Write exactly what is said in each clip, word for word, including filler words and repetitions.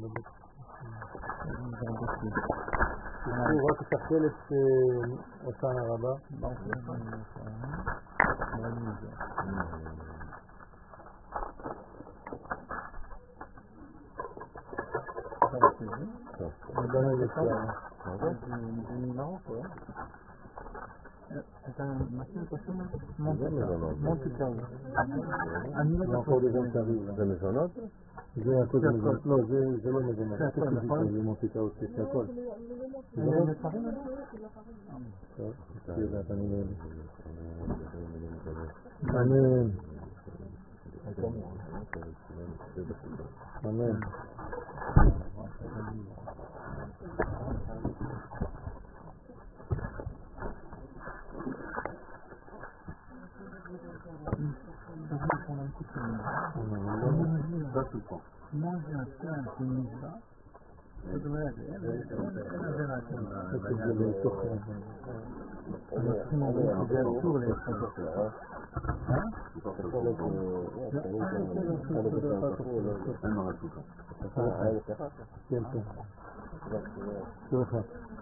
הוא רק תחל את אותן הרבה. זה נמאור פה, אתה מכיר את השונה? מונטי קרלו. אני לא יכול לדעת קרלו. זה מזונות? זה הכל מזונות. לא, זה לא מזונות. זה הכל נכון? זה מונטי קרלו, זה הכל. זה מפרים עליו? טוב, תהיה יודעת, אני לא יודע. אמן. אמן. מה זה עשה שנשבע? זאת אומרת, אין עזר עשם. אנחנו צריכים אומרים שזה אסור להשתתף. אה? כן, כן. סליחה.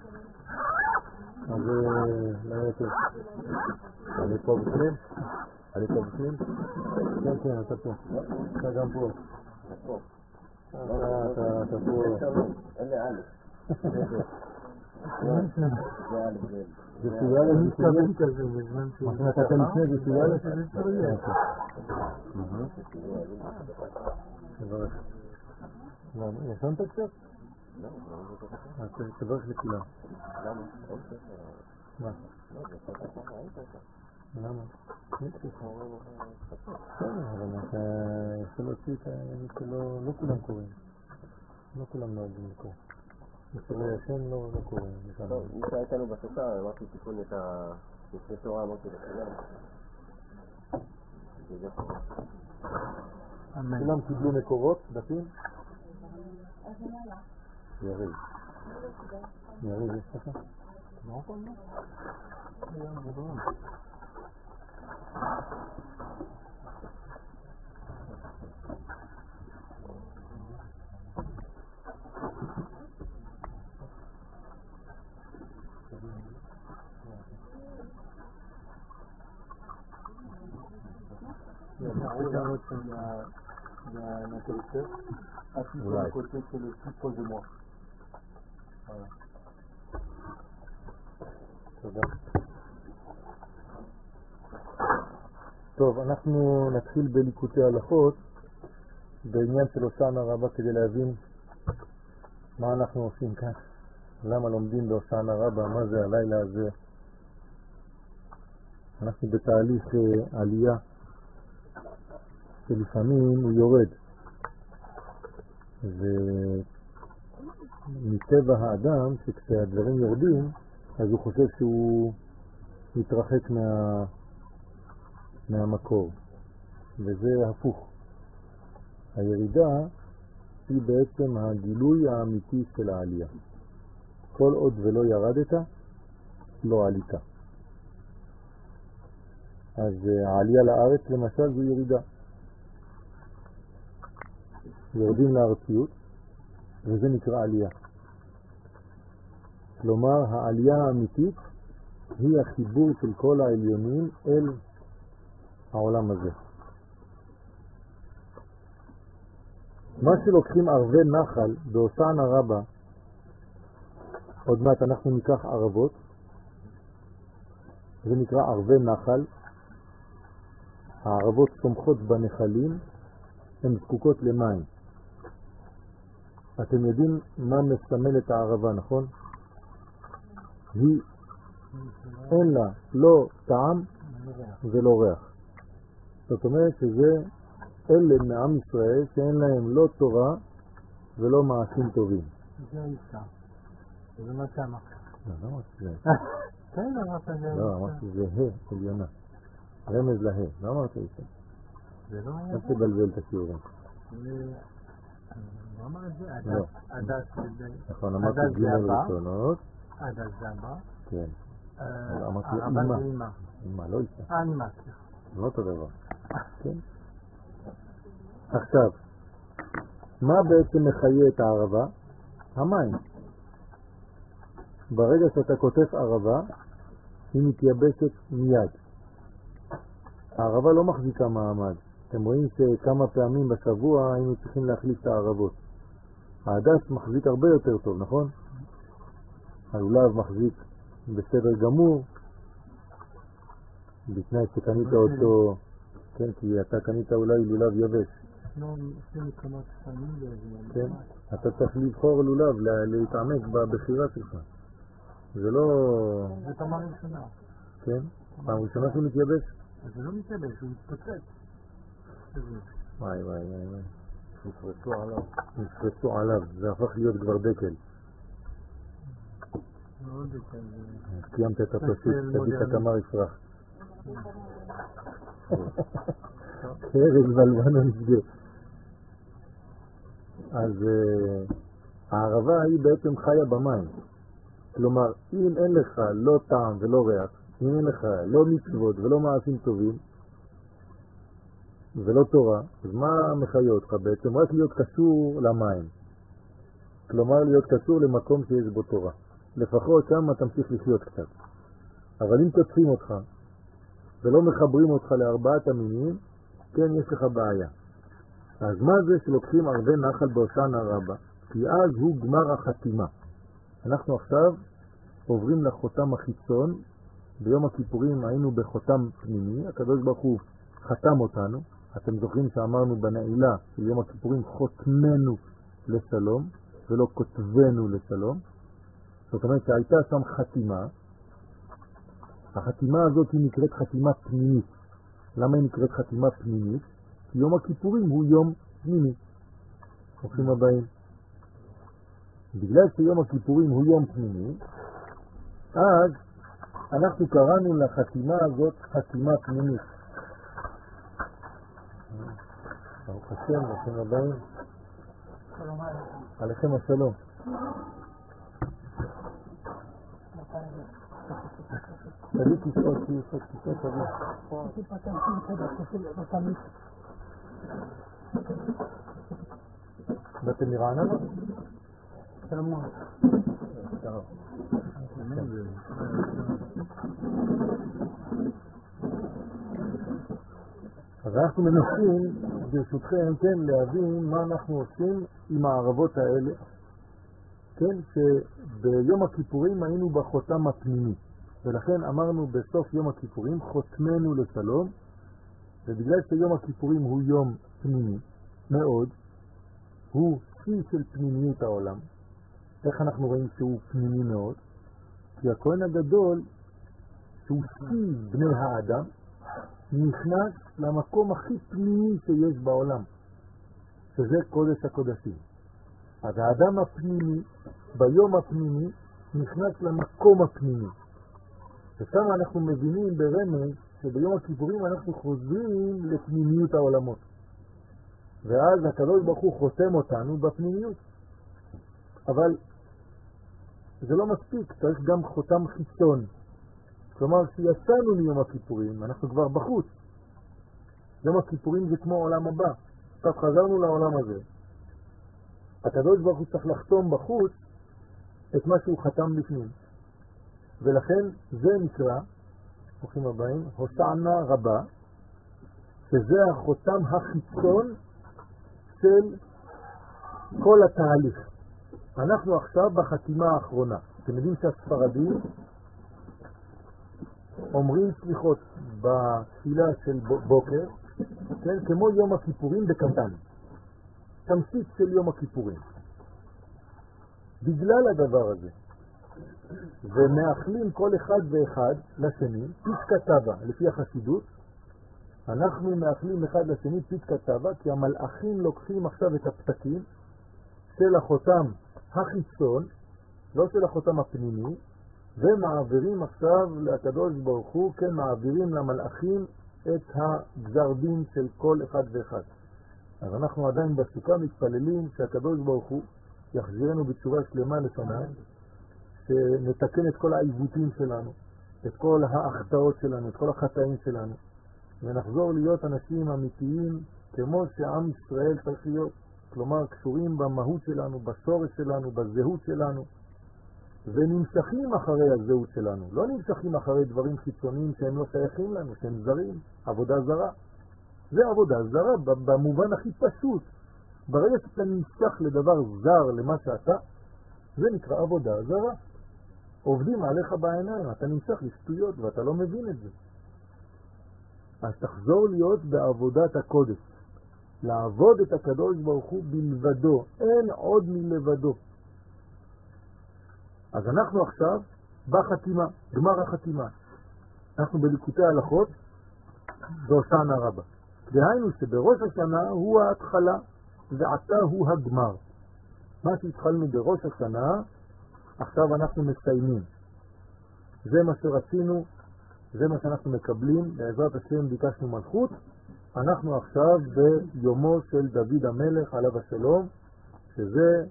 אז לא יותר. אני פה בפנים? אני פה בפנים? כן, כן, אתה פה. אתה גם פה. אתה פה. אין לי א'. זה סיגל? אני מתכוון כזה בזמן ש... מה שנתת לפני זה סיגל? זה סיגל. תברך. ישנת קצת? לא, אז תברך לכולם. למה? מה? למה? אבל אתה יכול להוציא את הימים שלא, לא כולם קוראים. לא כולם נוהגים לקרוא. מי שלא ישן לא קוראים. טוב, מי שהייתנו בסוכה, אמרתי תיקון את לפני תורה, אמרתי לכולם. כולם קיבלו מקורות, דפים? יריב. יריב, יש לך? מה כל מה? היה גדול. l'intellectuel assis sur le côté c'est le plus proche de moi. Voilà. תודה. טוב, אנחנו נתחיל בליקוטי הלכות בעניין של הושענא רבה כדי להבין מה אנחנו עושים כאן. למה לומדים בהושענא רבה, מה זה הלילה הזה. אנחנו בתהליך עלייה שלפעמים הוא יורד, ומטבע האדם שכשהדברים יורדים אז הוא חושב שהוא מתרחק מה... מהמקור, וזה הפוך. הירידה היא בעצם הגילוי האמיתי של העלייה. כל עוד ולא ירדת לא עלית. אז העלייה לארץ למשל זו ירידה. יורדים לארציות וזה נקרא עלייה. כלומר העלייה האמיתית היא החיבור של כל העליונים אל העולם הזה. מה שלוקחים ערבי נחל בהושענא רבה, עוד מעט אנחנו ניקח ערבות, זה נקרא ערבי נחל. הערבות צומחות בנחלים, הן זקוקות למים. אתם יודעים מה מסמל את הערבה, נכון? היא אין לה לא טעם ולא ריח. זאת אומרת שזה אלה מעם ישראל שאין להם לא תורה ולא מעשים טובים. זה איתה. זה מה שאמרת. לא, לא אמרתי זה. כן, אמרת זה. לא, אמרתי זה ה' עליונה. רמז לה. לא אמרתי איתה. זה לא היה. אל תבלבל את השיעורים. הוא אמר את זה? לא. עדת זה. נכון, אמרתי ג' ראשונות. עדת זה הבא. כן. אמרתי הרבה אמא. זה אמא. אמא, לא איתה. אה, אני מכיר. לא אותו דבר. כן. עכשיו, מה בעצם מחיה את הערבה? המים. ברגע שאתה כותב ערבה, היא מתייבשת מיד. הערבה לא מחזיקה מעמד. אתם רואים שכמה פעמים בשבוע היינו צריכים להחליף את הערבות. העדס מחזיק הרבה יותר טוב, נכון? הלולב מחזיק בסדר גמור, בתנאי שקנית אותו, כן, כי אתה קנית אולי לולב יבש. כן, אתה צריך לבחור לולב, להתעמק בבחירה שלך. זה לא... זה תמר ראשונה. כן, פעם ראשונה שהוא מתייבש? זה לא מתייבש, הוא מתפוצץ. וואי וואי וואי וואי. נפרצו עליו. נפרצו עליו, זה הפך להיות כבר דקל. מאוד דקל. קיימת את הפשוט, תביא את הקמר יפרח. חרב בלבן הנסגר. אז הערבה היא בעצם חיה במים. כלומר, אם אין לך לא טעם ולא ריח, אם אין לך לא מצוות ולא מעשים טובים ולא תורה, אז מה מחיה אותך בעצם? רק להיות קשור למים. כלומר, להיות קשור למקום שיש בו תורה. לפחות שם תמשיך לחיות קצת. אבל אם תוצאים אותך ולא מחברים אותך לארבעת המינים, כן, יש לך בעיה. אז מה זה שלוקחים ערבי נחל בהושענא רבה? כי אז הוא גמר החתימה. אנחנו עכשיו עוברים לחותם החיצון. ביום הכיפורים היינו בחותם פנימי, הקדוש ברוך הוא חתם אותנו. אתם זוכרים שאמרנו בנעילה של יום הכיפורים חותמנו לשלום ולא כותבנו לשלום. זאת אומרת שהייתה שם חתימה. החתימה הזאת היא נקראת חתימה פנימית. למה היא נקראת חתימה פנימית? כי יום הכיפורים הוא יום פנימי. הולכים הבאים. בגלל שיום הכיפורים הוא יום פנימי, אז אנחנו קראנו לחתימה הזאת חתימה פנימית. ברוך השם, הולכים הבאים. שלום עליכם. עליכם השלום. תביא כיסאות, כיסאות, כיסאות, תביא. באתם מרעננה? שלום מאוד. שלום. אז אנחנו מנסים, ברשותכם, כן, להבין מה אנחנו עושים עם הערבות האלה. כן, שביום הכיפורים היינו בחותם הפנימי. ולכן אמרנו בסוף יום הכיפורים, חותמנו לשלום, ובגלל שיום הכיפורים הוא יום פנימי מאוד, הוא שיא של פנימיות העולם. איך אנחנו רואים שהוא פנימי מאוד? כי הכהן הגדול, שהוא שיא בני האדם, נכנס למקום הכי פנימי שיש בעולם, שזה קודש הקודשים. אז האדם הפנימי, ביום הפנימי, נכנס למקום הפנימי. ושם אנחנו מבינים ברמז שביום הכיפורים אנחנו חוזרים לפנימיות העולמות. ואז הקדוש ברוך הוא חותם אותנו בפנימיות. אבל זה לא מספיק, צריך גם חותם חיצון. כלומר, שיצאנו מיום הכיפורים, אנחנו כבר בחוץ. יום הכיפורים זה כמו עולם הבא. עכשיו חזרנו לעולם הזה. הקדוש ברוך הוא צריך לחתום בחוץ את מה שהוא חתם בפנים. ולכן זה נקרא, הולכים הבאים, הושענא רבה, שזה החותם החיצון של כל התהליך. אנחנו עכשיו בחתימה האחרונה. אתם יודעים שהספרדים אומרים סליחות בתפילה של בוקר, כן, כמו יום הכיפורים בקטן. תמצית של יום הכיפורים. בגלל הדבר הזה, ומאחלים כל אחד ואחד לשני, פסקה טבע, לפי החסידות, אנחנו מאחלים אחד לשני פסקה טבע, כי המלאכים לוקחים עכשיו את הפתקים של החותם החיצון, לא של החותם הפנימי, ומעבירים עכשיו לקדוש ברוך הוא, כן, מעבירים למלאכים את הגזר דין של כל אחד ואחד. אז אנחנו עדיין בסוכה מתפללים שהקדוש ברוך הוא יחזירנו בתשובה שלמה לשנה, שנתקן את כל העיוותים שלנו, את כל האחטאות שלנו, את כל החטאים שלנו, ונחזור להיות אנשים אמיתיים כמו שעם ישראל צריך להיות, כלומר קשורים במהות שלנו, בשורש שלנו, בזהות שלנו, ונמשכים אחרי הזהות שלנו. לא נמשכים אחרי דברים חיצוניים שהם לא שייכים לנו, שהם זרים, עבודה זרה. זה עבודה זרה במובן הכי פשוט. ברגע שאתה נמשך לדבר זר למה שאתה, זה נקרא עבודה זרה. עובדים עליך בעיניים, אתה נמשך לשטויות ואתה לא מבין את זה. אז תחזור להיות בעבודת הקודש. לעבוד את הקדוש ברוך הוא בלבדו, אין עוד מלבדו. אז אנחנו עכשיו בחתימה, גמר החתימה. אנחנו בליקוטי ההלכות והושענא רבה. דהיינו שבראש השנה הוא ההתחלה ועתה הוא הגמר. מה שהתחלנו בראש השנה, עכשיו אנחנו מסיימים. זה מה שרצינו, זה מה שאנחנו מקבלים. בעזרת השם ביקשנו מלכות. אנחנו עכשיו ביומו של דוד המלך עליו השלום, שזה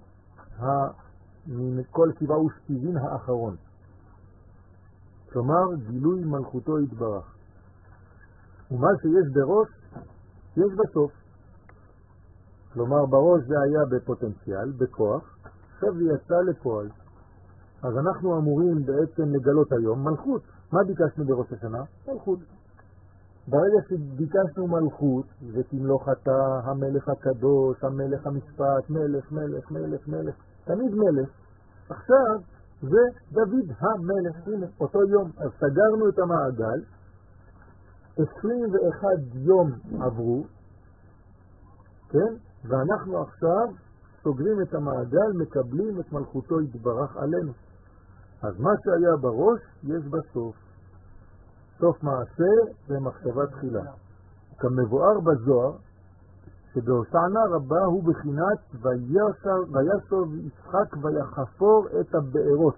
מכל שבעה ושבעים האחרון. כלומר, גילוי מלכותו יתברך. ומה שיש בראש, יש בסוף. כלומר, בראש זה היה בפוטנציאל, בכוח, עכשיו זה יצא לפועל. אז אנחנו אמורים בעצם לגלות היום מלכות. מה ביקשנו בראש השנה? מלכות. ברגע שביקשנו מלכות, ותמלוך אתה המלך הקדוש, המלך המשפט, מלך, מלך, מלך, מלך, תמיד מלך. עכשיו זה דוד המלך, הנה, אותו יום. אז סגרנו את המעגל, עשרים ואחד יום עברו, כן? ואנחנו עכשיו סוגרים את המעגל, מקבלים את מלכותו יתברך עלינו. אז מה שהיה בראש יש בסוף. סוף מעשה ומחשבה תחילה. כמבואר בזוהר, שבהושענא רבה הוא בחינת ויסוב יצחק ויחפור את הבארות.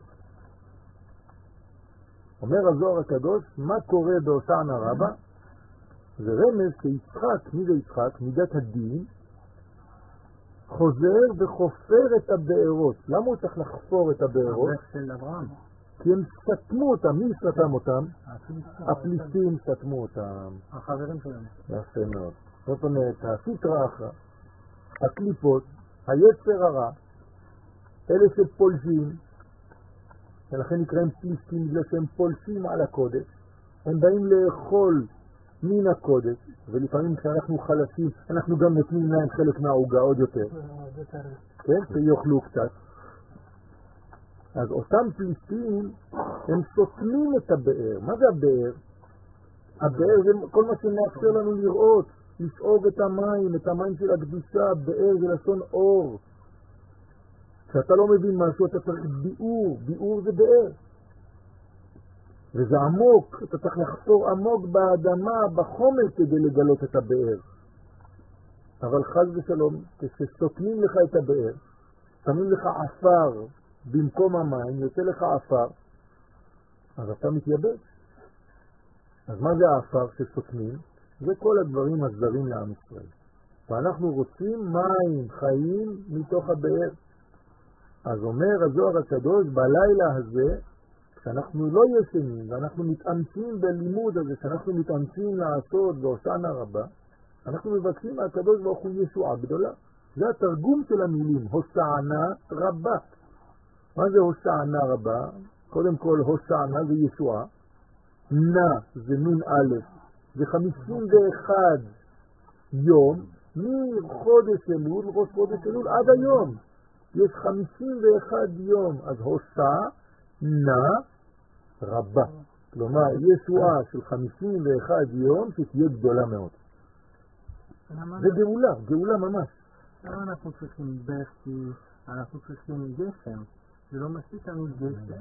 אומר הזוהר הקדוש, מה קורה בהושענא רבה? זה רמז שיצחק, מי זה יצחק? מידת הדין, חוזר וחופר את הבארות. למה הוא צריך לחפור את הבארות? הברך של אברהם. כי הם סתמו אותם. מי סתם אותם? הפליסטים סתמו אותם. החברים שלנו. יפה מאוד. זאת אומרת, הסטרא אחרא, הקליפות, היצר הרע, אלה שפולשים, ולכן נקראים פליסטים בגלל שהם פולשים על הקודש, הם באים לאכול מן הקודש, ולפעמים כשאנחנו חלשים, אנחנו גם נותנים להם חלק מהעוגה עוד יותר. כן? שיאכלו קצת. אז אותם פליסטים, הם סותמים את הבאר. מה זה הבאר? הבאר זה כל מה שמאפשר לנו לראות, לשאוב את המים, את המים של הקדושה. באר זה לשון אור. כשאתה לא מבין משהו, אתה צריך ביאור. ביאור זה באר. וזה עמוק, אתה צריך לחפור עמוק באדמה, בחומר, כדי לגלות את הבאר. אבל חס ושלום, כשסותמים לך את הבאר, שמים לך עפר במקום המים, יוצא לך עפר, אז אתה מתייבש. אז מה זה העפר שסותמים? זה כל הדברים הזרים לעם ישראל. ואנחנו רוצים מים חיים מתוך הבאר. אז אומר הזוהר הקדוש, בלילה הזה, כשאנחנו לא ישנים, ואנחנו מתאמצים בלימוד הזה, שאנחנו מתאמצים לעשות בהושענא רבה, אנחנו מבקשים מהקדוש ברוך הוא ישועה גדולה. זה התרגום של המילים, הושענא רבה. מה זה הושענא רבה? קודם כל, הושענא זה ישועה. נא זה נון א', זה חמישים ואחד יום, מחודש אלול, ראש חודש אלול, עד היום. יש חמישים ואחד יום, אז הושענא רבה. כלומר, ישועה של חמישים ואחד יום שתהיה גדולה מאוד. זה גאולה, גאולה ממש. למה אנחנו צריכים בכי, אנחנו צריכים גשם? זה לא מספיק לנו גשם.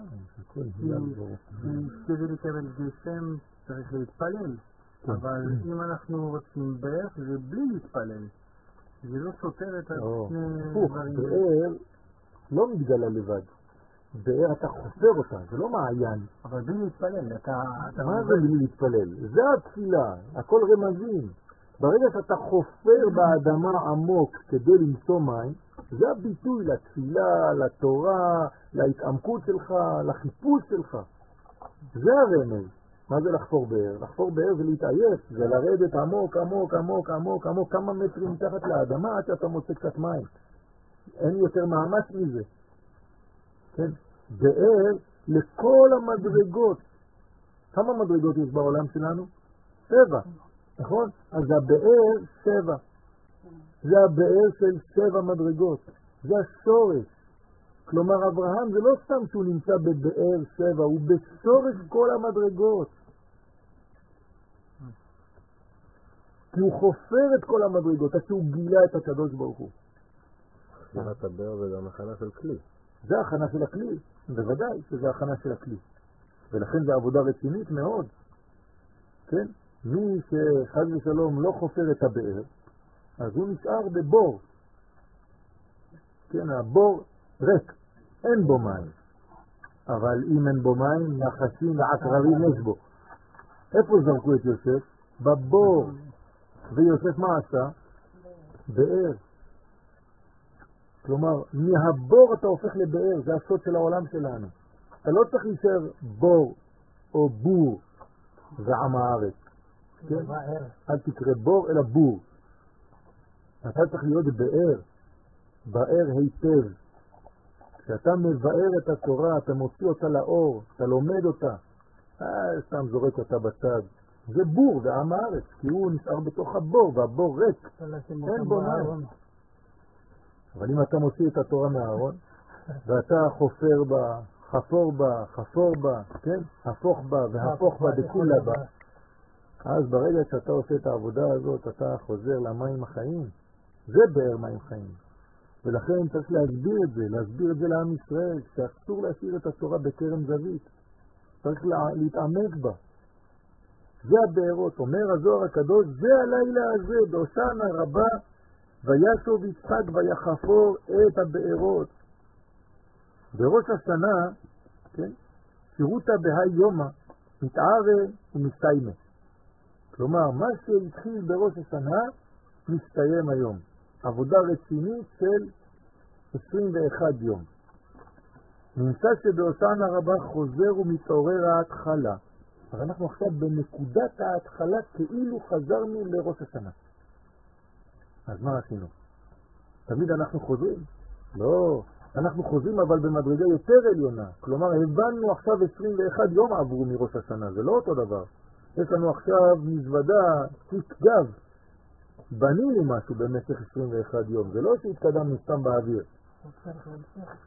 כדי לקבל גשם צריך להתפלל. אבל אם אנחנו רוצים בך, זה בלי להתפלל. זה לא סותר את השני דברים. באר לא מתגלה לבד. באר אתה חופר אותה, זה לא מעיין. אבל בלי להתפלל, מה זה בלי להתפלל? זה התפילה, הכל רמזים. ברגע שאתה חופר באדמה עמוק כדי למצוא מים, זה הביטוי לתפילה, לתורה, להתעמקות שלך, לחיפוש שלך. זה הרמז. מה זה לחפור באר? לחפור באר זה להתעייף, זה לרדת עמוק, עמוק, עמוק, עמוק, עמוק, כמה מטרים מתחת לאדמה עד שאתה מוצא קצת מים. אין יותר מאמץ מזה. כן? באר לכל המדרגות. כמה מדרגות יש בעולם שלנו? שבע, נכון? אז הבאר שבע. זה הבאר של שבע מדרגות. זה השורש. כלומר, אברהם זה לא סתם שהוא נמצא בבאר שבע, הוא בשורש כל המדרגות. כי הוא חופר את כל המדרגות, עד שהוא גילה את הקדוש ברוך הוא. חפירת הבאר זה גם הכנה של כלי. זה הכנה של הכלי, בוודאי שזה הכנה של הכלי. ולכן זה עבודה רצינית מאוד. כן? מי שחד ושלום לא חופר את הבאר, אז הוא נשאר בבור. כן, הבור ריק, אין בו מים. אבל אם אין בו מים, נחשים ועקרבים יש בו. איפה זרקו את יוסף? בבור. ויוסף מה עשה? באר. כלומר, מהבור אתה הופך לבאר, זה הסוד של העולם שלנו. אתה לא צריך להישאר בור או בור ועם הארץ. כן? אל תקרא בור אלא בור. אתה צריך להיות באר, באר היטב. כשאתה מבאר את התורה, אתה מוציא אותה לאור, אתה לומד אותה, אה, סתם זורק אותה בצד. זה בור ועם הארץ, כי הוא נשאר בתוך הבור, והבור ריק, אין בו מים. אבל אם אתה מוציא את התורה מהארון, ואתה חופר בה, חפור בה, חפור בה, כן? הפוך בה והפוך בה בכולה בה, אז ברגע שאתה עושה את העבודה הזאת, אתה חוזר למים החיים. זה באר מים חיים. ולכן צריך להסביר את זה, להסביר את זה לעם ישראל, שאסור להשאיר את התורה בקרן זווית. צריך לה, להתעמק בה. זה הבארות. אומר הזוהר הקדוש, זה הלילה הזה, בהושענא רבה, וישוב יצחק ויחפור את הבארות. בראש השנה, כן? שירותה בהי יומא, מתערה ומסתיימה. כלומר, מה שהתחיל בראש השנה, מסתיים היום. עבודה רצינית של עשרים ואחד יום. נמצא שבהושענא רבה חוזר ומתעורר ההתחלה. אבל אנחנו עכשיו בנקודת ההתחלה כאילו חזרנו לראש השנה. אז מה עשינו? תמיד אנחנו חוזרים? לא, אנחנו חוזרים אבל במדרגה יותר עליונה. כלומר, הבנו עכשיו עשרים ואחד יום עברו מראש השנה, זה לא אותו דבר. יש לנו עכשיו מזוודה, תיק גב. בנינו משהו במשך עשרים ואחד יום, זה לא שהתקדמנו סתם באוויר. צריך להמשיך.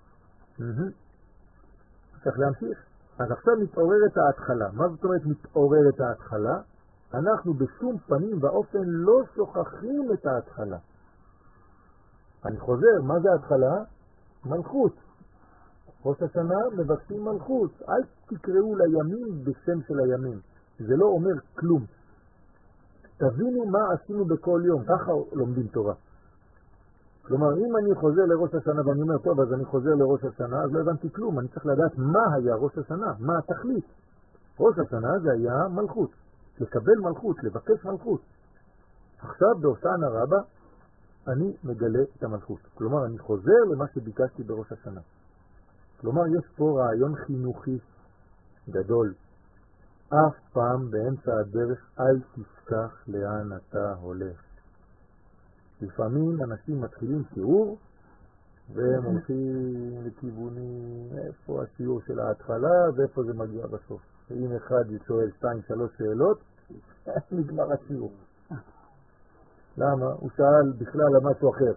צריך להמשיך. אז עכשיו מתעוררת ההתחלה. מה זאת אומרת מתעוררת ההתחלה? אנחנו בשום פנים ואופן לא שוכחים את ההתחלה. אני חוזר, מה זה ההתחלה? מלכות. ראש השנה מבקשים מלכות. אל תקראו לימים בשם של הימים. זה לא אומר כלום. תבינו מה עשינו בכל יום, ככה לומדים תורה. כלומר, אם אני חוזר לראש השנה ואני אומר, טוב, אז אני חוזר לראש השנה, אז לא הבנתי כלום. אני צריך לדעת מה היה ראש השנה, מה התכלית. ראש השנה זה היה מלכות. לקבל מלכות, לבקש מלכות. עכשיו בהושענא רבה אני מגלה את המלכות. כלומר, אני חוזר למה שביקשתי בראש השנה. כלומר, יש פה רעיון חינוכי גדול. אף פעם באמצע הדרך אל תשכח לאן אתה הולך. לפעמים אנשים מתחילים שיעור והם הולכים לכיוונים איפה השיעור של ההתחלה ואיפה זה מגיע בסוף. אם אחד שואל שתיים שלוש שאלות, נגמר השיעור. למה? הוא שאל בכלל על משהו אחר.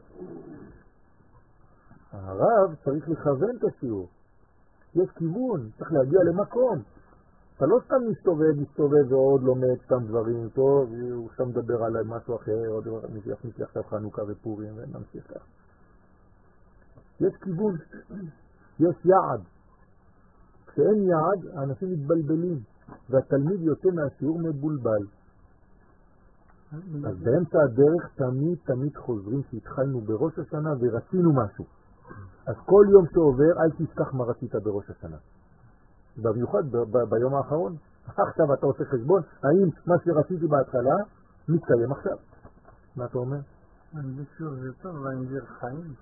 הרב צריך לכוון את השיעור. יש כיוון, צריך להגיע למקום. אתה לא סתם מסתובב, מסתובב ועוד לומד סתם דברים, טוב, הוא סתם מדבר על משהו אחר, עוד יכניס לי עכשיו חנוכה ופורים ונמשיך כך. יש כיוון, יש יעד. כשאין יעד, האנשים מתבלבלים, והתלמיד יוצא מהשיעור מבולבל. אז באמצע הדרך תמיד תמיד חוזרים שהתחלנו בראש השנה ורצינו משהו. אז כל יום שעובר, אל תשכח מה רצית בראש השנה. במיוחד ביום האחרון. עכשיו אתה עושה חשבון, האם מה שרציתי בהתחלה מתקיים עכשיו? מה אתה אומר? אני בשיעור זה טוב, אבל אני דרך חיים.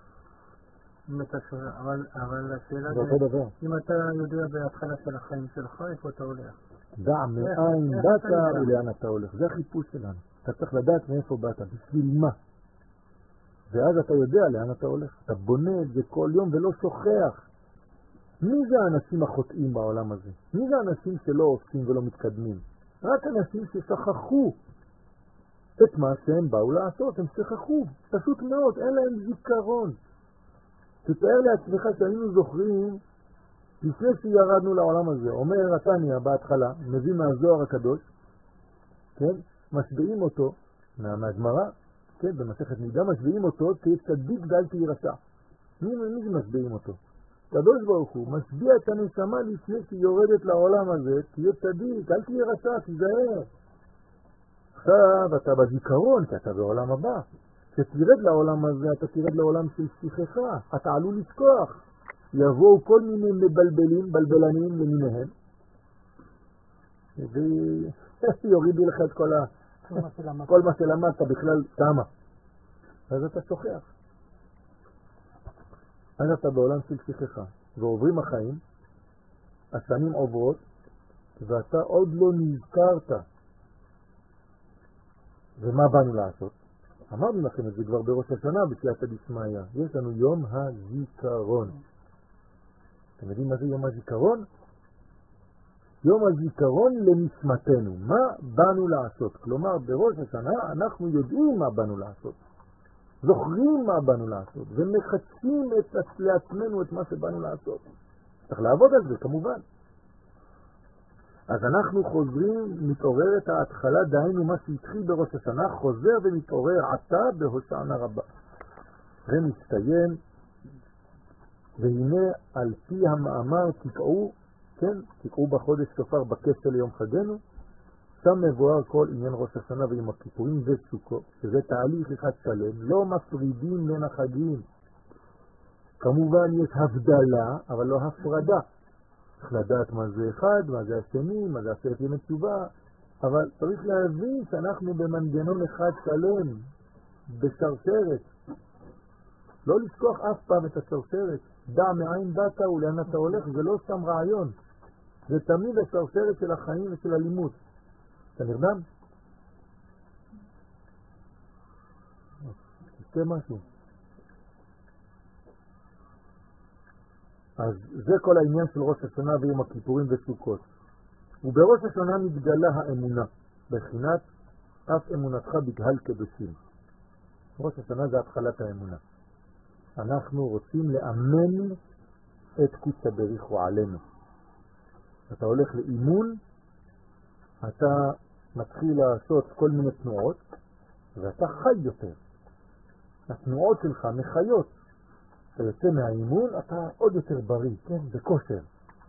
אבל השאלה זה אותו דבר. אם אתה יודע בהתחלה של החיים שלך, איפה אתה הולך? דע מאין באת ולאן אתה הולך. זה החיפוש שלנו. אתה צריך לדעת מאיפה באת, בשביל מה. ואז אתה יודע לאן אתה הולך. אתה בונה את זה כל יום ולא שוכח. מי זה האנשים החוטאים בעולם הזה? מי זה האנשים שלא עושים ולא מתקדמים? רק אנשים ששכחו את מה שהם באו לעשות. הם שכחו. פשוט מאוד, אין להם זיכרון. תתאר לעצמך שהיינו זוכרים לפני שירדנו לעולם הזה. אומר התניא בהתחלה, מביא מהזוהר הקדוש, כן? משביעים אותו, מהגמרא, כן? במסכת נידה משביעים אותו, תהיה צדיק ואל תהיה רשע. מי, מי זה משביעים אותו? קדוש ברוך הוא משביע את הנשמה לפני שהיא יורדת לעולם הזה, תהיה צדיק, אל תהיה רשע, תיזהר. עכשיו אתה בזיכרון, כי אתה בעולם הבא. כשתירד לעולם הזה, אתה תירד לעולם של שיחך, אתה עלול לשכוח. יבואו כל מיני מבלבלים, בלבלנים למיניהם, ויורידו לך את כל, ה... כל מה שלמדת בכלל תמה. אז אתה שוכח. אז אתה בעולם של שיחך, ועוברים החיים, השנים עוברות, ואתה עוד לא נזכרת. ומה באנו לעשות? אמרנו לכם את זה כבר בראש השנה, בסייעתא דשמיא. יש לנו יום הזיכרון. אתם יודעים מה זה יום הזיכרון? יום הזיכרון לנשמתנו. מה באנו לעשות? כלומר, בראש השנה אנחנו יודעים מה באנו לעשות. זוכרים מה באנו לעשות. ומחדשים את לעצמנו את מה שבאנו לעשות. צריך לעבוד על זה, כמובן. אז אנחנו חוזרים, מתעוררת ההתחלה, דהיינו מה שהתחיל בראש השנה, חוזר ומתעורר עתה בהושענא רבה. ומסתיים, והנה על פי המאמר תקעו, כן, תקעו בחודש שופר בכסל ליום חגנו, שם מבואר כל עניין ראש השנה ויום הכיפורים וסוכות, שזה תהליך אחד שלם, לא מפרידים בין החגים. כמובן יש הבדלה, אבל לא הפרדה. צריך לדעת מה זה אחד, מה זה השני, מה זה עשרת ימי תשובה, אבל צריך להבין שאנחנו במנגנון אחד שלם, בשרשרת. לא לשכוח אף פעם את השרשרת. דע מאין באת ולאן אתה הולך, זה לא סתם רעיון. זה תמיד השרשרת של החיים ושל הלימוד. אתה נרדם? תשתה משהו. אז זה כל העניין של ראש השנה ויום הכיפורים וסוכות. ובראש השנה מתגלה האמונה, בחינת אף אמונתך בקהל קדושים. ראש השנה זה התחלת האמונה. אנחנו רוצים לאמן את קודשא בריחו עלינו. אתה הולך לאימון, אתה מתחיל לעשות כל מיני תנועות, ואתה חי יותר. התנועות שלך מחיות. אתה יוצא מהאימון, אתה עוד יותר בריא, כן? בכושר.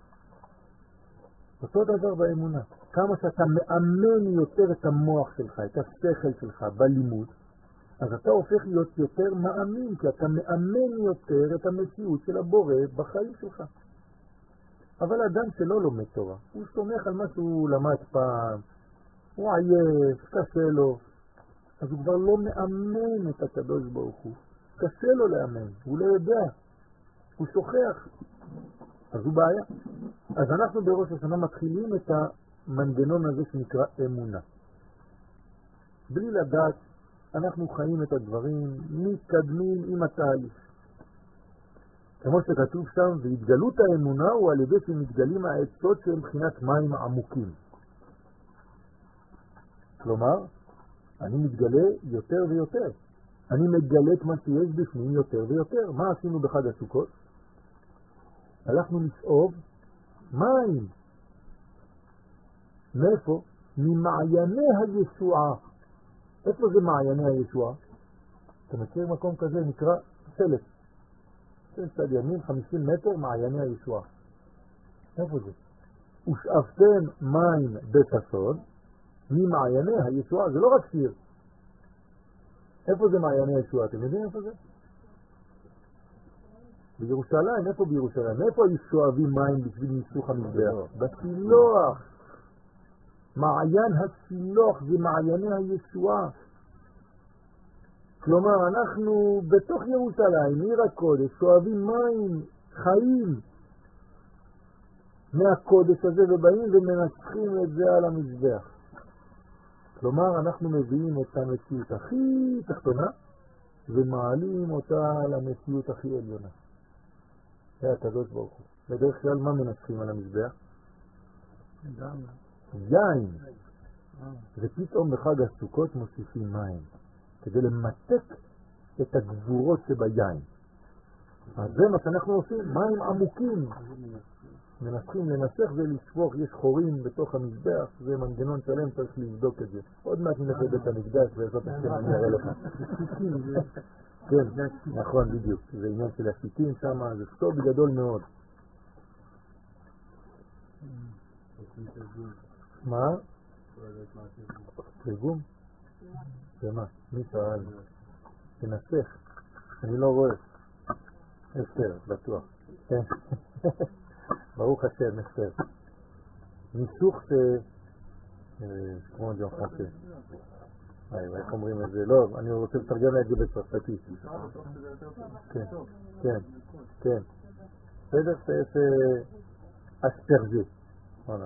אותו דבר באמונה. כמה שאתה מאמן יותר את המוח שלך, את השכל שלך בלימוד, אז אתה הופך להיות יותר מאמין, כי אתה מאמן יותר את המציאות של הבורא בחיים שלך. אבל אדם שלא לומד תורה, הוא סומך על מה שהוא למד פעם, הוא עייף, קשה לו, אז הוא כבר לא מאמן את הקדוש ברוך הוא. קשה לו לאמן, הוא לא יודע, הוא שוכח, אז הוא בעיה. אז אנחנו בראש השנה מתחילים את המנגנון הזה שנקרא אמונה. בלי לדעת, אנחנו חיים את הדברים, מתקדמים עם התהליך. כמו שכתוב שם, והתגלות האמונה הוא על ידי שמתגלים העצות שהם מבחינת מים עמוקים. כלומר, אני מתגלה יותר ויותר. אני מגלה את מה שיש בפנים יותר ויותר. מה עשינו בחג הסוכות? הלכנו לשאוב מים. מאיפה? ממעייני הישועה. איפה זה מעייני הישועה? אתה מכיר מקום כזה, נקרא סלף. צד ימין, חמישים מטר, מעייני הישועה. איפה זה? ושאבתם מים בששון, ממעייני הישועה. זה לא רק שיר. איפה זה מעייני הישועה? אתם יודעים איפה זה? בירושלים. איפה בירושלים? איפה היו שואבים מים בשביל ניסוך המזבח? בסילוח. מעיין הסילוח זה מעייני הישועה. כלומר, אנחנו בתוך ירושלים, עיר הקודש, שואבים מים חיים. מהקודש הזה ובאים ומנסחים את זה על המזבח. כלומר, אנחנו מביאים את המציאות הכי תחתונה ומעלים אותה למציאות הכי עליונה. זה הקדוש ברוך הוא. בדרך כלל מה מנסחים על המזבח? יין. ופתאום בחג הסוכות מוסיפים מים, כדי למתק את הגבורות שביין. אז זה מה שאנחנו עושים, מים עמוקים. מנסחים לנסח ולשפוך, יש חורים בתוך המזבח, זה מנגנון שלם, צריך לבדוק את זה. עוד מעט נלך לבית המקדש ועזרת השם אני אראה לך. כן, נכון, בדיוק. זה עניין של השיטים שם, זה סוד גדול מאוד. מה? תרגום? זה מה? מי שאל? תנסח. אני לא רואה. אסתר, בטוח. כן. ברוך השם, אסתר. ניסוך ש... כמו ג'ון פרנסה. איך אומרים את זה? לא, אני רוצה לתרגם את זה בצרפתי. כן, כן, כן. בסדר, זה אספרג'ה. הנה.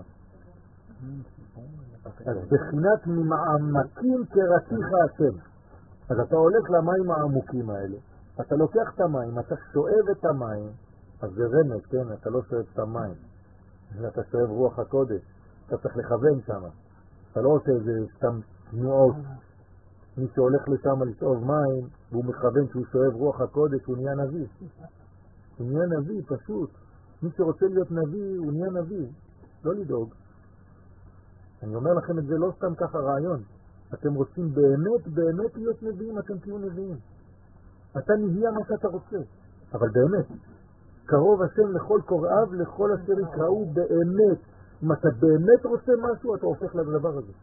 אז בחינת ממעמקים קראתיך השם. אז אתה הולך למים העמוקים האלה, אתה לוקח את המים, אתה שואב את המים, אז זה רמז, כן? אתה לא שואב את המים, אתה שואב רוח הקודש, אתה צריך לכוון שם, אתה לא עושה איזה סתם תנועות. מי שהולך לשם לשאוב מים, והוא מכוון שהוא שואב רוח הקודש, הוא נהיה נביא. הוא נהיה נביא, פשוט. מי שרוצה להיות נביא, הוא נהיה נביא. לא לדאוג. אני אומר לכם את זה לא סתם ככה רעיון. אתם רוצים באמת, באמת להיות נביאים, אתם תהיו נביאים. אתה נביאה מה שאתה רוצה. אבל באמת, קרוב השם לכל קוראיו, לכל אשר יקראו באמת. אם אתה באמת רוצה משהו, אתה הופך לדבר הזה.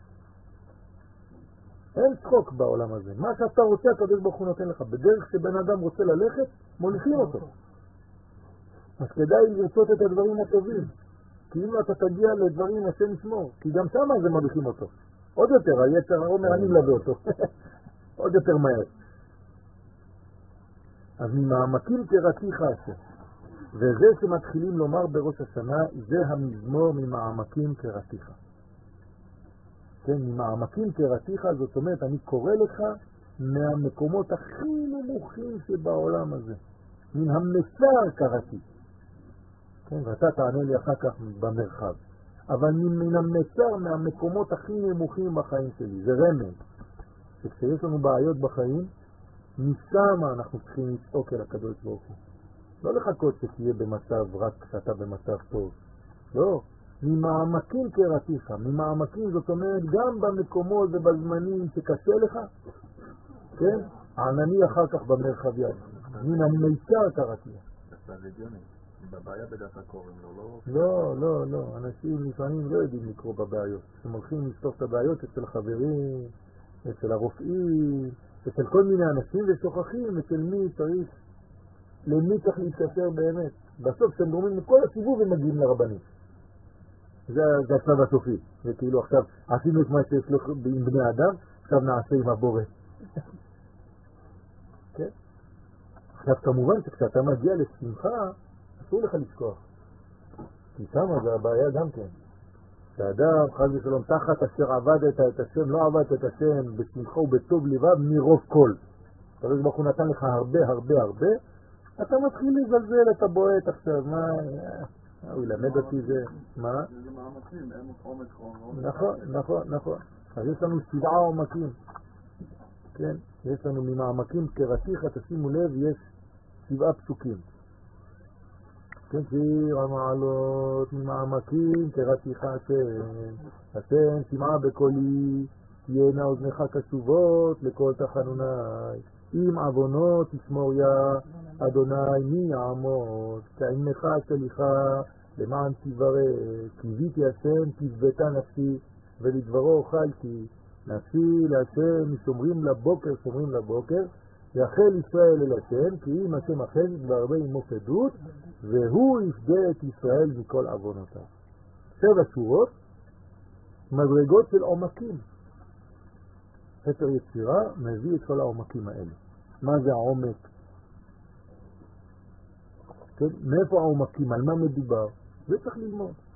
אין צחוק בעולם הזה. מה שאתה רוצה, הקדוש ברוך הוא נותן לך. בדרך שבן אדם רוצה ללכת, מוליכים אותו. אז כדאי לרצות את הדברים הטובים. כי אם אתה תגיע לדברים השם ישמור, כי גם שם זה מוליכים אותו. עוד יותר, היצר אומר, אני מלווה אותו. עוד יותר מהר. אז ממעמקים קראתיך השם. וזה שמתחילים לומר בראש השנה, זה המזמור ממעמקים קראתיך. כן, ממעמקים קראתיך, זאת אומרת, אני קורא לך מהמקומות הכי נמוכים שבעולם הזה. מן המסר קראתי. כן, ואתה תענה לי אחר כך במרחב. אבל מן המסר, מהמקומות הכי נמוכים בחיים שלי. זה רמז. שכשיש לנו בעיות בחיים, משם אנחנו צריכים לצעוק אל הקדוש ברוך הוא. לא לחכות שתהיה במצב רק כשאתה במצב טוב. לא. ממעמקים קראתיך. ממעמקים זאת אומרת גם במקומות ובזמנים שקשה לך. כן? ענני אחר כך במרחב יד. מן המיצר קראתיך. בבעיה בדעת הקוראים לו, לא? לא, לא, לא. אנשים לפעמים לא יודעים לקרוא בבעיות. הם הולכים לפתור את הבעיות אצל חברים, אצל הרופאים, אצל כל מיני אנשים ושוכחים אצל מי צריך, למי צריך להתקשר באמת. בסוף כשהם גורמים לכל הסיבוב הם מגיעים לרבנים. זה, זה הצד הסופי. זה כאילו עכשיו עשינו את מה שיש לו עם בני אדם, עכשיו נעשה עם הבורא. כן? עכשיו כמובן שכשאתה מגיע לשמחה, אסור לך לשכוח. כי שמה זה הבעיה גם כן. שאדם, חס ושלום, תחת אשר עבדת את השם, לא עבדת את השם בשמחה ובטוב לבב מרוב כל. הקדוש ברוך הוא נתן לך הרבה הרבה הרבה, אתה מתחיל לזלזל, אתה בועט עכשיו, מה, הוא ילמד אותי זה, מה? זה מאמצים, אין עומק עומק. נכון, נכון, נכון. אז יש לנו שבעה עומקים. כן, יש לנו ממעמקים קראתיך, תשימו לב, יש שבעה פסוקים. כן, שיר המעלות ממעמקים קראתיך השם, השם שמעה בקולי, תהיינה אוזנך קשובות לכל תחנוני, אם עוונות תשמור יה, אדוני מי יעמוד, כעמך שליחה, למען תברך, קיוויתי השם תשבתה נפשי, ולדברו אוכלתי, נפשי להשם שומרים לבוקר, שומרים לבוקר, יחל ישראל אל השם, כי אם השם אכן והרבה עמו פדות, והוא יפדה את ישראל מכל עוונותיו. שבע שורות, מדרגות של עומקים. ספר יצירה מביא את כל העומקים האלה. מה זה העומק? כן? מאיפה העומקים? על מה מדובר? זה צריך ללמוד.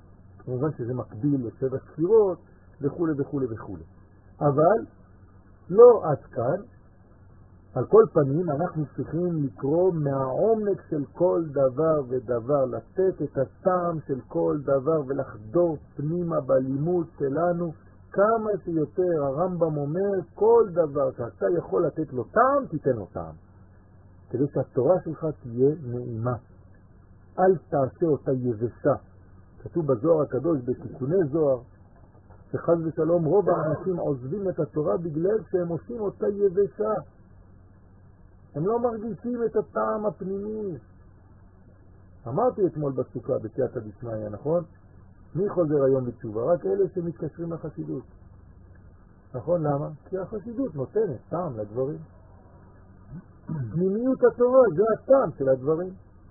כמובן שזה מקביל לשבע ספירות וכו' וכו' וכו'. אבל לא עד כאן. על כל פנים אנחנו צריכים לקרוא מהעומק של כל דבר ודבר, לתת את הטעם של כל דבר ולחדור פנימה בלימוד שלנו כמה שיותר. הרמב"ם אומר כל דבר שאתה יכול לתת לו טעם, תיתן לו טעם, כדי שהתורה שלך תהיה נעימה. אל תעשה אותה יבשה. כתוב בזוהר הקדוש בתיקוני זוהר שחז ושלום רוב האנשים עוזבים את התורה בגלל שהם עושים אותה יבשה. הם לא מרגישים את הטעם הפנימי. אמרתי אתמול בסוכה בסייעתא דשמיא, נכון? מי חוזר היום בתשובה? רק אלה שמתקשרים לחסידות. נכון? למה? כי החסידות נותנת טעם לדברים. פנימיות התורה זה הטעם של הדברים.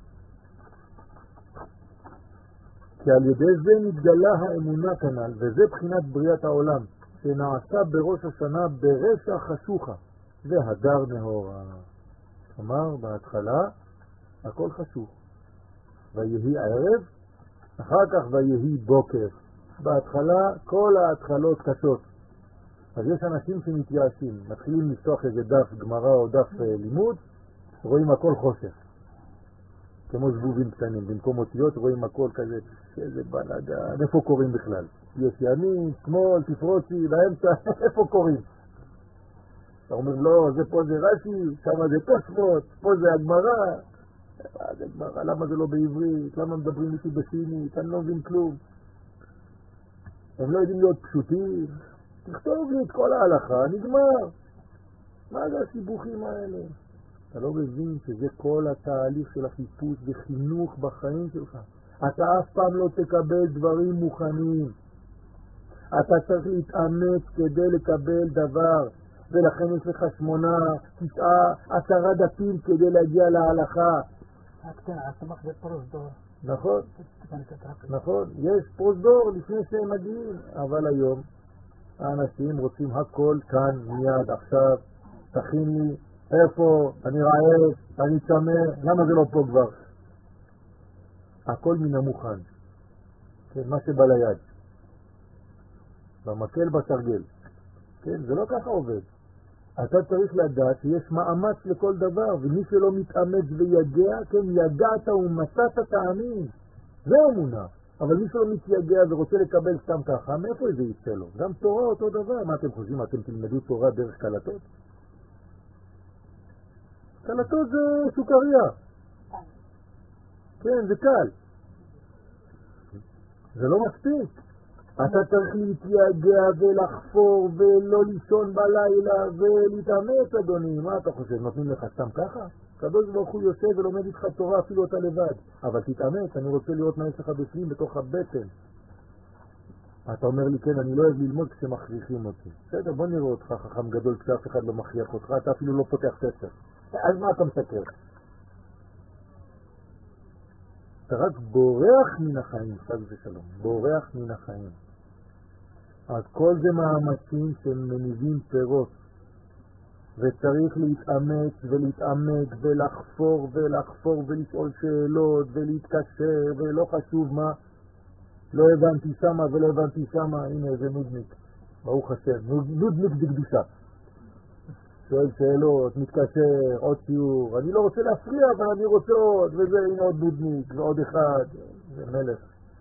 כי על ידי זה נתגלה האמונה כנ"ל, וזה בחינת בריאת העולם, שנעשה בראש השנה ברשע חשוכה, והדר נהורה. כלומר, בהתחלה הכל חשוך. ויהי ערב, אחר כך ויהי בוקר. בהתחלה כל ההתחלות קשות. אז יש אנשים שמתייאשים, מתחילים לפתוח איזה דף גמרא או דף לימוד, רואים הכל חושך. כמו זבובים קטנים, במקום אותיות רואים הכל כזה, איזה בלגן, איפה קוראים בכלל? יש ימין, שמאל, תפרוצי, באמצע, איפה קוראים? אתה אומר, לא, זה פה זה רש"י, שם זה תוספות, פה זה הגמרא. מה זה גמרא? למה זה לא בעברית? למה מדברים איתי בסינית? אני לא מבין כלום. הם לא יודעים להיות פשוטים. תכתוב לי את כל ההלכה, נגמר. מה זה הסיבוכים האלה? אתה לא מבין שזה כל התהליך של החיפוש וחינוך בחיים שלך. אתה אף פעם לא תקבל דברים מוכנים. אתה צריך להתאמץ כדי לקבל דבר. ולכן יש לך שמונה, תשעה, עשרה דפים כדי להגיע להלכה. נכון, נכון, יש פרוזדור לפני שהם מגיעים, אבל היום האנשים רוצים הכל כאן, מיד, עכשיו, תכין לי, איפה, אני רעב, אני צמא, למה זה לא פה כבר? הכל מן המוכן, כן, מה שבא ליד, במקל בתרגל, כן, זה לא ככה עובד. אתה צריך לדעת שיש מאמץ לכל דבר, ומי שלא מתאמץ ויגע, כן, יגעת ומצאת טעמים. זה אמונה. אבל מי שלא מתייגע ורוצה לקבל סתם ככה, מאיפה זה יצא לו? גם תורה אותו דבר. מה אתם חושבים? אתם תלמדו תורה דרך קלטות? קלטות זה סוכריה. כן, זה קל. זה לא מספיק. אתה צריך להתייגע ולחפור ולא לישון בלילה ולהתאמץ, אדוני. מה אתה חושב? נותנים לך סתם ככה? הקדוש ברוך הוא יושב ולומד איתך תורה אפילו אותה לבד. אבל תתאמץ, אני רוצה לראות מה יש לך בפנים בתוך הבטן. אתה אומר לי, כן, אני לא אוהב ללמוד כשמכריחים אותי. בסדר, בוא נראה אותך חכם גדול כשאף אחד לא מכריח אותך, אתה אפילו לא פותח ספר. אז מה אתה מסקר? אתה רק בורח מן החיים, חג ושלום, בורח מן החיים. אז כל זה מאמצים שמניבים פירות, וצריך להתאמץ ולהתעמק ולחפור ולחפור ולשאול שאלות ולהתקשר ולא חשוב מה. לא הבנתי שמה ולא הבנתי שמה, הנה איזה נודניק, ברוך השם, נודניק בקדושה. שואל שאלות, מתקשר, עוד שיעור, אני לא רוצה להפריע אבל אני רוצה עוד, וזה הנה עוד נודניק ועוד אחד, זה מלך.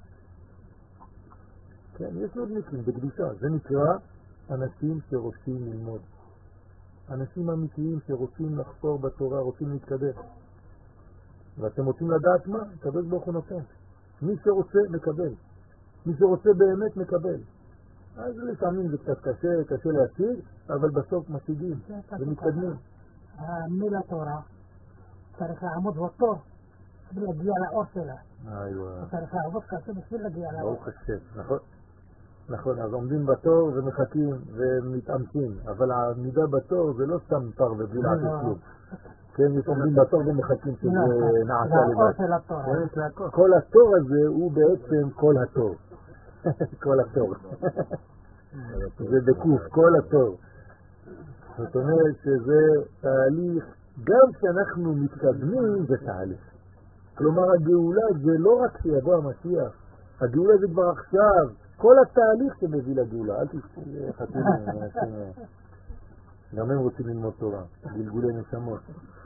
כן, יש נודניקים בקדושה, זה נקרא אנשים שרוצים ללמוד. אנשים אמיתיים שרוצים לחפור בתורה, רוצים להתקדם. ואתם רוצים לדעת מה? הקדוש ברוך הוא נותן. מי שרוצה מקבל. מי שרוצה באמת מקבל. אז לפעמים זה קצת קשה, קשה להשיג, אבל בסוף משיגים ומתקדמים. המילה תורה צריך לעמוד בתור בשביל להגיע לאור שלה. איווה. צריך לעבוד קשה בשביל להגיע לאור. ברוך השם, נכון. נכון, אז עומדים בתור ומחכים ומתאמצים, אבל העמידה בתור זה לא סתם פר ובלי לעשות כלום. כן, יש עומדים בתור ומחכים שזה נעשה לבד. כל התור הזה הוא בעצם כל התור. כל התור. זה בקוף, כל התור. זאת אומרת שזה תהליך, גם כשאנחנו מתקדמים זה תהליך. כלומר הגאולה זה לא רק שיבוא המשיח, הגאולה זה כבר עכשיו, כל התהליך שמביא לגאולה, אל תשאיר חתולים, אנשים, גם הם רוצים ללמוד תורה, גלגולי נשמות.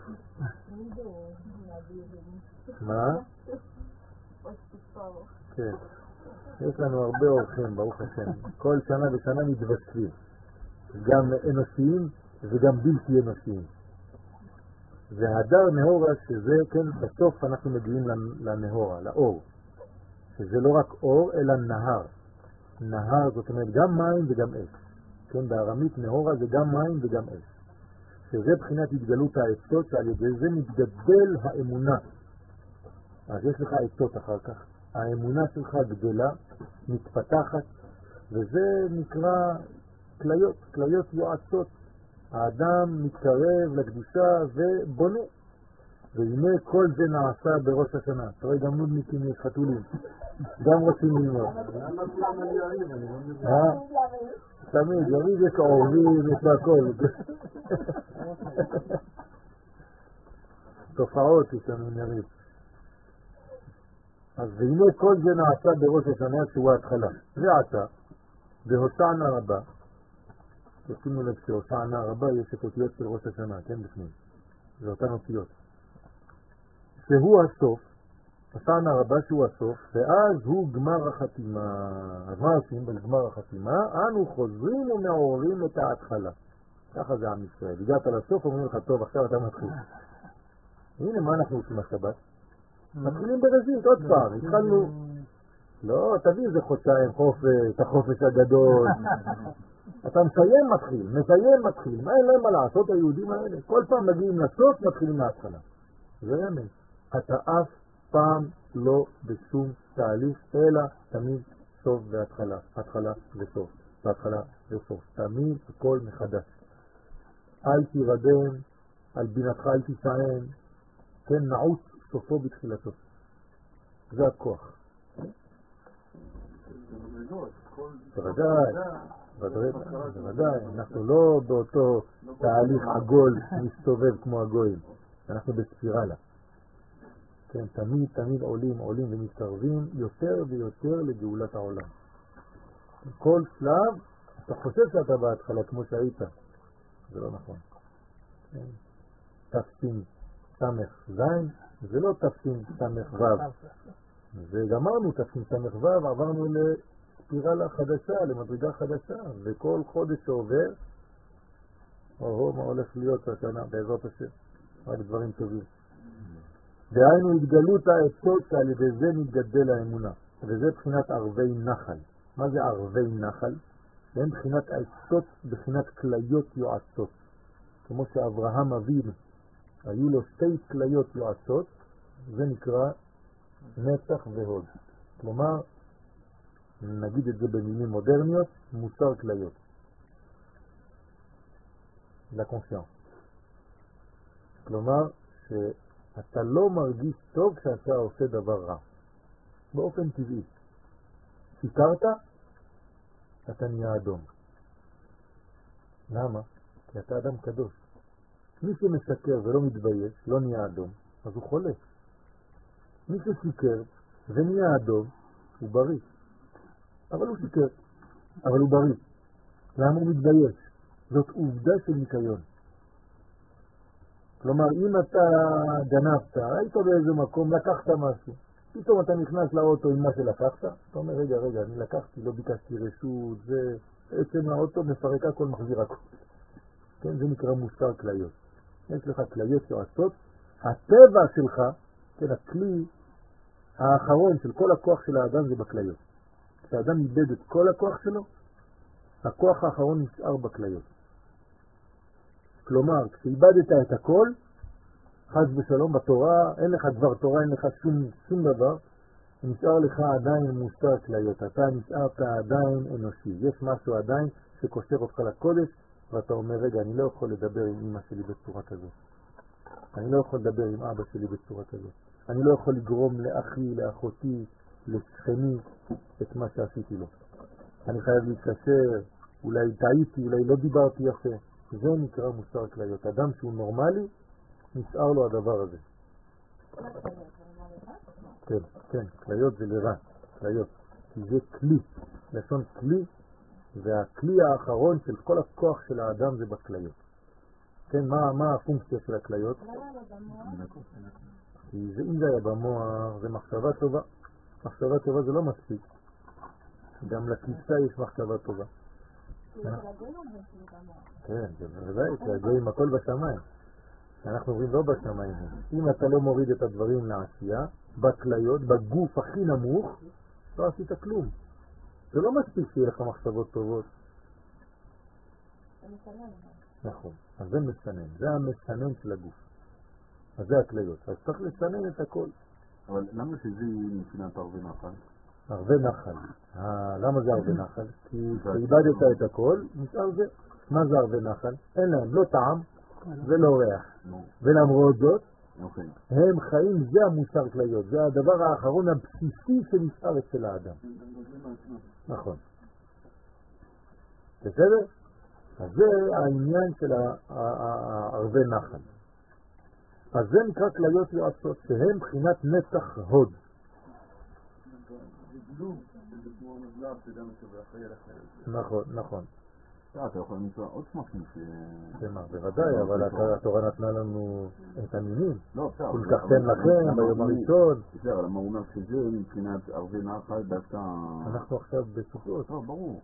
מה? כן, יש לנו הרבה אורחים, ברוך השם, כל שנה ושנה מתווספים, גם אנושיים וגם בלתי אנושיים. והדר נהורה, שזה, כן, בסוף אנחנו מגיעים לנהורה, לאור, שזה לא רק אור אלא נהר. נהר זאת אומרת גם מים וגם אש, כן, בארמית נהורה זה גם מים וגם אש, שזה בחינת התגלות העצות, שעל ידי זה מתגדל האמונה. אז יש לך עצות אחר כך, האמונה שלך גדלה, מתפתחת, וזה נקרא כליות, כליות יועצות. האדם מתקרב לקדושה ובונה, והנה כל זה נעשה בראש השנה. תראה, גם נודניקים יש חתולים, גם רוצים ללמוד. תמיד, יריב יש עורבים, יש הכל. תופעות יש לנו יריב. אז והנה כל זה נעשה בראש השנה שהוא ההתחלה. ועתה, בהושענא רבה, תשימו לב שהושענא רבה יש את אותיות של ראש השנה, כן, בפנים. זה אותן אותיות. שהוא הסוף, הושענא רבה שהוא הסוף, ואז הוא גמר החתימה. אז מה עושים בגמר החתימה? אנו חוזרים ומעוררים את ההתחלה. ככה זה עם ישראל. הגעת לסוף, אומרים לך, טוב, עכשיו אתה מתחיל. הנה מה אנחנו עושים השבת? מתחילים בראשית, עוד פעם, התחלנו... לא, תביא איזה חודשיים חופש, את החופש הגדול. אתה מסיים מתחיל, מסיים מתחיל. מה אין להם מה לעשות היהודים האלה? כל פעם מגיעים לסוף, מתחילים מההתחלה. זה רמז. אתה אף פעם לא בשום תהליך, אלא תמיד סוף והתחלה. התחלה וסוף. והתחלה וסוף. תמיד הכל מחדש. אל תירדם, על בינתך אל תשען, כן, נעוץ סופו בתחילתו. זה הכוח. בוודאי, בוודאי, אנחנו לא באותו תהליך עגול מסתובב כמו הגויים, אנחנו בספירלה. כן, תמיד תמיד עולים, עולים ומתקרבים יותר ויותר לגאולת העולם. כל שלב, אתה חושב שאתה בהתחלה כמו שהיית, זה לא נכון. תפסים סמך זין, זה לא תפסים סמך וו. וגמרנו תפסים סמך וו, עברנו לספירלה חדשה, למדרגה חדשה, וכל חודש שעובר, או מה הולך להיות השנה בעזרת השם, רק דברים טובים. דהיינו התגלות העצות שעל ידי זה מתגדל האמונה, וזה בחינת ערבי נחל. מה זה ערבי נחל? זה בחינת העצות, בחינת כליות יועצות. כמו שאברהם אבינו, היו לו שתי כליות יועצות, זה נקרא נצח והוד. כלומר, נגיד את זה במילים מודרניות, מוסר כליות. לקונסיאנס. כלומר, שאתה לא מרגיש טוב כשאתה עושה דבר רע. באופן טבעי. שיקרת, אתה נהיה אדום. למה? כי אתה אדם קדוש. מי שמשקר ולא מתבייש, לא נהיה אדום, אז הוא חולה. מי ששיקר ונהיה אדום, הוא בריא. אבל הוא שיקר, אבל הוא בריא. למה הוא מתבייש? זאת עובדה של ניקיון. כלומר, אם אתה גנבת, היית באיזה מקום, לקחת משהו, פתאום אתה נכנס לאוטו עם מה שלקחת, אתה אומר, רגע, רגע, אני לקחתי, לא ביקשתי רשות, זה בעצם האוטו מפרק הכל, מחזיר הכל. כן, זה נקרא מוסר כליות. יש לך כליות יועצות, הטבע שלך, כן, הכלי האחרון של כל הכוח של האדם זה בכליות. כשהאדם איבד את כל הכוח שלו, הכוח האחרון נשאר בכליות. כלומר, כשאיבדת את הכל, חס ושלום בתורה, אין לך דבר תורה, אין לך שום, שום דבר, נשאר לך עדיין מוסר כליות. אתה נשארת עדיין אנושי. יש משהו עדיין שקושר אותך לקודש, ואתה אומר, רגע, אני לא יכול לדבר עם אמא שלי בצורה כזאת. אני לא יכול לדבר עם אבא שלי בצורה כזאת. אני לא יכול לגרום לאחי, לאחותי, לשכני, את מה שעשיתי לו. אני חייב להתקשר, אולי טעיתי, אולי לא דיברתי יפה. זה נקרא מוסר כליות. אדם שהוא נורמלי, נשאר לו הדבר הזה. כן, כן, כליות זה לרע. הכליות, כי זה כלי, לשון כלי, והכלי האחרון של כל הכוח של האדם זה בכליות. כן, מה, מה הפונקציה של הכליות? כי זה, אם זה היה במוח, זה מחשבה טובה. מחשבה טובה זה לא מספיק. גם לכיסה יש מחשבה טובה. כן, זה בוודאי, כי הגויים הכל בשמיים. אנחנו אומרים לא בשמיים. אם אתה לא מוריד את הדברים לעשייה, בכליות, בגוף הכי נמוך, לא עשית כלום. זה לא מספיק שיהיה לך מחשבות טובות. נכון, אז זה מסנן, זה המסנן של הגוף. אז זה הכליות, אז צריך לסנן את הכל. אבל למה שזה מבחינת ערבי נחל? ערבי נחל. למה זה ערבי נחל? כי כשאיבדת את הכל, נשאר זה. מה זה ערבי נחל? אין להם לא טעם ולא ריח. ולמרות זאת, הם חיים, זה המוסר כליות, זה הדבר האחרון הבסיסי שנשאר אצל האדם. נכון. בסדר? אז זה העניין של הערבי נחל. אז זה נקרא כליות יועצות, שהם בחינת נצח הוד. נכון, נכון. אתה יכול למצוא עוד שמחים ש... שמה, בוודאי, אבל התורה נתנה לנו את המינים. לא, בסדר. ולקחתם לכם ביום הראשון. בסדר, למה הוא אומר שזה מבחינת ערבי נחל דווקא... אנחנו עכשיו בסוכות. לא, ברור.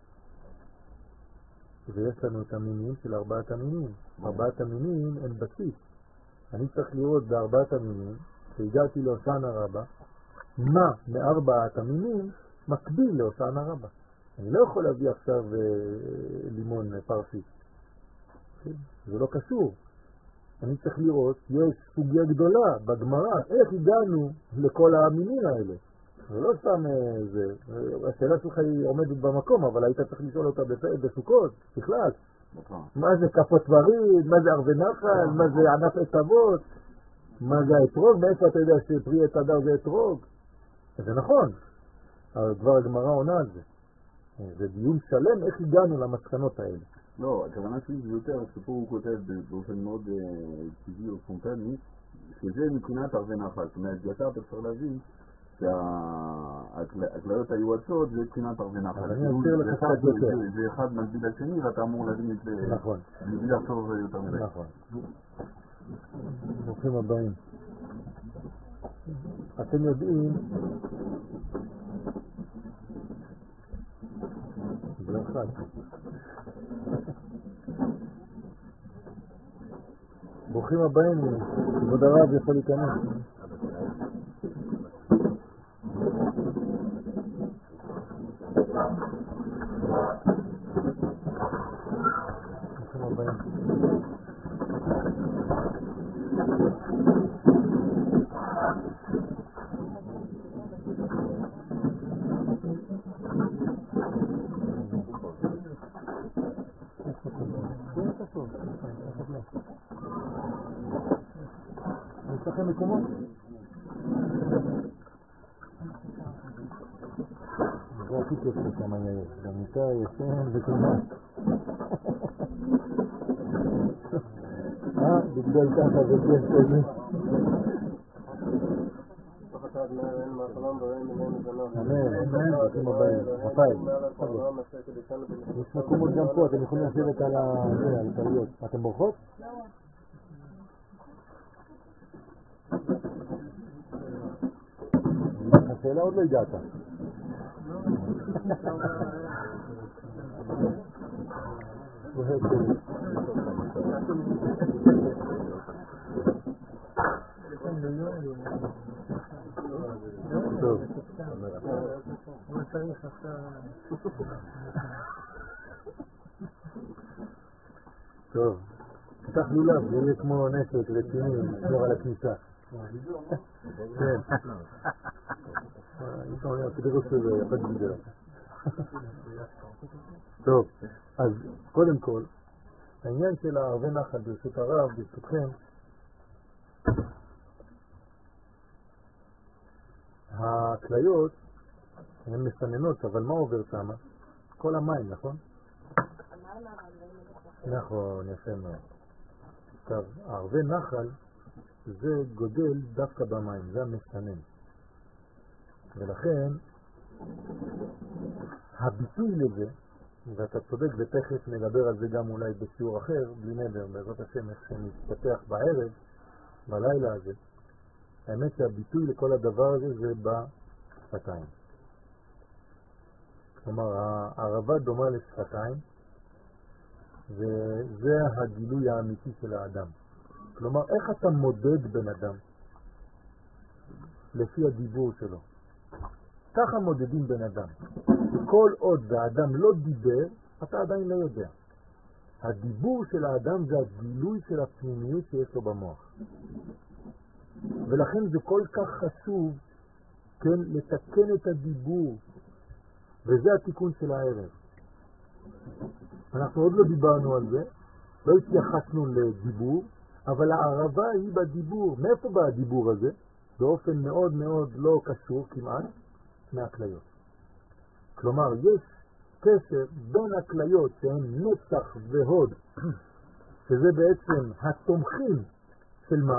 ויש לנו את המינים של ארבעת המינים. ארבעת המינים הם בסיס. אני צריך לראות בארבעת המינים, שהגעתי להושענא רבה, מה מארבעת המינים מקביל להושענא רבה. אני לא יכול להביא עכשיו אה, לימון פרסי. זה לא קשור. אני צריך לראות, יש סוגיה גדולה בגמרא, איך הגענו לכל המינים האלה. זה לא סתם אה, זה. השאלה שלך היא עומדת במקום, אבל היית צריך לשאול אותה בסוכות, בכלל. מה זה כפות וריד, מה זה ערבי נחל, מה זה ענף עשבות, מה זה האתרוג, מאיפה אתה יודע שפרי עץ הדר זה אתרוג? זה נכון, אבל כבר הגמרא עונה על זה. זה דיון שלם איך הגענו למסקנות האלה. לא, הכוונה שלי זה יותר, שפה הוא כותב באופן מאוד טבעי או ספונטני, שזה מבחינת ערבי נחל. זאת אומרת, ישר אתה אפשר להבין שהכליות היועצות זה מבחינת ערבי נחל. אבל אני אסביר לך קצת יותר. זה אחד מקביל לשני ואתה אמור להבין את זה. נכון. מבלי לחשוב יותר מדי. נכון. ברוכים הבאים. אתם יודעים, זה אחד. ברוכים הבאים, כבוד הרב יכול להיכנס. ברוכים הבאים. יש לכם מקומות? זה הכי כיף לשם היה, במיטה ישן וקומה. אה, בגלל ככה זה כן כזה. אמן, אמן, אתם הבאים, רפאי. יש מקומות גם פה, אתם יכולים לשבת על הטליות. אתם בורחות? השאלה עוד לא הגעת. טוב. טוב. תפתח לולב, זה יהיה כמו נשק רציני, לשמור על הכניסה. כן. יש לנו כדרות שזה יחד גידר. טוב, אז קודם כל, העניין של הערבי נחל ברשות הרב, ברשותכם, הכליות הן מסננות, אבל מה עובר שם? כל המים, נכון? נכון, יפה מאוד. עכשיו, הערבי נחל זה גודל דווקא במים, זה המסנן. ולכן הביטוי לזה, ואתה צודק ותכף נדבר על זה גם אולי בשיעור אחר, בלי נדר, בעזרת השם, איך שנתפתח בערב, בלילה הזה, האמת שהביטוי לכל הדבר הזה זה בשפתיים. כלומר, הערבה דומה לשפתיים, וזה הגילוי האמיתי של האדם. כלומר, איך אתה מודד בן אדם? לפי הדיבור שלו. ככה מודדים בן אדם. כל עוד האדם לא דיבר, אתה עדיין לא יודע. הדיבור של האדם זה הגילוי של הפנימיות שיש לו במוח. ולכן זה כל כך חשוב, כן, לתקן את הדיבור. וזה התיקון של הערב. אנחנו עוד לא דיברנו על זה, לא התייחסנו לדיבור, אבל הערבה היא בדיבור. מאיפה בא הדיבור הזה? באופן מאוד מאוד לא קשור כמעט מהכליות. כלומר, יש קשר בין הכליות שהן נצח והוד, שזה בעצם התומכים של מה?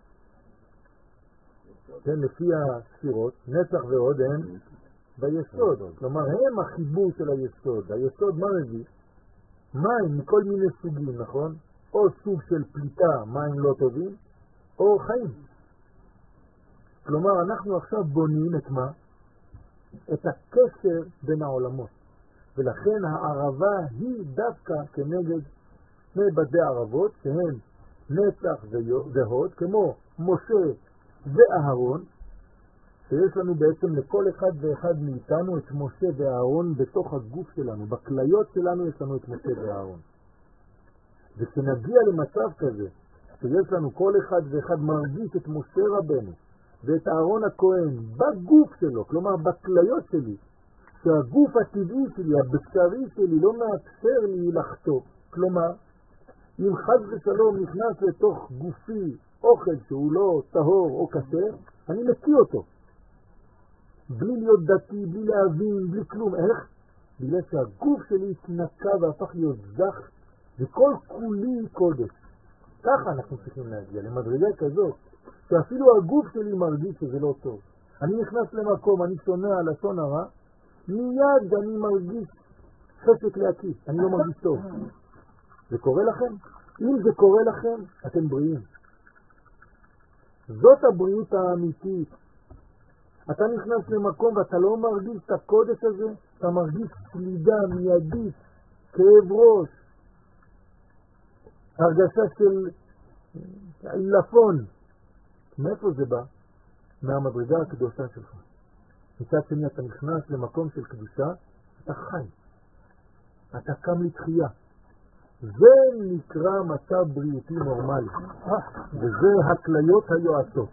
כן, לפי הספירות, נצח והוד הם ביסוד. כלומר, הם החיבור של היסוד. היסוד מה מביא? מים מכל מיני סוגים, נכון? או סוג של פליטה, מים לא טובים, או חיים. כלומר, אנחנו עכשיו בונים את מה? את הקשר בין העולמות. ולכן הערבה היא דווקא כנגד שני בדי ערבות, שהן נצח והוד, כמו משה ואהרון, שיש לנו בעצם לכל אחד ואחד מאיתנו את משה ואהרון בתוך הגוף שלנו. בכליות שלנו יש לנו את משה ואהרון. וכשנגיע למצב כזה, שיש לנו כל אחד ואחד מרגיש את משה רבנו, ואת אהרון הכהן בגוף שלו, כלומר בכליות שלי, שהגוף הטבעי שלי, הבשרי שלי, לא מאפשר לי לחטוא. כלומר, אם חד ושלום נכנס לתוך גופי אוכל שהוא לא טהור או כשר, אני מקיא אותו. בלי להיות דתי, בלי להבין, בלי כלום. איך? בגלל שהגוף שלי התנקה והפך להיות זך, וכל כולי קודש. ככה אנחנו צריכים להגיע למדרגה כזאת, שאפילו הגוף שלי מרגיש שזה לא טוב. אני נכנס למקום, אני שונא על לשון הרע, מיד אני מרגיש חשק להקיף, אני לא מרגיש טוב. זה קורה לכם? אם זה קורה לכם, אתם בריאים. זאת הבריאות האמיתית. אתה נכנס למקום ואתה לא מרגיש את הקודש הזה, אתה מרגיש סלידה מיידית, כאב ראש, הרגשה של עילפון. מאיפה זה בא? מהמדרגה הקדושה שלך. מצד שני אתה נכנס למקום של קדושה, אתה חי. אתה קם לתחייה. זה נקרא מצב בריאותי נורמלי. וזה הכליות היועצות.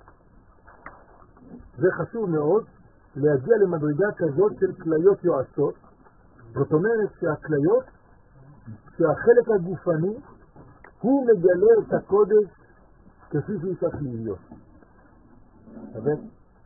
זה חשוב מאוד להגיע למדרגה כזאת של כליות יועצות. זאת אומרת שהכליות, שהחלק הגופני, הוא מגלה את הקודש כפי שהוא צריך להיות. הבן?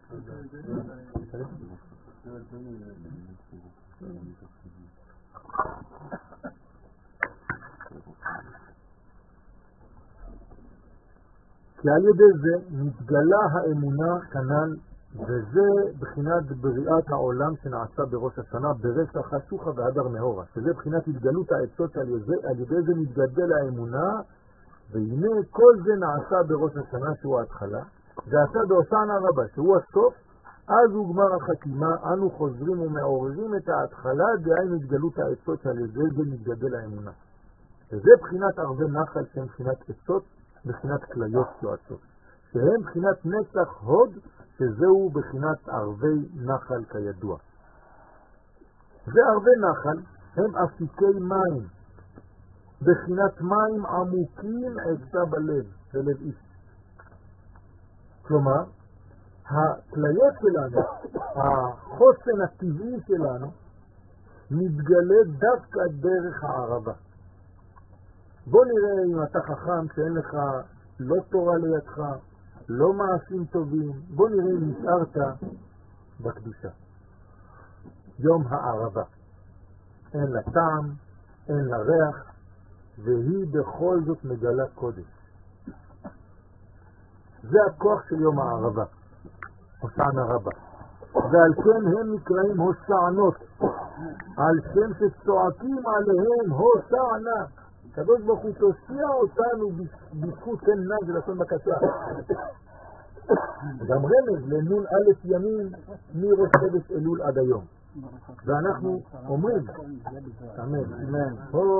כי על ידי זה מתגלה האמונה כנ"ל, וזה בחינת בריאת העולם שנעשה בראש השנה, ברשע חשוכה והדר מהורה, שזה בחינת התגלות העצות על ידי, על ידי זה מתגדל האמונה, והנה כל זה נעשה בראש השנה שהוא ההתחלה, ועשה בהושענא רבה שהוא הסוף, אז הוא גמר החתימה, אנו חוזרים ומעוררים את ההתחלה, דהיינו התגלות העצות שעל ידי זה מתגדל האמונה. וזה בחינת ערבי נחל שהם בחינת עצות, בחינת כליות יועצות, שהם בחינת נצח הוד, שזהו בחינת ערבי נחל כידוע. וערבי נחל הם אפיקי מים, בחינת מים עמוקים עצה בלב, בלב איש. כלומר, הכליות שלנו, החוסן הטבעי שלנו, מתגלה דווקא דרך הערבה. בוא נראה אם אתה חכם שאין לך לא תורה לידך, לא מעשים טובים, בוא נראה אם נשארת בקדושה. יום הערבה. אין לה טעם, אין לה ריח, והיא בכל זאת מגלה קודש. זה הכוח של יום הערבה, הושענא רבה. ועל כן הם נקראים הושענות, על שם שצועקים עליהם הושענה. הקדוש ברוך הוא תושיע אותנו בזכות כן נא, זה לשון בקשה. גם רמז לנון א' ימים מראש חודש אלול עד היום. ואנחנו אומרים, אמן,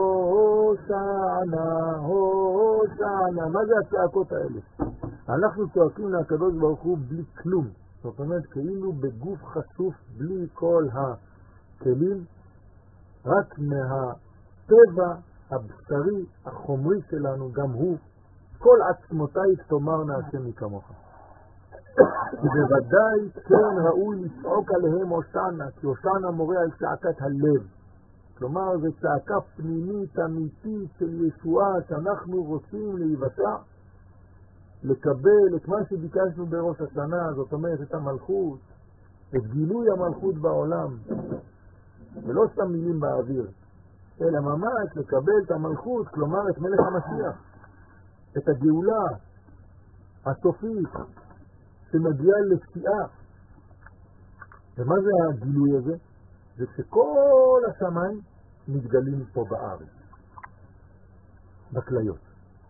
הושענה, הושענה. מה זה הצעקות האלה? אנחנו צועקים לקדוש ברוך הוא בלי כלום. זאת אומרת, כאילו בגוף חשוף, בלי כל הכלים, רק מהטבע הבשרי, החומרי שלנו, גם הוא, כל עצמותיי תאמרנה השם מכמוך. כי בוודאי כן ראוי לצעוק עליהם הושענה, כי הושענה מורה על צעקת הלב. כלומר, זו צעקה פנימית אמיתית של ישועה שאנחנו רוצים להיוושע, לקבל את מה שביקשנו בראש השנה, זאת אומרת את המלכות, את גילוי המלכות בעולם, ולא סתם מילים באוויר, אלא ממש לקבל את המלכות, כלומר את מלך המשיח, את הגאולה הסופית שמגיעה לשיאה. ומה זה הגילוי הזה? זה שכל השמיים מתגלים פה בארץ, בכליות.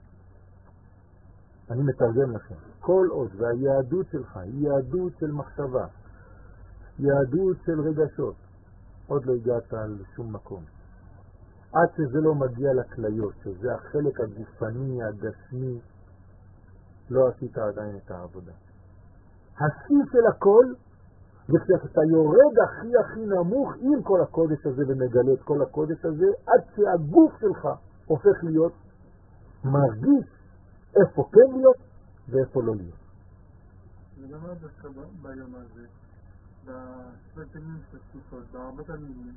אני מתרגם לכם, כל עוד והיהדות שלך היא יהדות של מחשבה, יהדות של רגשות, עוד לא הגעת לשום מקום. עד שזה לא מגיע לכליות, שזה החלק הגופני, הגשמי, לא עשית עדיין את העבודה. השיא של הכל, וכשאתה יורד הכי הכי נמוך עם כל הקודש הזה ומגלה את כל הקודש הזה, עד שהגוף שלך הופך להיות מרגיש איפה כן להיות ואיפה לא להיות. ולמה דווקא ביום הזה, בשבט ימים של סוכות, בארבעת המינים,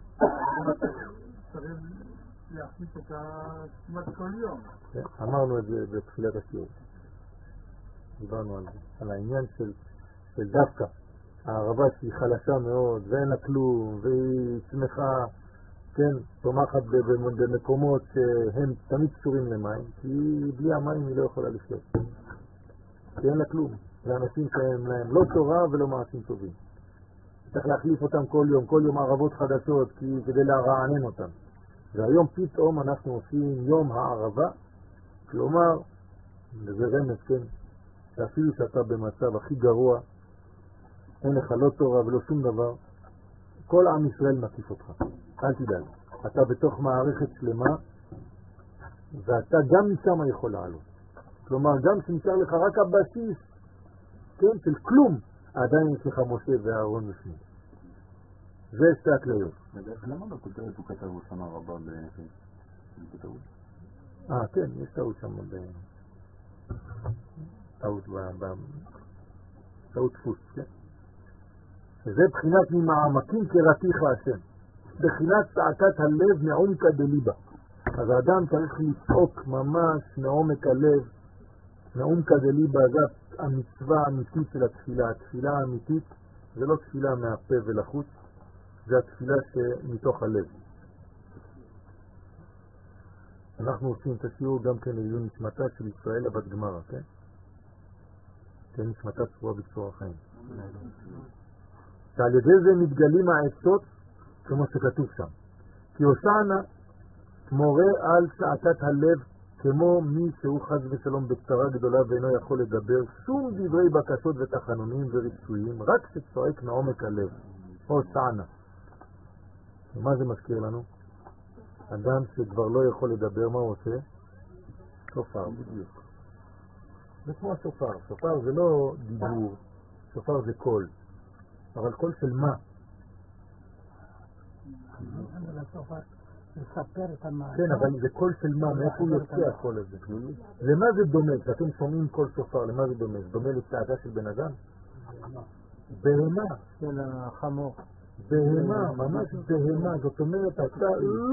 צריך להכניס אותה כמעט כל יום. אמרנו את זה בתחילת השיעור. דיברנו על זה, על העניין של, של דווקא. הערבה שהיא חלשה מאוד, ואין לה כלום, והיא שמחה, כן, תומכת במקומות שהם תמיד קשורים למים, כי בלי המים היא לא יכולה לחיות. כי אין לה כלום. זה אנשים שהם להם לא תורה ולא מעשים טובים. צריך להחליף אותם כל יום, כל יום ערבות חדשות, כי כדי להרענן אותם. והיום פתאום אנחנו עושים יום הערבה, כלומר, וזה רמז, כן, שאפילו שאתה במצב הכי גרוע, אין לך לא תורה ולא שום דבר, כל עם ישראל מקיף אותך. אל תדאג. אתה בתוך מערכת שלמה, ואתה גם משם יכול לעלות. כלומר, גם שנשאר לך רק הבסיס, כן, של כלום, עדיין יש לך משה ואהרון ושמי. זה שתי הכליות. למה בכותרת הוא כתב שנה רבה בכתבות? אה, כן, יש טעות שם ב... טעות ב... טעות דפוס, כן? שזה בחינת ממעמקים קראתיך השם. בחינת צעקת הלב מעומקא דליבא. אז האדם צריך לצעוק ממש מעומק הלב, מעומקא דליבא, זה המצווה האמיתית של התפילה. התפילה האמיתית זה לא תפילה מהפה ולחוץ, זה התפילה שמתוך הלב. אנחנו עושים את השיעור גם כן לעילוי נשמתה של ישראל הבת גמרא, כן? כן, נשמתה צרורה בצרור החיים. שעל ידי זה מתגלים העצות כמו שכתוב שם. כי הושענה מורה על צעקת הלב כמו מי שהוא חס ושלום בצרה גדולה ואינו יכול לדבר שום דברי בקשות ותחנונים וריצויים, רק שצועק מעומק הלב. הושענה. ומה זה מזכיר לנו? אדם שכבר לא יכול לדבר, מה הוא עושה? שופר, בדיוק. זה כמו השופר. שופר זה לא דיבור, שופר זה קול. אבל קול של מה? כן, אבל זה קול של מה? מאיפה הוא יוצא הקול הזה? למה זה דומה? כשאתם שומעים קול שופר, למה זה דומה? זה דומה לצעקה של בן אדם? בהמה. של החמור. בהמה, ממש בהמה. זאת אומרת, אתה...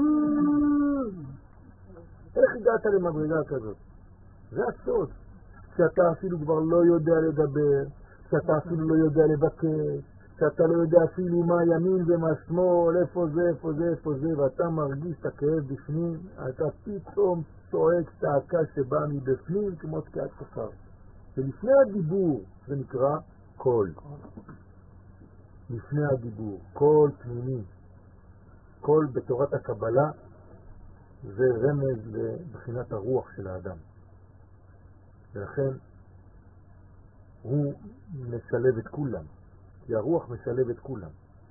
איך הגעת למדרגה כזאת? זה הסוד. שאתה אפילו כבר לא יודע לדבר, שאתה אפילו לא יודע לבקש, שאתה לא יודע אפילו מה ימין ומה שמאל, איפה זה, איפה זה, איפה זה, ואתה מרגיש את הכאב בפנים, אתה פתאום צועק צעקה שבאה מבפנים כמו תקיעת שופר. ולפני הדיבור זה נקרא קול. לפני הדיבור, קול פנימי. קול בתורת הקבלה זה רמז לבחינת הרוח של האדם. ולכן הוא משלב את כולם, כי הרוח משלב את כולם.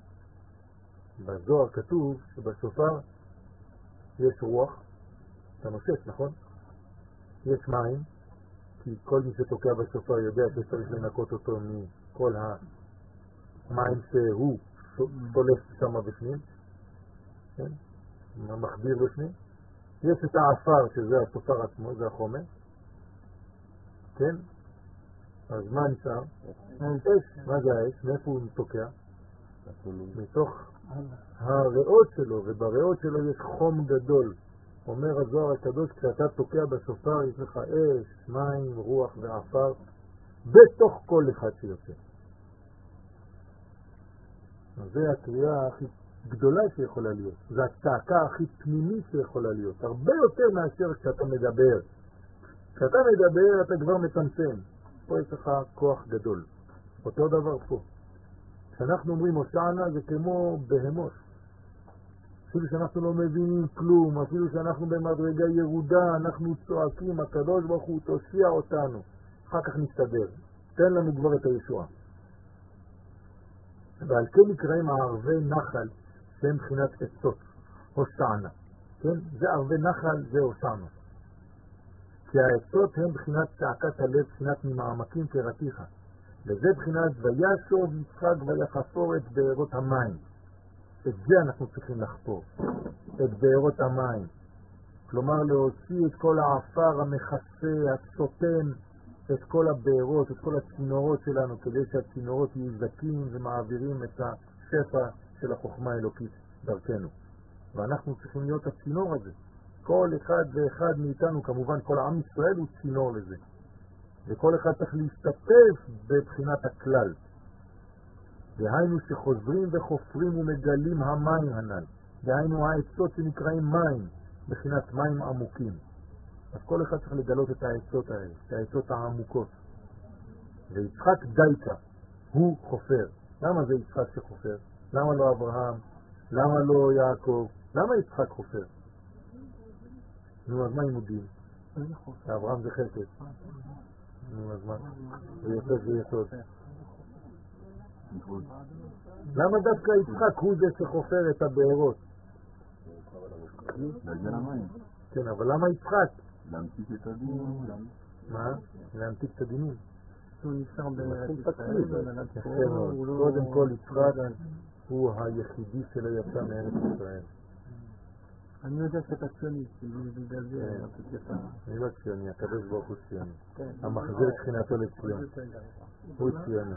בזוהר כתוב שבשופר יש רוח, אתה נושק, נכון? יש מים, כי כל מי שתוקע בשופר יודע שצריך לנקות אותו מכל המים שהוא תולף שם בפנים, כן? מחדיר בפנים. יש את האפר שזה השופר עצמו, זה החומר, כן? אז מה נשאר? אש. מה זה האש? מאיפה הוא תוקע? מתוך הריאות שלו, ובריאות שלו יש חום גדול. אומר הזוהר הקדוש, כשאתה תוקע בשופר יש לך אש, מים, רוח ואפר בתוך כל אחד שיוצא. אז זה הקריאה הכי גדולה שיכולה להיות. זה הצעקה הכי פנימית שיכולה להיות. הרבה יותר מאשר כשאתה מדבר. כשאתה מדבר אתה כבר מצמצם. פה יש לך כוח גדול. אותו דבר פה. כשאנחנו אומרים הושענא זה כמו בהמות. אפילו שאנחנו לא מבינים כלום, אפילו שאנחנו במדרגה ירודה, אנחנו צועקים, הקדוש ברוך הוא תושיע אותנו. אחר כך נסתדר. תן לנו כבר את הישועה. ועל כן נקראים הערבי נחל, שהם בחינת עצות, הושענא. כן? זה ערבי נחל, זה הושענא. כי העצות הם בחינת צעקת הלב, בחינת ממעמקים כרתיך. וזה בחינת וישוב יצחק ויחפור את בארות המים. את זה אנחנו צריכים לחפור, את בארות המים. כלומר להוציא את כל העפר המכסה, הסותם, את כל הבארות, את כל הצינורות שלנו, כדי שהצינורות יהיו זקים ומעבירים את השפע של החוכמה האלוקית דרכנו. ואנחנו צריכים להיות הצינור הזה. כל אחד ואחד מאיתנו, כמובן כל עם ישראל הוא צינור לזה. וכל אחד צריך להשתתף בבחינת הכלל. דהיינו שחוזרים וחופרים ומגלים המים הנ"ל. דהיינו העצות שנקראים מים, בחינת מים עמוקים. אז כל אחד צריך לגלות את העצות האלה, את העצות העמוקות. ויצחק דייקה, הוא חופר. למה זה יצחק שחופר? למה לא אברהם? למה לא יעקב? למה יצחק חופר? נו, אז מה עימודים? אברהם זה חלקת. נו, אז מה? ויצחק זה יסוד. למה דווקא יצחק הוא זה שחופר את הבארות? כן, אבל למה יצחק? להמתיק את הדינים. מה? להמתיק את הדינים. הוא נשאר בארץ ישראל. קודם כל יצחק הוא היחידי שלא יצא מארץ ישראל. אני יודע שאתה ציוני, בגלל זה רציתי אותה. אני לא ציוני, הקדוש ברוך הוא ציוני. המחזיר את תחינתו לציון. הוא ציוני.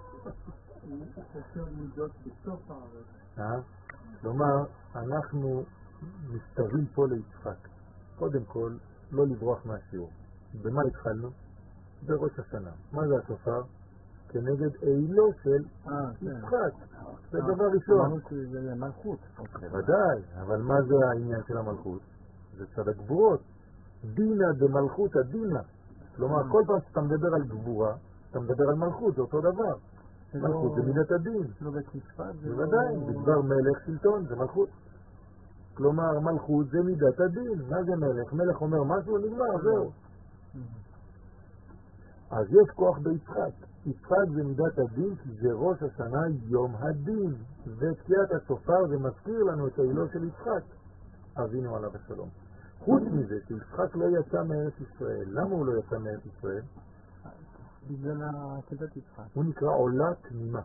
כלומר, אנחנו מסתרים פה ליצחק. קודם כל, לא לברוח מהשיעור. במה התחלנו? בראש השנה. מה זה השופר? כנגד אילו של יצחק. זה דבר ראשון. זה מלכות. ודאי, אבל מה זה העניין של המלכות? זה צד הגבורות. דינה במלכות הדינה. כלומר, כל פעם שאתה מדבר על גבורה, אתה מדבר על מלכות, זה אותו דבר. מלכות זה מידת הדין. לא בית משפט. בוודאי, זה דבר מלך שלטון, זה מלכות. כלומר, מלכות זה מידת הדין. מה זה מלך? מלך אומר משהו, נגמר, זהו. אז יש כוח ביצחק. יצחק זה מידת הדין, כי זה ראש השנה יום הדין. ותקיעת השופר זה מזכיר לנו את העילו של יצחק. אבינו עליו השלום. חוץ מזה, שיצחק לא יצא מארץ ישראל. למה הוא לא יצא מארץ ישראל? בגלל עקדת יצחק. הוא נקרא עולה תמימה.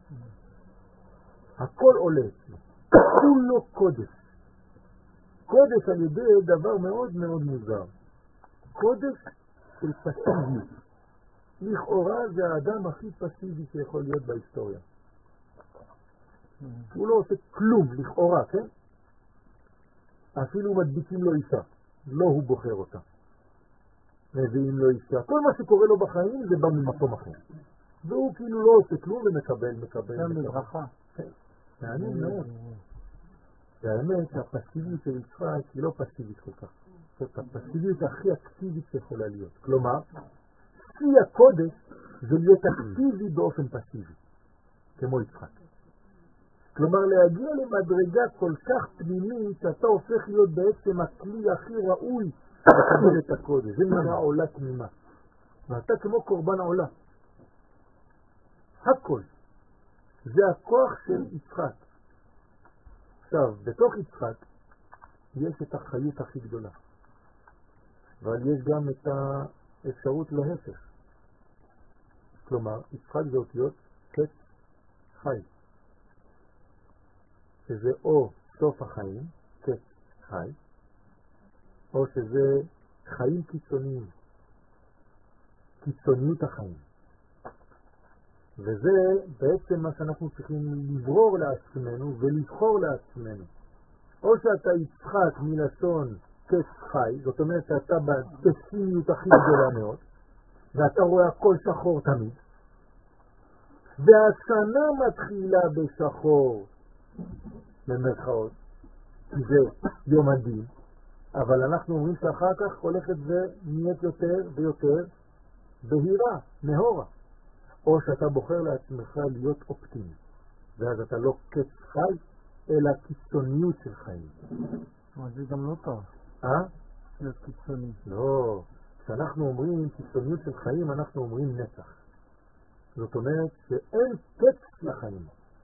הכל עולה אצלו. כולו קודש. קודש על ידי דבר מאוד מאוד מוזר. קודש של פסיביות. לכאורה זה האדם הכי פסיבי שיכול להיות בהיסטוריה. הוא לא עושה כלום, לכאורה, כן? אפילו מדביקים לו אישה. לא הוא בוחר אותה. מביאים לו אישה. כל מה שקורה לו בחיים זה בא ממקום אחר. והוא כאילו לא עושה כלום ומקבל, מקבל. גם בברכה. כן. מעניין מאוד. והאמת שהפסיביות של יצחק היא לא פסיבית כל כך. זאת הפסיביות הכי אקטיבית שיכולה להיות. כלומר, שיא הקודש זה להיות אקטיבי באופן פסיבי, כמו יצחק. כלומר, להגיע למדרגה כל כך פנימית, שאתה הופך להיות בעצם הכלי הכי ראוי לקבל את הקודש. זה נראה עולה תמימה. ואתה כמו קורבן עולה. הכל. זה הכוח של יצחק. עכשיו, בתוך יצחק יש את החיות הכי גדולה. אבל יש גם את האפשרות להפך. כלומר, יצחק זה אותיות קץ חי. שזה או סוף החיים, קץ חי, או שזה חיים קיצוניים. קיצוניות החיים. וזה בעצם מה שאנחנו צריכים לברור לעצמנו ולבחור לעצמנו. או שאתה יצחק מלשון קץ חי, זאת אומרת שאתה בפסימיות הכי גדולה מאוד, ואתה רואה הכל שחור תמיד, והשנה מתחילה בשחור, במרכאות, כי זה יום הדין, אבל אנחנו אומרים שאחר כך הולכת ונהיית יותר ויותר בהירה, נהורה. או שאתה בוחר לעצמך להיות אופטימי, ואז אתה לא קץ חי, אלא קיצוניות של חיים. אבל זה גם לא טוב. אה? להיות קיצוני. לא. כשאנחנו אומרים קיצוניות של חיים, אנחנו אומרים נצח. זאת אומרת שאין קץ לחיים.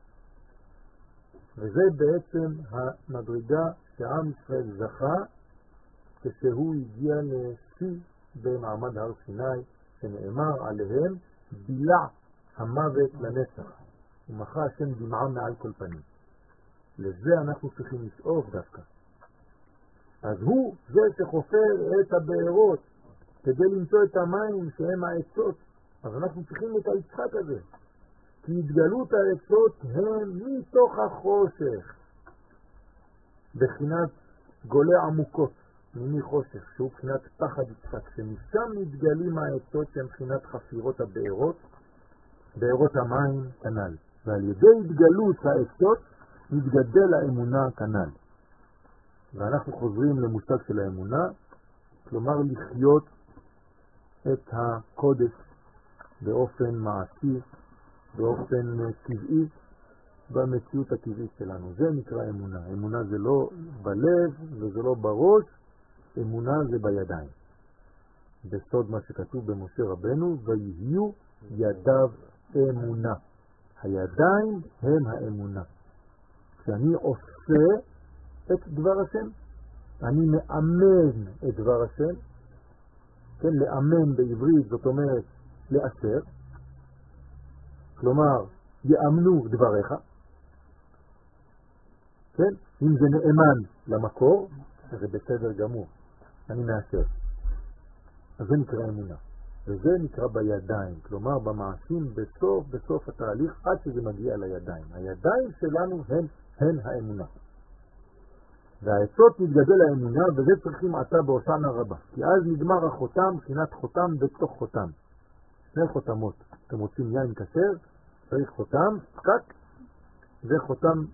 וזה בעצם המדרגה שעם ישראל זכה, כשהוא הגיע לשיא במעמד הר סיני, שנאמר עליהם, בילע המוות לנצח, ומחה השם דמעה מעל כל פנים. לזה אנחנו צריכים לשאוף דווקא. אז הוא זה שחופר את הבארות כדי למצוא את המים שהם העצות. אז אנחנו צריכים את היצחק הזה, כי התגלות העצות הם מתוך החושך, בחינת גולה עמוקות מימי חושך, שהוא בחינת פחד יצחק, שמשם מתגלים העצות שהם בחינת חפירות הבארות, בארות המים כנל, ועל ידי התגלות העצות מתגדל האמונה כנל. ואנחנו חוזרים למושג של האמונה, כלומר לחיות את הקודש באופן מעשי, באופן טבעי, במציאות הטבעית שלנו. זה נקרא אמונה. אמונה זה לא בלב וזה לא בראש, אמונה זה בידיים. בסוד מה שכתוב במשה רבנו, ויהיו ידיו אמונה. הידיים הם האמונה. כשאני עושה את דבר השם, אני מאמן את דבר השם, כן, לאמן בעברית זאת אומרת לאשר, כלומר יאמנו דבריך, כן, אם זה נאמן למקור, זה בסדר גמור, אני מאשר. אז זה נקרא אמונה, וזה נקרא בידיים, כלומר במעשים בסוף בסוף התהליך עד שזה מגיע לידיים. הידיים שלנו הן, הן האמונה. והעצות מתגדל האמונה, וזה צריכים עתה בהושענא רבה. כי אז נגמר החותם, בחינת חותם בתוך חותם. שני חותמות. אתם רוצים יין כשר, צריך חותם, פקק, וחותם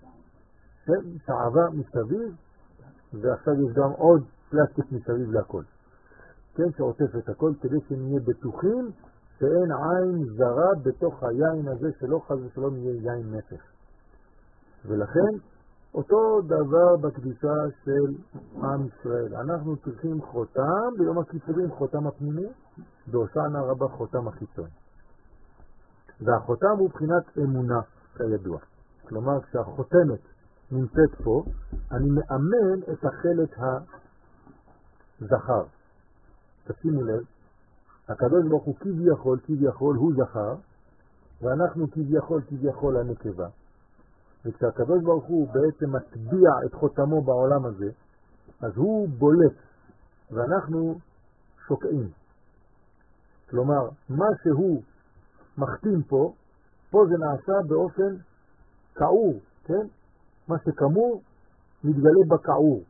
שעבה מסביב, ועכשיו יש גם עוד פלסטיק מסביב להכל. כן, שעוטף את הכל, כדי שנהיה בטוחים שאין עין זרה בתוך היין הזה, שלא חז ושלום יהיה יין נפש. ולכן, אותו דבר בקדישה של עם ישראל. אנחנו צריכים חותם, ביום הכיפורים חותם הפנימי, בהושענא רבה חותם החיצון. והחותם הוא בחינת אמונה, כידוע. כלומר, כשהחותמת נמצאת פה, אני מאמן את החלק הזכר. תשימו לב, הקדוש ברוך הוא כביכול, כביכול הוא זכר, ואנחנו כביכול, כביכול הנקבה. וכשהקדוש ברוך הוא בעצם מטביע את חותמו בעולם הזה, אז הוא בולט, ואנחנו שוקעים. כלומר, מה שהוא מחתים פה, פה זה נעשה באופן קעור, כן? מה שכמור מתגלה בקעור.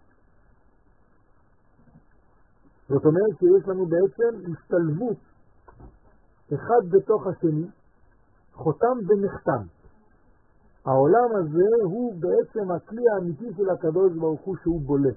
זאת אומרת שיש לנו בעצם השתלבות אחד בתוך השני, חותם ונחתם. העולם הזה הוא בעצם הכלי האמיתי של הקדוש ברוך הוא שהוא בולט.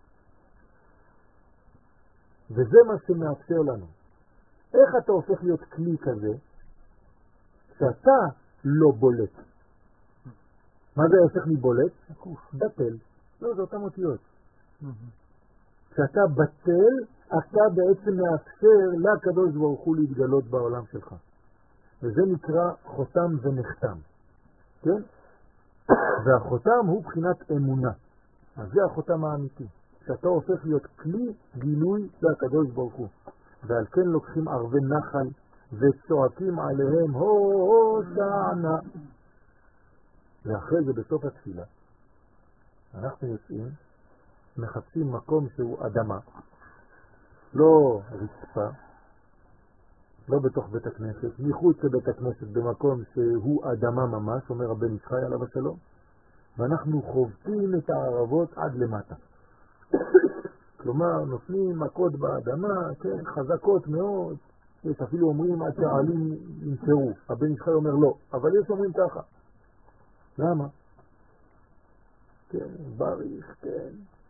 וזה מה שמאפשר לנו. איך אתה הופך להיות כלי כזה שאתה לא בולט? מה זה ההפך מבולט? בטל. לא, זה אותם אותיות. כשאתה בטל, אתה בעצם מאפשר לקדוש ברוך הוא להתגלות בעולם שלך. וזה נקרא חותם ונחתם. כן? והחותם הוא בחינת אמונה. אז זה החותם האמיתי. שאתה הופך להיות כלי גילוי לקדוש ברוך הוא. ועל כן לוקחים ערבי נחל וצועקים עליהם הושענא. ואחרי זה בסוף התפילה אנחנו יוצאים, מחפשים מקום שהוא אדמה, לא רצפה, לא בתוך בית הכנסת, מחוץ לבית הכנסת במקום שהוא אדמה ממש, אומר הבן איש חי עליו השלום, ואנחנו חובטים את הערבות עד למטה. כלומר, נותנים מכות באדמה, כן, חזקות מאוד, יש אפילו אומרים עד שהעלים ימצאו. הבן איש חי אומר לא, אבל יש אומרים ככה. למה? כן, בריך, כן.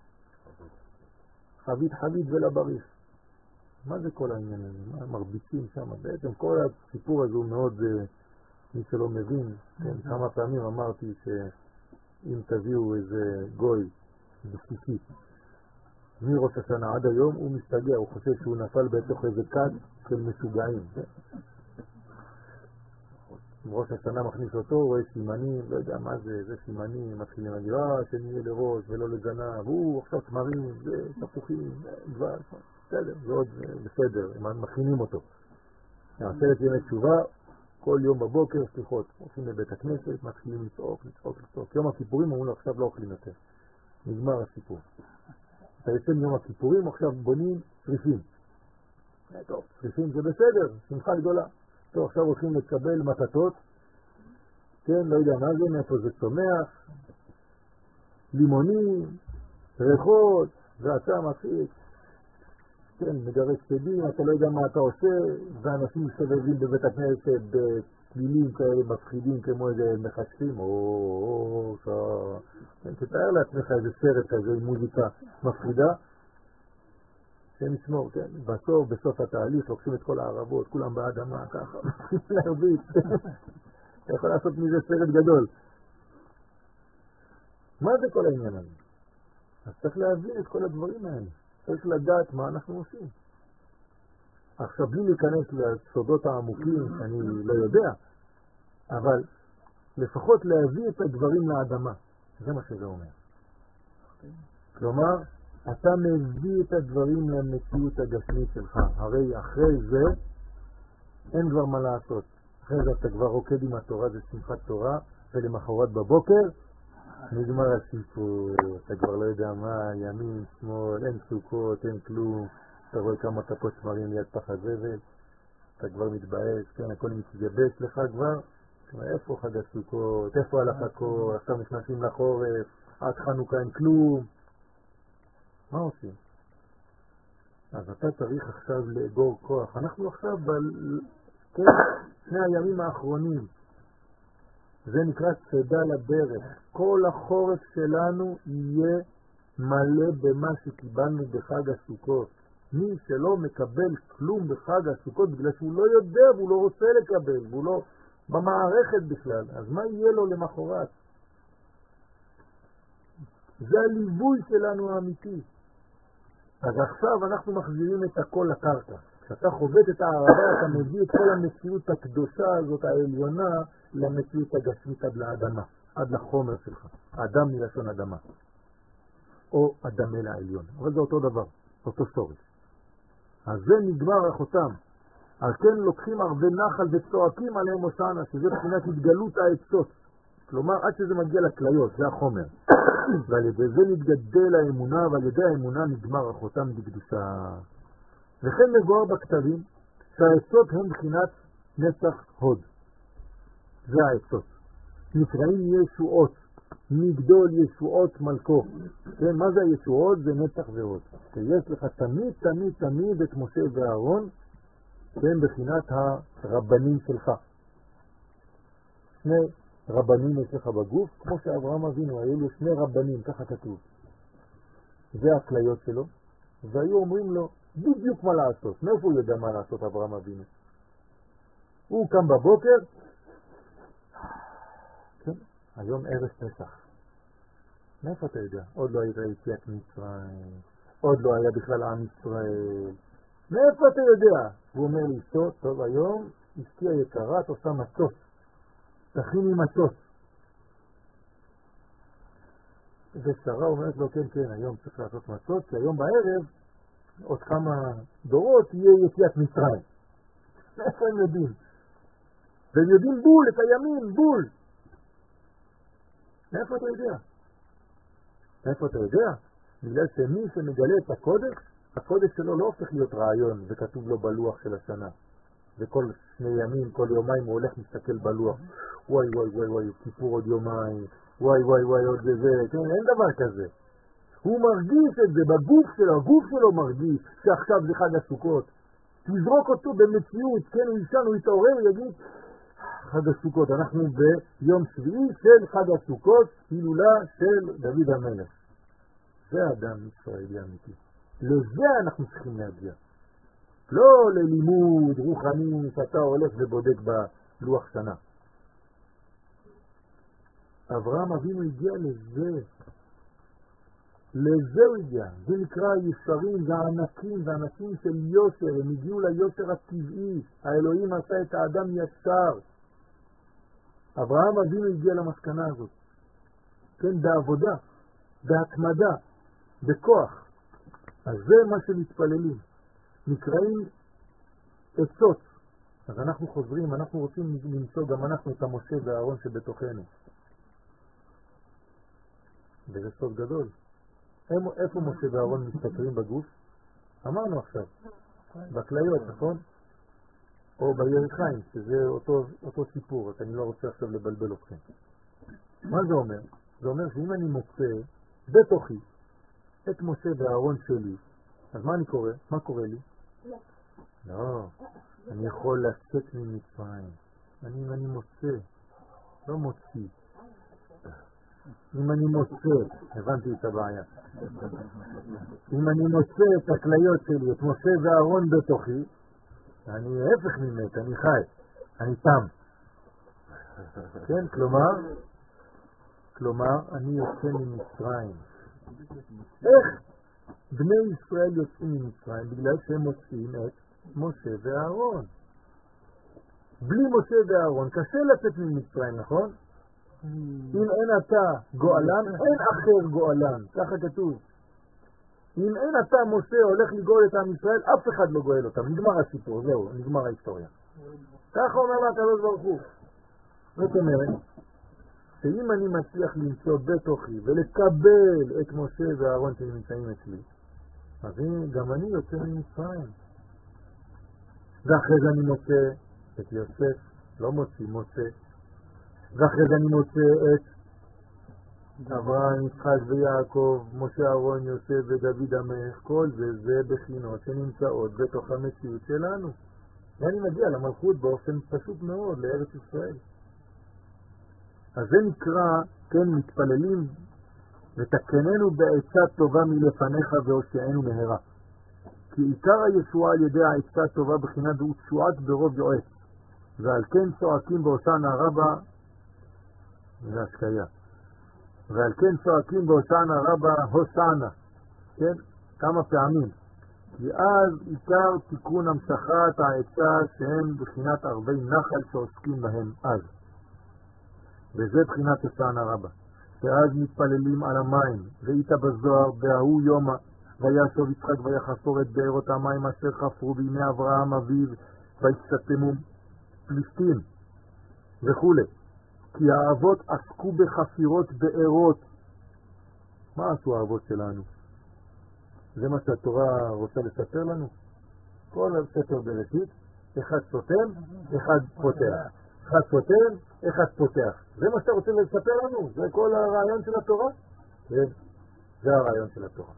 חבית חבית ולבריך. מה זה כל העניין הזה? מה מרביצים שם? בעצם כל הסיפור הזה הוא מאוד, מי שלא מבין, כן, כמה פעמים אמרתי שאם תביאו איזה גוי בסיסית, מראש השנה עד היום הוא מסתגע, הוא חושב שהוא נפל בתוך איזה כת של משוגעים. ראש השנה מכניס אותו, רואה סימנים, לא יודע מה זה, זה סימנים, מתחילים להגיד, אה, שנהיה לראש ולא לזנב, הוא עכשיו תמרים, זה תפוחים, דבר, בסדר, זה עוד בסדר, הם מכינים אותו. עשרת ימי תשובה, כל יום בבוקר, סליחות, הולכים לבית הכנסת, מתחילים לצעוק, לצעוק, לצעוק. יום הכיפורים אמרו לו, עכשיו לא אוכלים יותר. נגמר הסיפור. אתה יוצא מיום הכיפורים, עכשיו בונים שריפים. טוב, שריפים זה בסדר, שמחה גדולה. טוב, עכשיו הולכים לקבל מתתות, כן, לא יודע מה זה, מאיפה זה צומח, לימונים, ריחות, ואתה מתחיל, כן, מגרש שדים, אתה לא יודע מה אתה עושה, ואנשים מסתובבים בבית הכנסת בצלילים כאלה מפחידים כמו איזה מחשבים, או, או, או, כן, תתאר לעצמך איזה סרט כזה עם מוזיקה מפחידה, שם ישמור, כן, בסוף, בסוף התהליך, לוקחים את כל הערבות, כולם באדמה, ככה, להרביץ, אתה יכול לעשות מזה סרט גדול. מה זה כל העניין הזה? אז צריך להבין את כל הדברים האלה. צריך לדעת מה אנחנו עושים. עכשיו, בלי להיכנס לסודות העמוקים, שאני לא יודע, אבל לפחות להביא את הדברים לאדמה. זה מה שזה אומר. כלומר, אתה מביא את הדברים למציאות הגשמית שלך. הרי אחרי זה, אין כבר מה לעשות. אחרי זה אתה כבר רוקד עם התורה, זה שמחת תורה, ולמחרת בבוקר, נגמר הסיפור, אתה כבר לא יודע מה, ימין, שמאל, אין סוכות, אין כלום, אתה רואה כמה כפות שמרים ליד פח הזבל, אתה כבר מתבאס, כן, הכל מתגבש לך כבר, איפה חג הסוכות, איפה הלך הכל, עכשיו נכנסים לחורף, עד חנוכה אין כלום, מה עושים? אז אתה צריך עכשיו לאגור כוח, אנחנו עכשיו, ב... כן, שני הימים האחרונים, זה נקרא צדה לדרך. כל החורף שלנו יהיה מלא במה שקיבלנו בחג הסוכות. מי שלא מקבל כלום בחג הסוכות בגלל שהוא לא יודע והוא לא רוצה לקבל, והוא לא במערכת בכלל, אז מה יהיה לו למחרת? זה הליווי שלנו האמיתי. אז עכשיו אנחנו מחזירים את הכל לקרקע. כשאתה חובט את הערבה, אתה מביא את כל המציאות הקדושה הזאת, העליונה, למציאות הגשמית עד לאדמה, עד לחומר שלך. אדם מלשון אדמה. או אדמה לעליון. אבל זה אותו דבר, אותו שורש. אז זה נגמר החותם. על כן לוקחים ערבי נחל וצועקים עליהם הושענא, שזה בחינת התגלות העצות. כלומר, עד שזה מגיע לכליות, זה החומר. ועל ידי זה נתגדל האמונה, ועל ידי האמונה נגמר החותם בקדושה. וכן מבואר בכתבים שהעצות הן בחינת נצח הוד. זה העצות. נקראים ישועות, מגדול ישועות מלכו. כן, מה זה הישועות? זה נצח והוד. שיש לך תמיד תמיד תמיד את משה ואהרון, כן, בחינת הרבנים שלך. שני רבנים יש לך בגוף, כמו שאברהם אבינו, היו לו שני רבנים, ככה כתוב. זה הכליות שלו, והיו אומרים לו בדיוק מה לעשות. מאיפה הוא יודע מה לעשות, אברהם אבינו? הוא קם בבוקר, כן? היום ערב פסח. מאיפה אתה יודע? עוד לא הייתה יציאת מצרים, עוד לא היה בכלל עם ישראל. מאיפה אתה יודע? הוא אומר לי, טוב, טוב, היום אשתי היקרה, את עושה מטוס. תכיני מטוס. ושרה אומרת לו, כן, כן, היום צריך לעשות מטוס, כי היום בערב, עוד כמה דורות, יהיה יציאת מצרים. מאיפה הם יודעים? והם יודעים בול, את הימים, בול. מאיפה אתה יודע? מאיפה אתה יודע? בגלל שמי שמגלה את הקודש, הקודש שלו לא הופך להיות רעיון, וכתוב לו בלוח של השנה. וכל שני ימים, כל יומיים הוא הולך מסתכל בלוח. וואי וואי וואי וואי, כיפור עוד יומיים, וואי וואי וואי עוד זה זה, כן, אין דבר כזה. הוא מרגיש את זה בגוף שלו, הגוף שלו מרגיש שעכשיו זה חג הסוכות. תזרוק אותו במציאות, כן, הוא ישן, הוא יתעורר, הוא יגיד, חג הסוכות, אנחנו ביום שביעי של חג הסוכות, הילולה של דוד המלך. זה האדם ישראלי אמיתי. לזה אנחנו צריכים להגיע. לא ללימוד רוחני שאתה הולך ובודק בלוח שנה. אברהם אבינו הגיע לזה. לזה הוא הגיע. זה נקרא ישרים, זה הענקים, זה אנשים של יושר. הם הגיעו ליושר הטבעי. האלוהים עשה את האדם ישר. אברהם אבינו הגיע למסקנה הזאת. כן, בעבודה, בהתמדה, בכוח. אז זה מה שמתפללים. נקראים עצות. אז אנחנו חוזרים, אנחנו רוצים למצוא גם אנחנו את המשה והארון שבתוכנו. וזה סוד גדול. איפה משה והארון מסתתרים בגוף? אמרנו עכשיו, בכליות, נכון? או ביריחיים, שזה אותו, אותו סיפור, אז אני לא רוצה עכשיו לבלבל אתכם. מה זה אומר? זה אומר שאם אני מוצא בתוכי את משה והארון שלי, אז מה אני קורא? מה קורא לי? לא. לא. אני יכול לצאת ממצרים. אני, אם אני מוצא, לא מוציא. אם אני מוצא, הבנתי את הבעיה. אם אני מוצא את הכליות שלי, את משה והארון בתוכי, אני ההפך ממת, אני חי, אני תם. כן, כלומר, כלומר, אני יוצא ממצרים. איך בני ישראל יוצאים ממצרים? בגלל שהם מוצאים את משה והארון. בלי משה והארון קשה לצאת ממצרים, נכון? אם אין אתה גואלן, אין אחר גואלן, ככה כתוב. אם אין אתה משה הולך לגאול את עם ישראל, אף אחד לא גואל אותם. נגמר הסיפור, זהו, נגמר ההיסטוריה. ככה אומר לה הקדוש ברוך הוא. זאת אומרת, שאם אני מצליח למצוא בתוכי ולקבל את משה והארון שנמצאים אצלי, אז גם אני יוצא ממצרים. ואחרי זה אני מוצא את יוסף, לא מוציא, מוצא. ואחרי זה אני מוצא את אברהם, יצחק ויעקב, משה, אהרון, יוסף ודוד המלך. כל זה זה בחינות שנמצאות בתוך המציאות שלנו. ואני מגיע למלכות באופן פשוט מאוד, לארץ ישראל. אז זה נקרא, כן, מתפללים, ותקננו בעצה טובה מלפניך והושיענו מהרה. כי עיקר הישועה על ידי העצה טובה בחינת הוא תשועת ברוב יועץ. ועל כן צועקים בהושענא רבה, זה השקיה. ועל כן צועקים בהושענא רבה הושענא. כן? כמה פעמים. כי אז עיקר תיקון המשכת העצה שהם בחינת ערבי נחל שעוסקים בהם אז. וזה בחינת הושענא רבה. שאז מתפללים על המים, ואיתה בזוהר, בהוא יומא, וישוב יצחק ויחפור את בארות המים אשר חפרו בימי אברהם אביו, ויצטמו פלישתים וכו'. כי האבות עסקו בחפירות בארות. מה עשו האבות שלנו? זה מה שהתורה רוצה לספר לנו? כל הספר בראשית, אחד סותם, אחד פותח. אחד סותם, אחד פותח. זה מה שאתה רוצה לספר לנו? זה כל הרעיון של התורה? זה, זה הרעיון של התורה.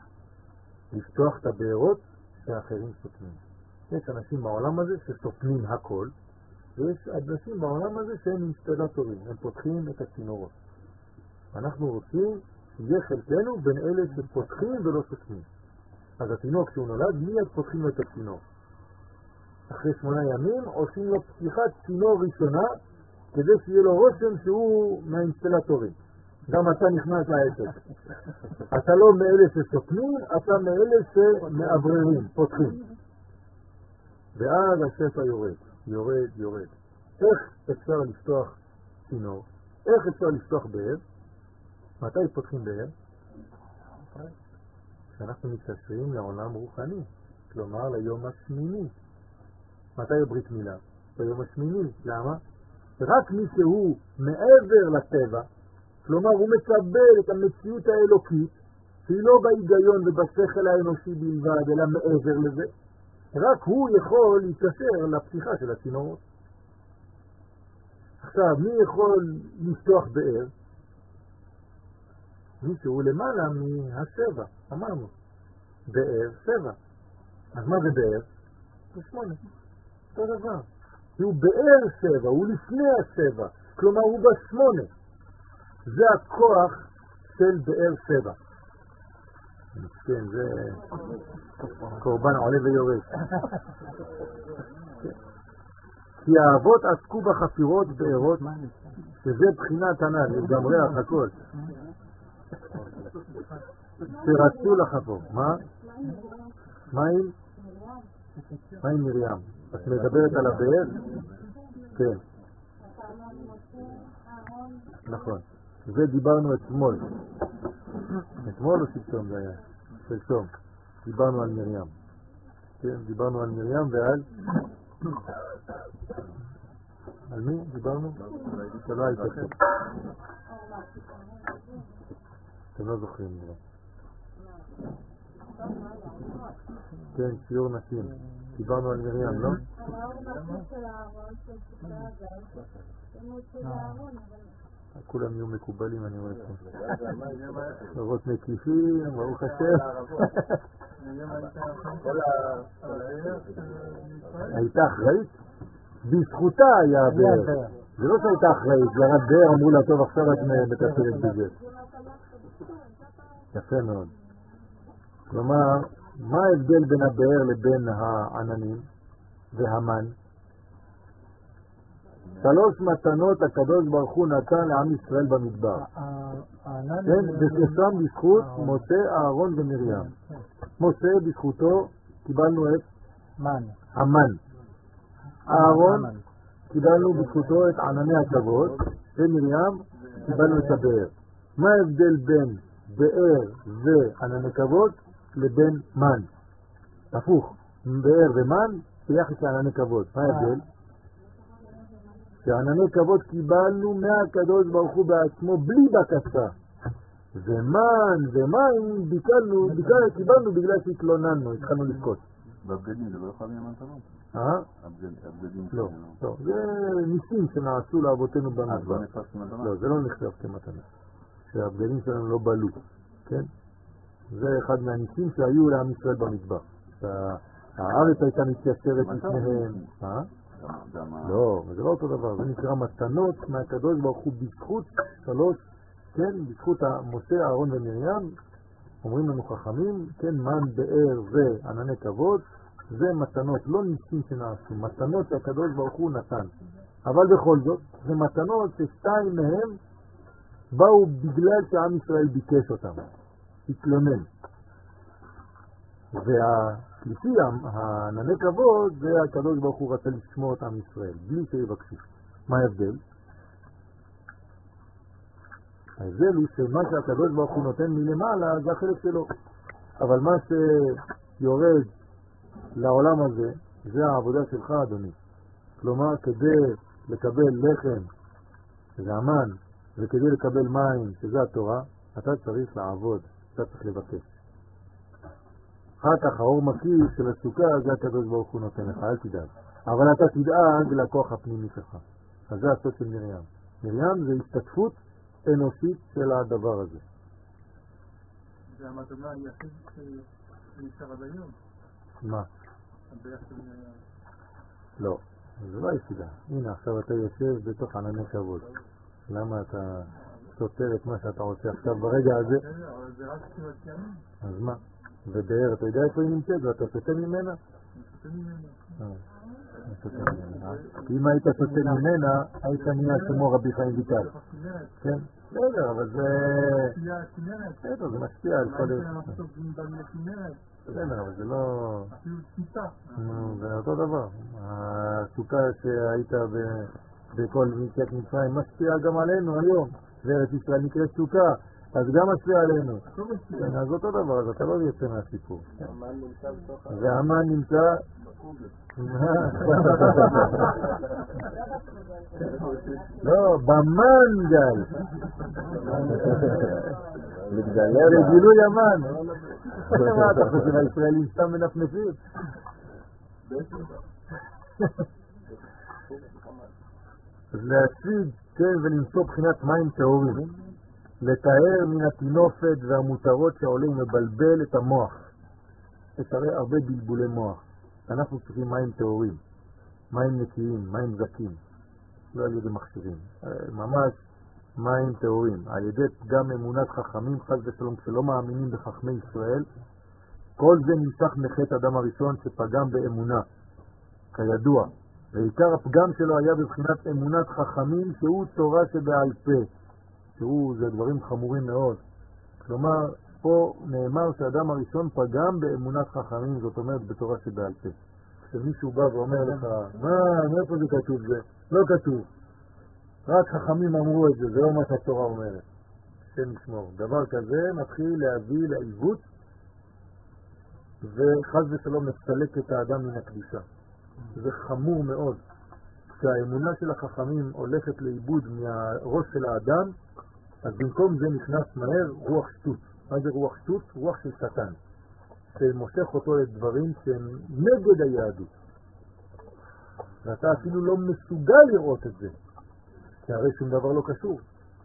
לפתוח את הבארות שאחרים סותמים. יש אנשים בעולם הזה שסותמים הכל, ויש אנשים בעולם הזה שהם אינסטלטורים, הם פותחים את הצינורות. אנחנו רוצים שיהיה חלקנו בין אלה שפותחים ולא סותמים. אז התינוק שהוא נולד, מיד פותחים לו את הצינור. אחרי שמונה ימים עושים לו פתיחת צינור ראשונה, כדי שיהיה לו רושם שהוא מהאינסטלטורים. גם אתה נכנס לעסק. אתה לא מאלה שסותמים, אתה מאלה שמעבררים, פותחים. ואז השפע יורד, יורד, יורד. איך אפשר לפתוח צינור? איך אפשר לפתוח באר? מתי פותחים באר? כשאנחנו מתקשרים לעולם רוחני, כלומר ליום השמיני. מתי ברית מילה? ביום השמיני. למה? רק מי שהוא מעבר לטבע, כלומר הוא מקבל את המציאות האלוקית, שהיא לא בהיגיון ובשכל האנושי בלבד, אלא מעבר לזה, רק הוא יכול להתקשר לפתיחה של הצינורות. עכשיו, מי יכול לפתוח באר? מישהו למעלה מהשבע, אמרנו. באר, שבע. אז מה זה באר? זה שמונה. אותו דבר. הוא באר שבע, הוא לפני השבע. כלומר, הוא בשמונה. זה הכוח של באר שבע. כן, זה קורבן עולה ויורד. כי האבות עסקו בחפירות בארות, שזה בחינת הנ"ל, יש גם ריח הכל. שרצו לחפור. מה? מים? מים מרים. את מדברת על הבאר? כן. נכון. זה דיברנו אתמול. אתמול או שלשום זה היה? שלשום. דיברנו על מרים. כן, דיברנו על מרים ועל... על מי דיברנו? זה לא הייתה טוב. אתם לא זוכרים דבר. כן, שיעור נשים. דיברנו על מרים, לא? כולם יהיו מקובלים, אני רואה פה. לראות מקליפים, ברוך השם. הייתה אחראית? בזכותה היה באר. זה לא שהייתה אחראית, ירד באר, אמרו לה, טוב, עכשיו את מטפלת בזה. יפה מאוד. כלומר, מה ההבדל בין הבאר לבין העננים והמן? שלוש מתנות הקדוש ברוך הוא נתן לעם ישראל במדבר. כן, ושם בזכות משה, אהרון ומרים. משה בזכותו קיבלנו את המן. אהרון קיבלנו בזכותו את ענני הכבוד, ומרים קיבלנו את הבאר. מה ההבדל בין באר וענני כבוד לבין מן? הפוך, באר ומן ביחס לענני כבוד. מה ההבדל? שענני כבוד קיבלנו מהקדוש ברוך הוא בעצמו בלי בקשה. ומן ומים ביקלנו, ביקלנו, קיבלנו בגלל שהתלוננו, התחלנו לבכות. בבגדים זה לא יכול להיות מתנות? אה? הבגדים לא, לא, זה ניסים שנעשו לאבותינו במדבר. לא, זה לא נחשב כמתנה. שהבגדים שלנו לא בלו, כן? זה אחד מהניסים שהיו לעם ישראל במדבר. הארץ הייתה מתיישרת לפניהם. אה? לא, זה לא אותו דבר, זה נקרא מתנות מהקדוש ברוך הוא בזכות שלוש, כן, בזכות משה, אהרון ומרים, אומרים לנו חכמים, כן, מן, באר וענני כבוד, זה מתנות, לא ניסים שנעשו, מתנות שהקדוש ברוך הוא נתן. אבל בכל זאת, זה מתנות ששתיים מהם באו בגלל שעם ישראל ביקש אותם, התלונן. והשלישי, הענני כבוד, זה הקדוש ברוך הוא רצה לשמוע את עם ישראל, בלי שיבקשו. מה ההבדל? ההבדל הוא שמה שהקדוש ברוך הוא נותן מלמעלה זה החלק שלו. אבל מה שיורד לעולם הזה, זה העבודה שלך, אדוני. כלומר, כדי לקבל לחם, שזה המן, וכדי לקבל מים, שזה התורה, אתה צריך לעבוד, אתה צריך לבקש. אחר כך האור מקיף של הסוכה זה הקדוש ברוך הוא נותן לך, אל תדאג. אבל אתה תדאג לכוח הפנימי שלך. אז זה הסוד של מרים. מרים זה השתתפות אנושית של הדבר הזה. זה המתנה היחיד שנשאר עד היום. מה? ביחד מרים. לא, זה לא היחידה. הנה עכשיו אתה יושב בתוך ענני כבוד. למה אתה סותר את מה שאתה עושה עכשיו ברגע הזה? זה רק כמעט ימים. אז מה? ובאר, אתה יודע איפה היא נמצאת ואתה סוטה ממנה? אם היית שותה ממנה, היית נהיה כמו רבי חיים ויטל. כן? בסדר, אבל זה... בסדר, זה משפיע על כל... בסדר, אבל זה לא... זה אותו דבר. הסוכה שהיית בכל יציאת מצרים משפיעה גם עלינו היום. וארץ ישראל נקראת סוכה, אז גם משפיע עלינו. אז אותו דבר, אז אתה לא יוצא מהסיפור. והמן נמצא... לא, במנגל. לגילוי המן. מה אתה חושב, הישראלים סתם מנפנפים? אז להשיג, כן, ולמצוא בחינת מים טהורים, לתאר מן התינופת והמותרות שעולה ומבלבל את המוח. יש הרי הרבה בלבולי מוח. אנחנו צריכים מים טהורים, מים נקיים, מים זקים, לא על ידי מכשירים, ממש מים טהורים, על ידי פגם אמונת חכמים, חס ושלום, כשלא מאמינים בחכמי ישראל. כל זה נמשך מחטא אדם הראשון שפגם באמונה, כידוע, ועיקר הפגם שלו היה בבחינת אמונת חכמים, שהוא תורה שבעל פה, שהוא, זה דברים חמורים מאוד. כלומר, פה נאמר שהאדם הראשון פגם באמונת חכמים, זאת אומרת בתורה שבעל פה. כשמישהו בא ואומר לך, מה, מאיפה זה כתוב זה? לא כתוב. רק חכמים אמרו את זה, זה לא מה שהתורה אומרת. השם ישמור. דבר כזה מתחיל להביא לעיוות, וחס ושלום מסלק את האדם מן הקדושה. זה חמור מאוד. כשהאמונה של החכמים הולכת לאיבוד מהראש של האדם, אז במקום זה נכנס מהר רוח שטות. מה זה רוח שטות? רוח של שטן, שמושך אותו לדברים שהם נגד היהדות. ואתה אפילו לא מסוגל לראות את זה, כי הרי שום דבר לא קשור.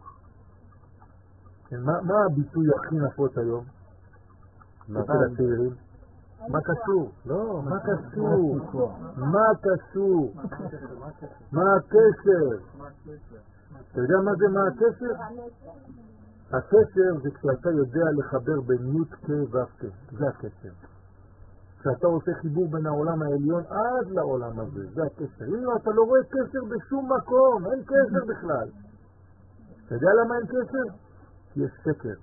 מה, מה הביטוי הכי נפוץ היום? אצל הצעירים? מה קשור? לא, מה קשור? מה קשור? מה הקשר? אתה יודע מה זה מה הקשר? הקשר זה כשאתה יודע לחבר בין י' כ' ו' כ', זה הקשר. כשאתה עושה חיבור בין העולם העליון עד לעולם הזה, זה הקשר. אם אתה לא רואה קשר בשום מקום, אין קשר בכלל. אתה יודע למה אין קשר? כי יש שקר.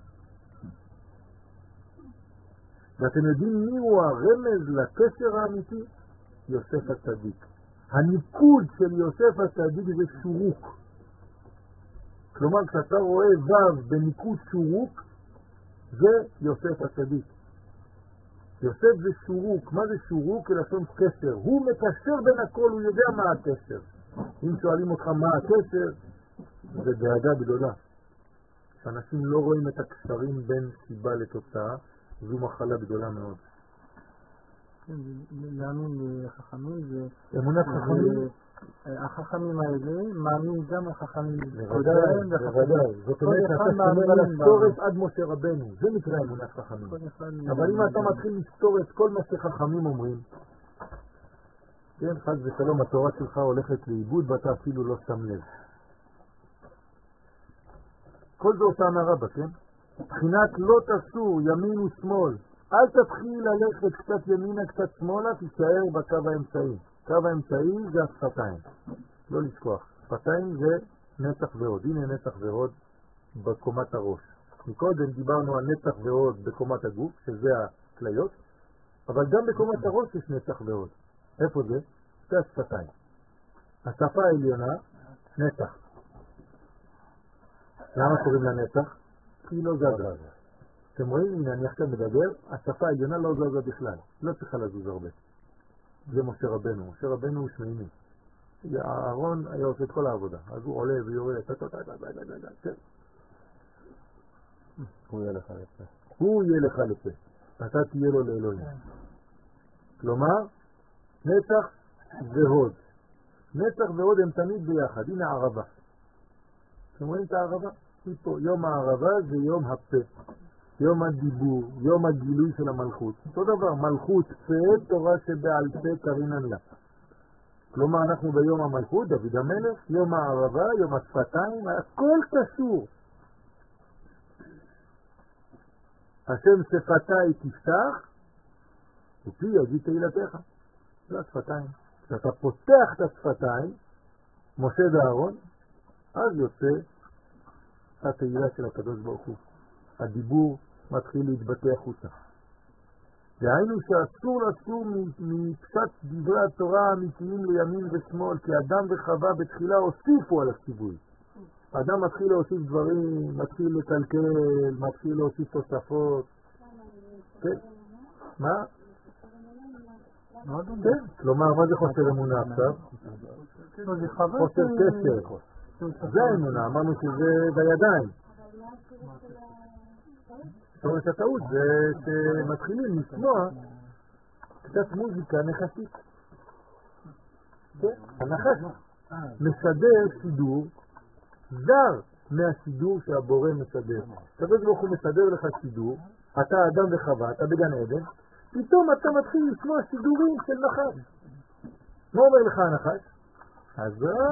ואתם יודעים מי הוא הרמז לקשר האמיתי? יוסף הצדיק. הניקוד של יוסף הצדיק זה שורוק. כלומר, כשאתה רואה ו' בניקוד שורוק, זה יוסף הצדיק. יוסף זה שורוק. מה זה שורוק? כלשון קשר. הוא מקשר בין הכל, הוא יודע מה הקשר. אם שואלים אותך מה הקשר, זה דאגה גדולה. כשאנשים לא רואים את הקשרים בין סיבה לתוצאה, זו מחלה גדולה מאוד. להאמין לחכמים זה... אמונת חכמים? החכמים האלה מאמין גם לחכמים. בוודאי, בוודאי. זאת אומרת שאתה שומר על הסתורת עד משה רבנו. זה נקרא אמונת חכמים. אבל אם אתה מתחיל לסתור את כל מה שחכמים אומרים, כן, חס ושלום, התורה שלך הולכת לאיבוד ואתה אפילו לא שם לב. כל זה עושה מהרבא, כן? בחינת לא תסור ימין ושמאל. אל תתחיל ללכת קצת ימינה, קצת שמאלה, תישאר בקו האמצעי. קו האמצעי זה השפתיים. לא לשכוח. שפתיים זה נצח ועוד. הנה נצח ועוד בקומת הראש. מקודם דיברנו על נצח ועוד בקומת הגוף, שזה הכליות, אבל גם בקומת הראש יש נצח ועוד. איפה זה? זה השפתיים. השפה העליונה, נצח. למה קוראים לה נצח? כי היא לא זזה. אתם רואים, הנה אני עכשיו מדבר, השפה העליונה לא זזה בכלל. לא צריכה לזוז הרבה. זה משה רבנו. משה רבנו הוא שמימי. הארון היה עושה את כל העבודה. אז הוא עולה ויורד. הוא יהיה לך לפה. הוא יהיה לך לפה. אתה תהיה לו לאלוהים. כלומר, נצח והוד. נצח והוד הם תמיד ביחד. הנה הערבה. אתם רואים את הערבה? פה. יום הערבה זה יום הפה. יום הדיבור, יום הגילוי של המלכות. אותו דבר, מלכות פה, תורה שבעל פה קרינן לה. כלומר, אנחנו ביום המלכות, דוד המלך, יום הערבה, יום השפתיים, הכל קשור. השם שפתיי תפתח, ופי יגיד תהילתך. זה השפתיים. כשאתה פותח את השפתיים, משה ואהרון, אז יוצא התהילה של הקדוש ברוך הוא. הדיבור מתחיל להתבטא החוצה. דהיינו שאסור לסור מפשט דברי התורה האמיתיים לימין ושמאל, כי אדם וחווה בתחילה הוסיפו על הציווי. אדם מתחיל להוסיף דברים, מתחיל לקלקל, מתחיל להוסיף תוספות. כן? מה? כן? כלומר, מה זה חוסר אמונה עכשיו? חוסר קשר. זה האמונה, אמרנו שזה בידיים. זאת אומרת, הטעות זה שמתחילים לשמוע קצת מוזיקה נחשית. הנחש מסדר סידור זר מהסידור שהבורא מסדר. הקדוש ברוך הוא מסדר לך סידור, אתה אדם וחווה, אתה בגן עדן, פתאום אתה מתחיל לשמוע סידורים של נחש. מה אומר לך הנחש? אז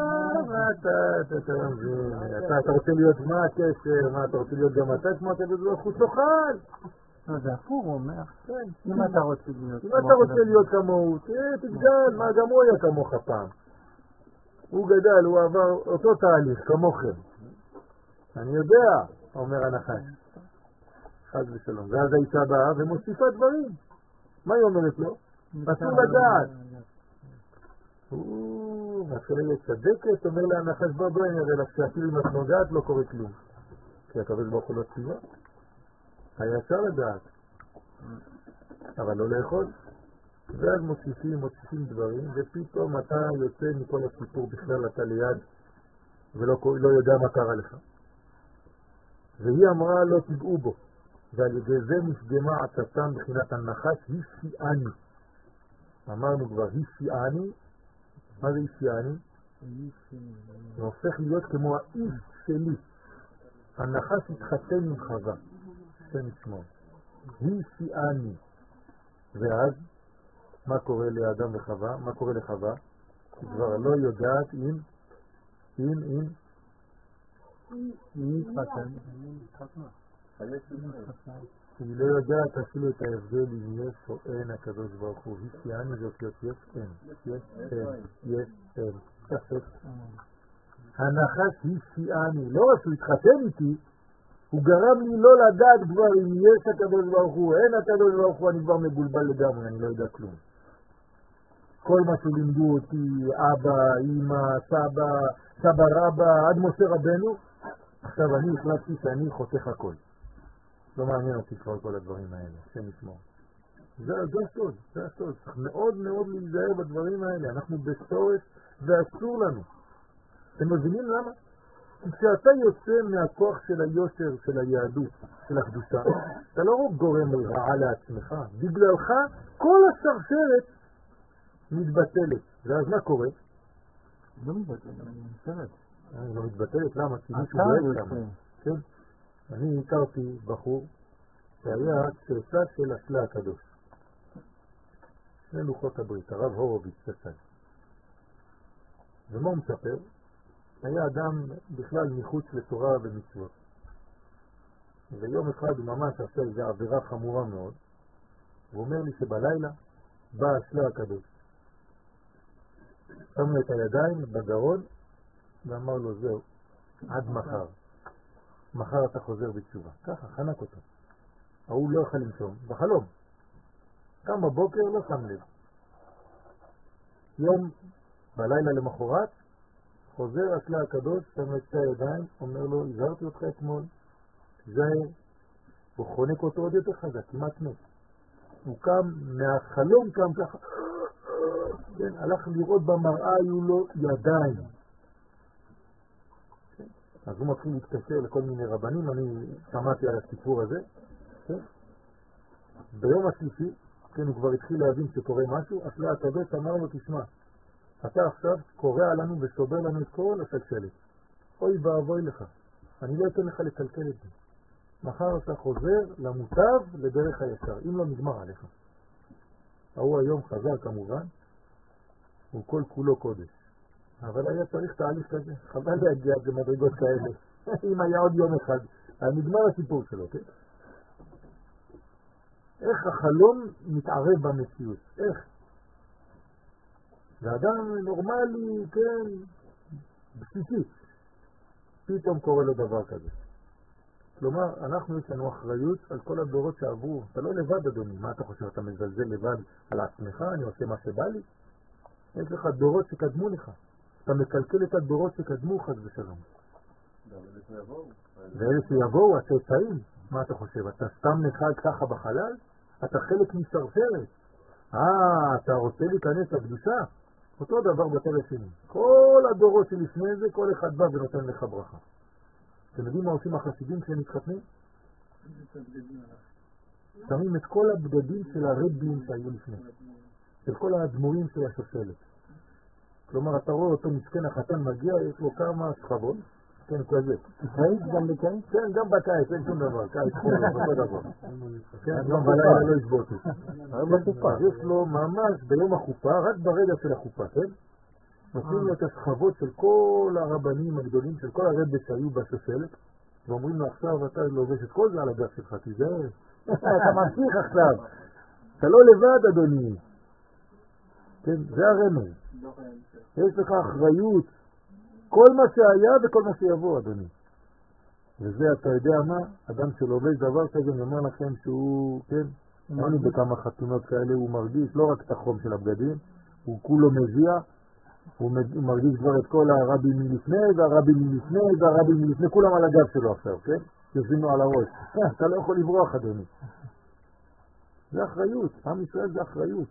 אתה רוצה להיות מה הקשר, מה אתה רוצה להיות גם אתה כמו הקדוש ברוך הוא תאכל. זה הפוך, הוא אומר. אם אתה רוצה להיות אם אתה רוצה להיות כמוהו, תגדל, מה גם הוא היה כמוך פעם. הוא גדל, הוא עבר אותו תהליך, כמוכם. אני יודע, אומר הנחש. חד ושלום. ואז האישה באה ומוסיפה דברים. מה היא אומרת לו? אסור לדעת. הוא מתחילה להיות צדקת, אומר לה הנחש בא בואי נראה לך שאפילו אם את נוגעת לא קורה כלום. כי הקדוש ברוך הוא לא ציווה. היה אפשר לדעת. אבל לא לאכול. ואז מוסיפים, מוסיפים דברים, ופתאום אתה יוצא מכל הסיפור בכלל, אתה ליד, ולא לא יודע מה קרה לך. והיא אמרה לא תיגעו בו, ועל ידי זה נפגמה עצתם בחינת הנחש, היא שיעני. אמרנו כבר, היא שיעני. מה זה היא שיעני? זה הופך להיות כמו האיש שלי. הנחש התחתן עם חווה, השם ישמור. היא שיעני. ואז מה קורה לאדם וחווה? מה קורה לחווה? היא כבר לא יודעת אם, אם, אם, היא היא לא יודעת אפילו את ההבדל אם יש או אין הקדוש ברוך הוא. היא שיעני זאת להיות יש אין, יש אין, יש אין, ספק. הנחש היא שיעני, לא רק שהוא התחתן איתי, הוא גרם לי לא לדעת כבר אם יש הקדוש ברוך הוא, אין הקדוש ברוך הוא, אני כבר מבולבל לגמרי, אני לא יודע כלום. כל מה שלימדו אותי, אבא, אמא, סבא, סבא רבא, עד משה רבנו, עכשיו אני החלטתי שאני חותך הכל. לא מעניין אותי כבר כל הדברים האלה, השם ישמור. זה, זה הסוד, זה הסוד. צריך מאוד מאוד להיזהר בדברים האלה. אנחנו בסורס ואסור לנו. אתם מבינים למה? כי כשאתה יוצא מהכוח של היושר, של היהדות, של הקדושה, אתה לא רק גורם רעה לעצמך. בגללך כל השרשרת מתבטלת. ואז מה קורה? לא מתבטלת, אני מתבטלת. אני לא מתבטלת, למה? כי מישהו דואג כמה. כן? אני הכרתי בחור שהיה צאצא של השלה הקדוש. שני לוחות הברית, הרב הורוביץ צאצא. ומה הוא מספר? היה אדם בכלל מחוץ לתורה ומצוות. ויום אחד הוא ממש עשה איזו עבירה חמורה מאוד. הוא אומר לי שבלילה בא השלה הקדוש. שם לו את הידיים בגרון ואמר לו זהו, עד מחר. מחר אתה חוזר בתשובה. ככה, חנק אותו. הוא לא יכול לנשום, בחלום. קם בבוקר, לא שם לב. יום, בלילה למחרת, חוזר השלה הקדוש, שם את שתי הידיים, אומר לו, הזהרתי אותך אתמול, זהר. הוא חונק אותו עוד יותר חזק, כמעט מת. הוא קם, מהחלום קם ככה, כן, הלך לראות במראה, היו לו ידיים. אז הוא מתחיל להתקשר לכל מיני רבנים, אני שמעתי על הסיפור הזה. כן? ביום השלישי, כן, הוא כבר התחיל להבין שקורה משהו, השלה הקדוש אמר לו, תשמע, אתה עכשיו קורא לנו ושובר לנו את כל השלשלת. אוי ואבוי לך, אני לא אתן לך לקלקל את זה. מחר אתה חוזר למוטב לדרך הישר, אם לא נגמר עליך. הוא היום חזר כמובן, הוא כל כולו קודש. אבל היה צריך תהליך כזה, חבל להגיע במדרגות כאלה. אם היה עוד יום אחד, נגמר הסיפור שלו, כן? איך החלום מתערב במציאות? איך? זה אדם נורמלי, כן, בסיסי. פתאום קורה לו דבר כזה. כלומר, אנחנו יש לנו אחריות על כל הדורות שעברו. אתה לא לבד, אדוני. מה אתה חושב? אתה מזלזל לבד על עצמך? אני עושה מה שבא לי? יש לך דורות שקדמו לך. אתה מקלקל את הדורות שקדמו חס ושלום. ואלה שיבואו, הצאצאים, מה אתה חושב? אתה סתם נחג ככה בחלל? אתה חלק משרשרת. אה, אתה רוצה להיכנס לקדושה? אותו דבר בצד השני. כל הדורות שלפני זה, כל אחד בא ונותן לך ברכה. אתם יודעים מה עושים החסידים כשהם מתחתנים? שמים את כל הבגדים של הרבים שהיו לפני. של כל האדמו"רים של השושלת. כלומר, אתה רואה אותו מסכן החתן מגיע, יש לו כמה שכבות, כן, כזה. קיץ גם בקיץ? כן, גם בקיץ, אין שום דבר, קיץ חורף, אותו דבר. כן, גם בלילה לא ישבות. יש לו ממש ביום החופה, רק ברגע של החופה, כן? נותנים לו את השכבות של כל הרבנים הגדולים, של כל הרבי שהיו בשושלת, ואומרים לו עכשיו אתה לובש את כל זה על הגב שלך, תיזהר. אתה ממשיך עכשיו. אתה לא לבד, אדוני. כן, זה הרמז. יש לך אחריות. כל מה שהיה וכל מה שיבוא, אדוני. וזה, אתה יודע מה? אדם שלובש דבר כזה, אני אומר לכם שהוא, כן, אני בכמה חתונות כאלה, הוא מרגיש לא רק את החום של הבגדים, הוא כולו מזיע, הוא מרגיש כבר את כל הרבי מלפני, והרבי מלפני, והרבי מלפני, כולם על הגב שלו עכשיו, כן? יושבים לו על הראש. אתה לא יכול לברוח, אדוני. זה אחריות. עם ישראל זה אחריות.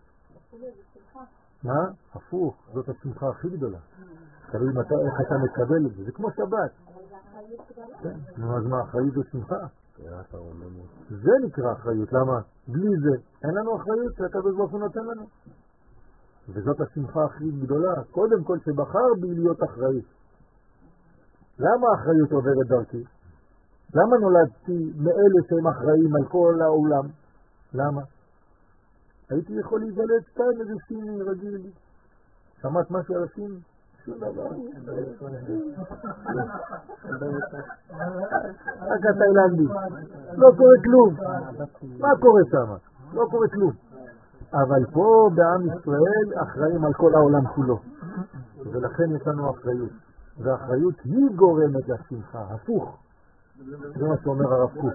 מה? הפוך. זאת השמחה הכי גדולה. תלוי מתי, איך אתה מקבל את זה. זה כמו שבת. נו, אז מה, אחריות זה שמחה? זה נקרא אחריות. למה? בלי זה אין לנו אחריות שהקדוש ברוך הוא נותן לנו. וזאת השמחה הכי גדולה. קודם כל שבחר בי להיות אחראית. למה האחריות עוברת דרכי? למה נולדתי מאלה שהם אחראים על כל העולם? למה? הייתי יכול להיוולד סתם איזה סיני רגיל. שמעת משהו על הסיני? שום דבר. רק התאילנדי. לא קורה כלום. מה קורה שם? לא קורה כלום. אבל פה בעם ישראל אחראים על כל העולם כולו. ולכן יש לנו אחריות. והאחריות היא גורמת לשמחה. הפוך. זה מה שאומר הרב קוק.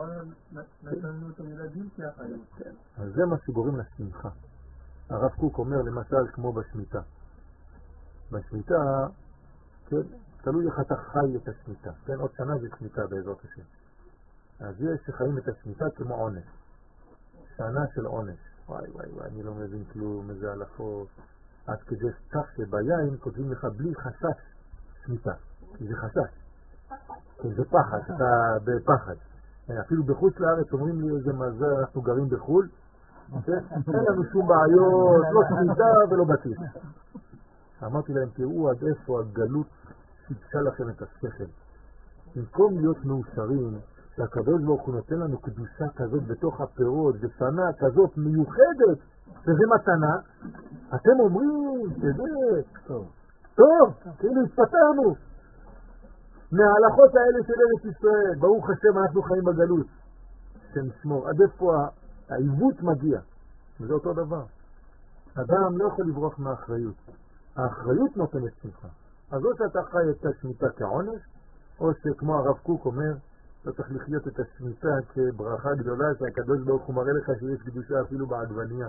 אז זה מה שגורם לשמחה. הרב קוק אומר למשל כמו בשמיטה. בשמיטה, כן, תלוי איך אתה חי את השמיטה. כן, עוד שנה זה שמיטה בעזרת השם. אז יש שחיים את השמיטה כמו עונש. שנה של עונש. וואי וואי וואי, אני לא מבין כלום, איזה הלכות. עד כדי כך שביין כותבים לך בלי חשש שמיטה. כי זה חשש. כן, זה פחד, אתה בפחד. אפילו בחוץ לארץ אומרים לי איזה מזל, אנחנו גרים בחול. אין לנו שום בעיות, לא שמיטה ולא בטיח. אמרתי להם, תראו עד איפה הגלות שיבשה לכם את השכל. במקום להיות מאושרים, שהקדוש ברוך הוא נותן לנו קדושה כזאת בתוך הפירות, בשנה כזאת מיוחדת, שזה מתנה, אתם אומרים, שזה טוב, טוב, כאילו התפטרנו מההלכות האלה של ארץ ישראל. ברוך השם אנחנו חיים בגלות, שנשמור, עד איפה העיוות מגיע. וזה אותו דבר. אדם לא יכול לברוח מהאחריות. האחריות נותנת שמחה. אז או שאתה חי את השמיטה כעונש, או שכמו הרב קוק אומר, אתה צריך לחיות את השמיטה כברכה גדולה, שהקדוש ברוך הוא מראה לך שיש קדושה אפילו בעגבניה.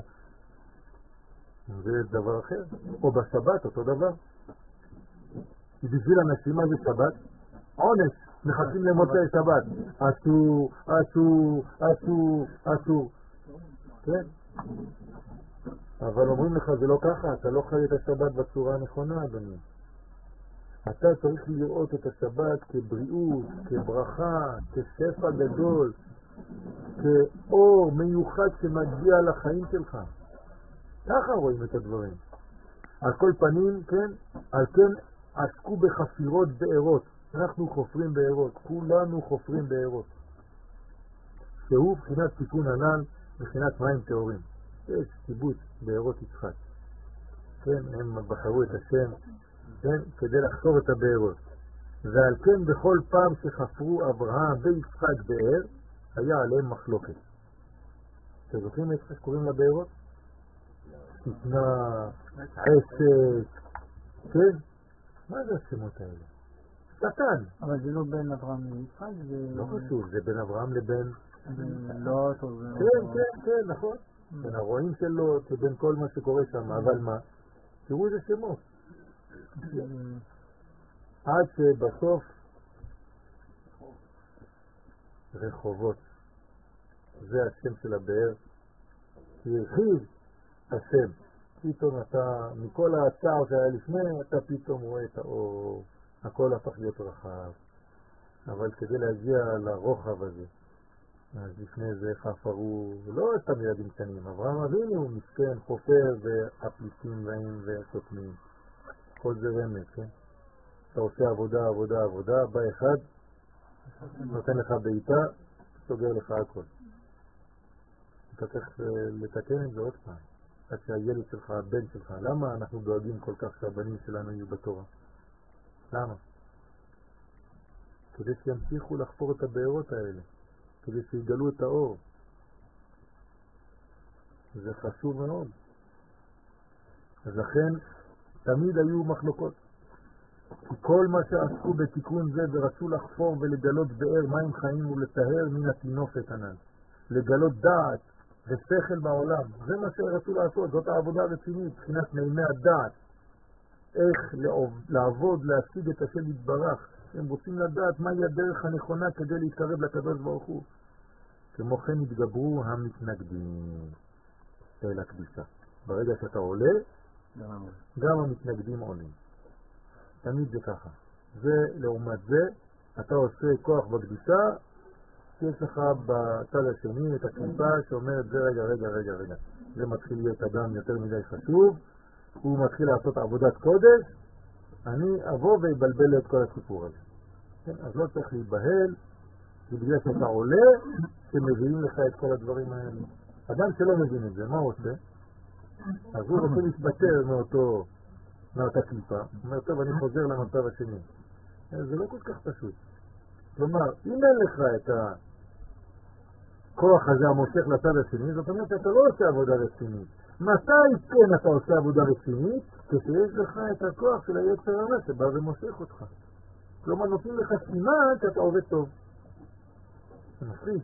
זה דבר אחר. או בשבת, אותו דבר. בשביל אנשים מה זה שבת? עונש. מחכים למוצאי שבת. אסור, אסור, אסור, אסור. כן? אבל אומרים לך זה לא ככה, אתה לא חי את השבת בצורה הנכונה, אדוני. אתה צריך לראות את השבת כבריאות, כברכה, כשפע גדול, כאור מיוחד שמגיע לחיים שלך. ככה רואים את הדברים. על כל פנים, כן, על כן עסקו בחפירות בארות. אנחנו חופרים בארות, כולנו חופרים בארות. שהוא בחינת תיקון הנ"ל, בחינת מים טהורים. יש קיבוץ בארות יצחק. כן, הם בחרו את השם, כן, כדי לחפור את הבארות. ועל כן בכל פעם שחפרו אברהם ויצחק באר, היה עליהם מחלוקת. אתם זוכרים איך שקוראים לבארות? שטנה, עסק, כן? מה זה השמות האלה? שטן. אבל זה לא בין אברהם ליצחק, זה... לא חשוב, זה בין אברהם לבין... לוט או... כן, כן, כן, נכון. בין הרועים של לוט ובין כל מה שקורה שם, אבל מה? תראו איזה שמות. עד שבסוף רחובות. זה השם של הבאר. הרחיב השם. פתאום אתה, מכל הצער שהיה לפני, אתה פתאום רואה את האור. הכל הפך להיות רחב. אבל כדי להגיע לרוחב הזה, אז לפני זה חפרו, לא סתם ילדים קטנים, אברהם אבינו הוא מסכן, חופר והפליטים בהם והסותמים. כל זה רמז, כן? אתה עושה עבודה, עבודה, עבודה, בא אחד, נותן לך בעיטה, סוגר לך הכל. אתה צריך לתקן את זה עוד פעם, עד שהילד שלך, הבן שלך, למה אנחנו דואגים כל כך שהבנים שלנו יהיו בתורה? למה? כדי שימשיכו לחפור את הבארות האלה, כדי שיגלו את האור. זה חשוב מאוד. אז לכן תמיד היו מחלוקות. כי כל מה שעסקו בתיקון זה ורצו לחפור ולגלות באר מים חיים ולטהר מן התינופת הנ"ל. לגלות דעת ושכל בעולם. זה מה שרצו לעשות, זאת העבודה הרצינית, מבחינת מימי הדעת. איך לעבוד, להשיג את השם יתברך. הם רוצים לדעת מהי הדרך הנכונה כדי להתקרב לקדוש ברוך הוא. כמו כן התגברו המתנגדים אל הקדושה. ברגע שאתה עולה, גם המתנגדים עולים. תמיד זה ככה. זה לעומת זה, אתה עושה כוח בקדושה, יש לך בצד השני את הקליפה שאומרת זה רגע, רגע, רגע, רגע. זה מתחיל להיות אדם יותר מדי חשוב, הוא מתחיל לעשות עבודת קודש, אני אבוא ויבלבל את כל הסיפור הזה. כן? אז לא צריך להיבהל, כי בגלל שאתה עולה, שמביאים לך את כל הדברים האלה. אדם שלא מבין את זה, מה הוא עושה? אז הוא רוצה להתבטר מאותו, מאותה קליפה. הוא אומר, טוב, אני חוזר למצב השני. זה לא כל כך פשוט. כלומר, אם אין לך את הכוח הזה המושך לצד השני, זאת אומרת שאתה לא עושה עבודה רצינית. מתי כן אתה עושה עבודה רצינית? כשיש לך את הכוח של היצר הרע שבא ומושך אותך. כלומר, נותנים לך סימן שאתה עובד טוב. זה מפחיד.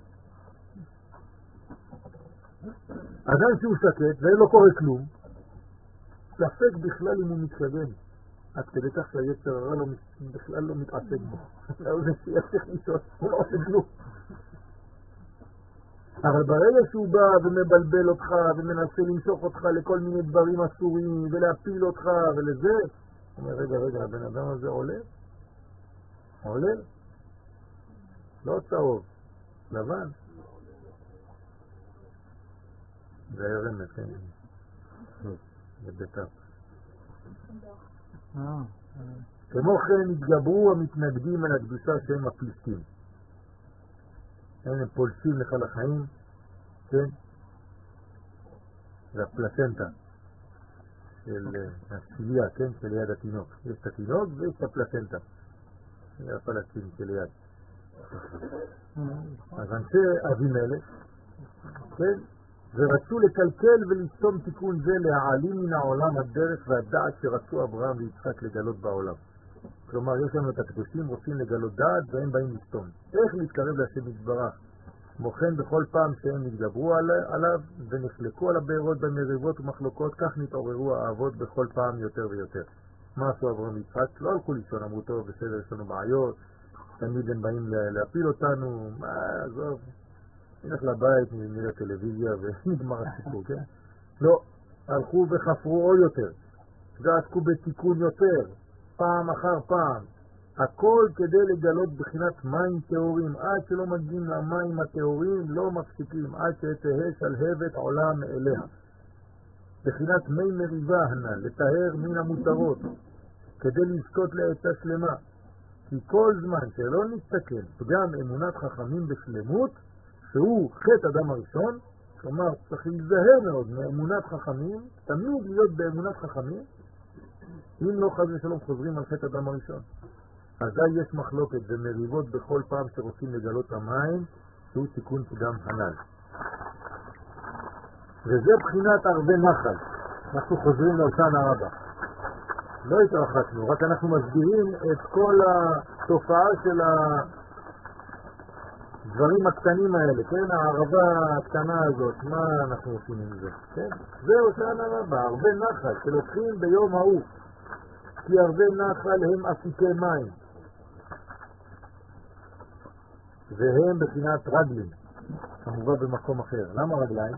אדם שהוא שקט ואין לו קורה כלום, ספק בכלל אם הוא מתקדם. עד כדי כך שהיצר הרע לא, בכלל לא מתעסק בו. לא זה שיצטרך לשאול, הוא לא עושה כלום. אבל ברגע שהוא בא ומבלבל אותך ומנסה למשוך אותך לכל מיני דברים אסורים ולהפיל אותך ולזה, הוא אומר, רגע, רגע, הבן אדם הזה עולה? עולה? לא צהוב, לבן. זה היה רמז, כן. זה ביתה. כמו כן התגברו המתנגדים על הקדושה שהם הפלישתים. הם פולשים לך לחיים, כן? זה הפלסנטה של השיליה, כן? של יד התינוק. יש את התינוק ויש את הפלסנטה. זה הפלסטין של יד. אז אנשי אבימלך, כן? ורצו לקלקל ולסתום תיקון זה להעלים מן העולם הדרך והדעת שרצו אברהם ויצחק לגלות בעולם. כלומר, יש לנו את הקדושים רוצים לגלות דעת והם באים לסתום. איך להתקרב להשם יתברך? כמו כן, בכל פעם שהם נתגברו עליו ונחלקו על הבארות במריבות ומחלוקות, כך נתעוררו האבות בכל פעם יותר ויותר. מה עשו אברהם ויצחק? לא הלכו לישון, אמרו טוב, בסדר, יש לנו בעיות, תמיד הם באים להפיל אותנו, מה, עזוב, נלך לבית, נראה טלוויזיה ונגמר הסיפור, כן? לא, הלכו וחפרו עוד יותר, ועסקו בתיקון יותר, פעם אחר פעם, הכל כדי לגלות בחינת מים טהורים, עד שלא מגיעים למים הטהורים, לא מפסיקים, עד שתהא שלהבת עולם אליה. בחינת מי מריבה הנ"ל, לטהר מן המותרות, כדי לזכות לעצה שלמה. כי כל זמן שלא נסתכל פגם אמונת חכמים בשלמות, שהוא חטא אדם הראשון, כלומר צריך להיזהר מאוד מאמונת חכמים, תמיד להיות באמונת חכמים, אם לא חז ושלום חוזרים על חטא אדם הראשון. אזי יש מחלוקת ומריבות בכל פעם שרוצים לגלות המים, שהוא תיקון פגם הנ"ל. וזה בחינת ערבי נחל, אנחנו חוזרים לאושנה רבה. לא התרחקנו, רק אנחנו מסבירים את כל התופעה של הדברים הקטנים האלה, כן? הערבה הקטנה הזאת, מה אנחנו עושים עם זה? כן? זה אושנה רבה, הרבה נחל שלוקחים ביום ההוא, כי הרבה נחל הם אפיקי מים, והם בחינת רגלים, כמובן במקום אחר. למה רגליים?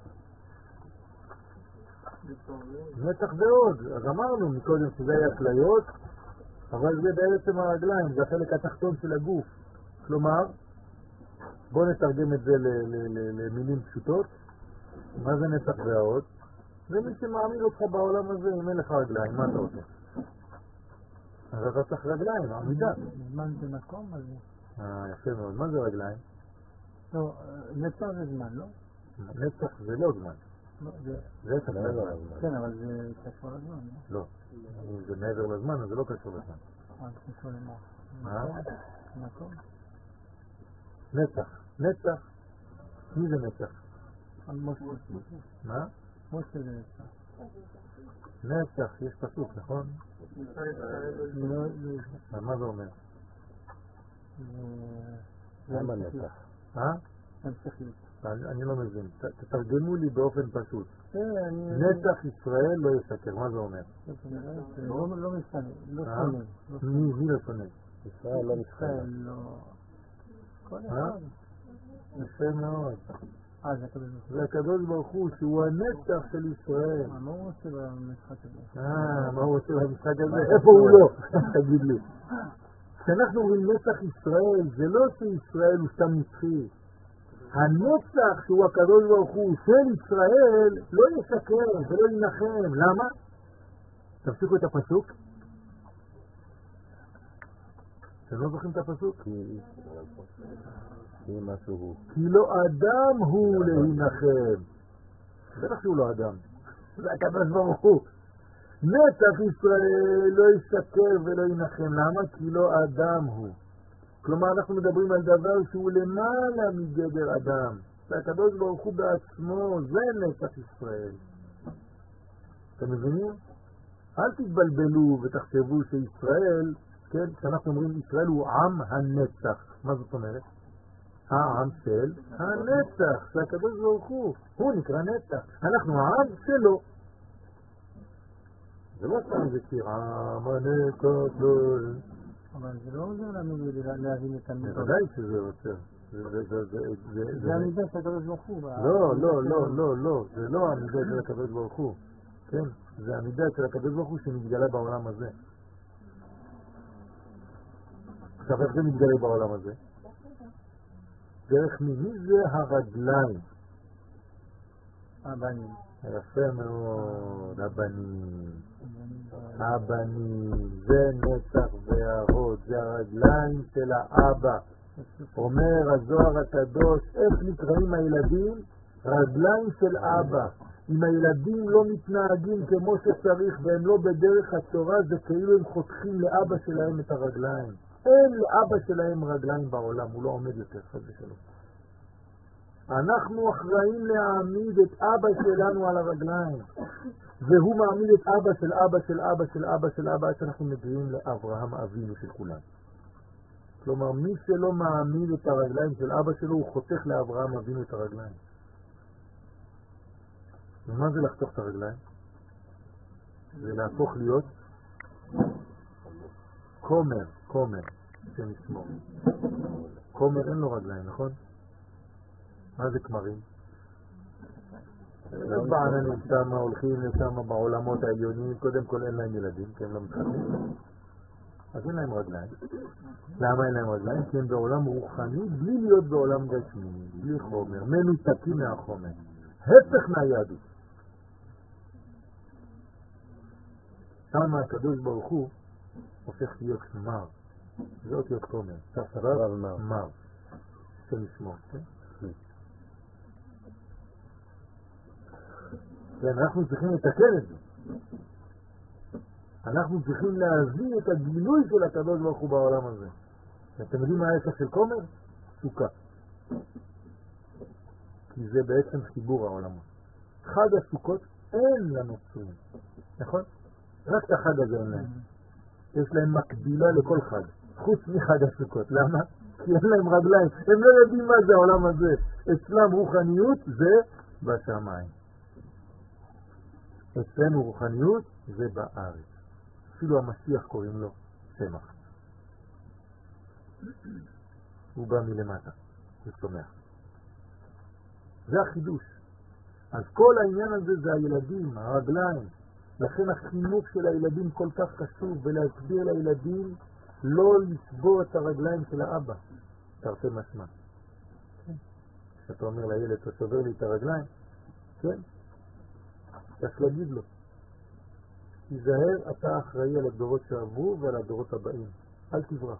נצח ועוד. אז אמרנו מקודם שזה היה כליות, אבל זה בעצם הרגליים, זה החלק התחתון של הגוף. כלומר, בואו נתרגם את זה למילים פשוטות. מה זה נצח ועוד? זה מי שמאמין אותך בעולם הזה, אם אין לך רגליים, מה אתה רוצה? אז אתה צריך רגליים, עמידה. זמן זה מקום, אז... אה, יפה מאוד. מה זה רגליים? לא, נצח זה זמן, לא? נצח זה לא זמן. זה קשור לזמן. כן, אבל זה קשור לזמן, לא? לא. זה מעבר לזמן, אז זה לא קשור לזמן. אה, זה קשור למה? מה? מקום? נצח. נצח. מי זה נצח? משה. מה? משה זה נצח. נצח, יש פסוק, נכון? מה זה אומר? למה נצח? אה? המשכיות. אני לא מבין. תתרגמו לי באופן פשוט. נצח ישראל לא יסקר. מה זה אומר? לא משנה. לא שונא. מי לא שונא? ישראל לא משנה. כל אחד. יפה מאוד. אה, זה הקדוש ברוך הוא. זה הקדוש ברוך הוא שהוא הנצח של ישראל. מה הוא עושה במשחק הזה? אה, מה הוא עושה במשחק הזה? איפה הוא לא? תגיד לי. כשאנחנו אומרים נצח ישראל, זה לא שישראל הוא סתם נצחי. הנצח שהוא הקדוש ברוך הוא של ישראל לא יסכר ולא ינחם. למה? תפסיקו את הפסוק. אתם לא זוכרים את הפסוק? כי משהו הוא. כי לא אדם הוא להנחם. בטח שהוא לא אדם. זה הקדוש ברוך הוא. נצח ישראל לא יסכר ולא ינחם. למה? כי לא אדם הוא. כלומר, אנחנו מדברים על דבר שהוא למעלה מגדר אדם. והקדוש ברוך הוא בעצמו, זה נצח ישראל. אתם מבינים? אל תתבלבלו ותחשבו שישראל, כן, כשאנחנו אומרים ישראל הוא עם הנצח. מה זאת אומרת? העם של הנצח, זה הקדוש ברוך הוא. הוא נקרא נצח. אנחנו העם שלו. זה לא סתם זה שיר, עם הנצח לא... אבל זה לא עוזר לנו להבין את המידות. בוודאי שזה עוזר. זה המידה של הקדוש ברוך הוא. לא, לא, לא, לא, לא. זה לא המידה של הקדוש ברוך הוא. כן? זה המידה של הקדוש ברוך הוא שמתגלה בעולם הזה. עכשיו איך זה מתגלה בעולם הזה? דרך מי? מי זה הרגליים? הבנים. יפה מאוד, הבנים. הבנים, זה נצח וההוד, זה הרגליים של האבא. אומר הזוהר הקדוש, איך נקראים הילדים? רגליים של אבא. אם הילדים לא מתנהגים כמו שצריך והם לא בדרך התורה, זה כאילו הם חותכים לאבא שלהם את הרגליים. אין לאבא שלהם רגליים בעולם, הוא לא עומד יותר חד ושלום. אנחנו אחראים להעמיד את אבא שלנו על הרגליים, והוא מעמיד את אבא של אבא של אבא של אבא של אבא, עד שאנחנו מגיעים לאברהם אבינו של כולם. כלומר, מי שלא מעמיד את הרגליים של אבא שלו, הוא חותך לאברהם אבינו את הרגליים. ומה זה לחתוך את הרגליים? זה להפוך להיות כומר, כומר, שם ישמור. כומר אין לו רגליים, נכון? מה זה כמרים? בעננים שם, הולכים לשם בעולמות העליונים, קודם כל אין להם ילדים, כי הם לא מתחתנים. אז אין להם רגליים. למה אין להם רגליים? כי הם בעולם רוחני, בלי להיות בעולם גשמי, בלי חומר, מנותקים מהחומר. הפך מהיהדות. שם הקדוש ברוך הוא הופך להיות מר. זה אותיות חומר. תפרב מר. שם ישמור, כן? ואנחנו צריכים לתקן את זה. אנחנו צריכים להביא את הגילוי של הקדוש ברוך הוא בעולם הזה. אתם יודעים מה ההפך של כומר? סוכה. כי זה בעצם חיבור העולמות. חג הסוכות אין לנוצרים, נכון? רק את החג הזה אין להם. יש להם מקבילה לכל חג, חוץ מחג הסוכות. למה? כי אין להם רגליים, הם לא יודעים מה זה העולם הזה. אצלם רוחניות זה בשמיים. אצלנו רוחניות זה בארץ. אפילו המשיח קוראים לו צמח. הוא בא מלמטה, הוא צומח. זה החידוש. אז כל העניין הזה זה הילדים, הרגליים. לכן החינוך של הילדים כל כך חשוב, ולהסביר לילדים לא לסבור את הרגליים של האבא. תרתי משמע. כשאתה אומר לילד, אתה שובר לי את הרגליים, כן? צריך להגיד לו. תיזהר, אתה אחראי על הדורות שעברו ועל הדורות הבאים. אל תברח.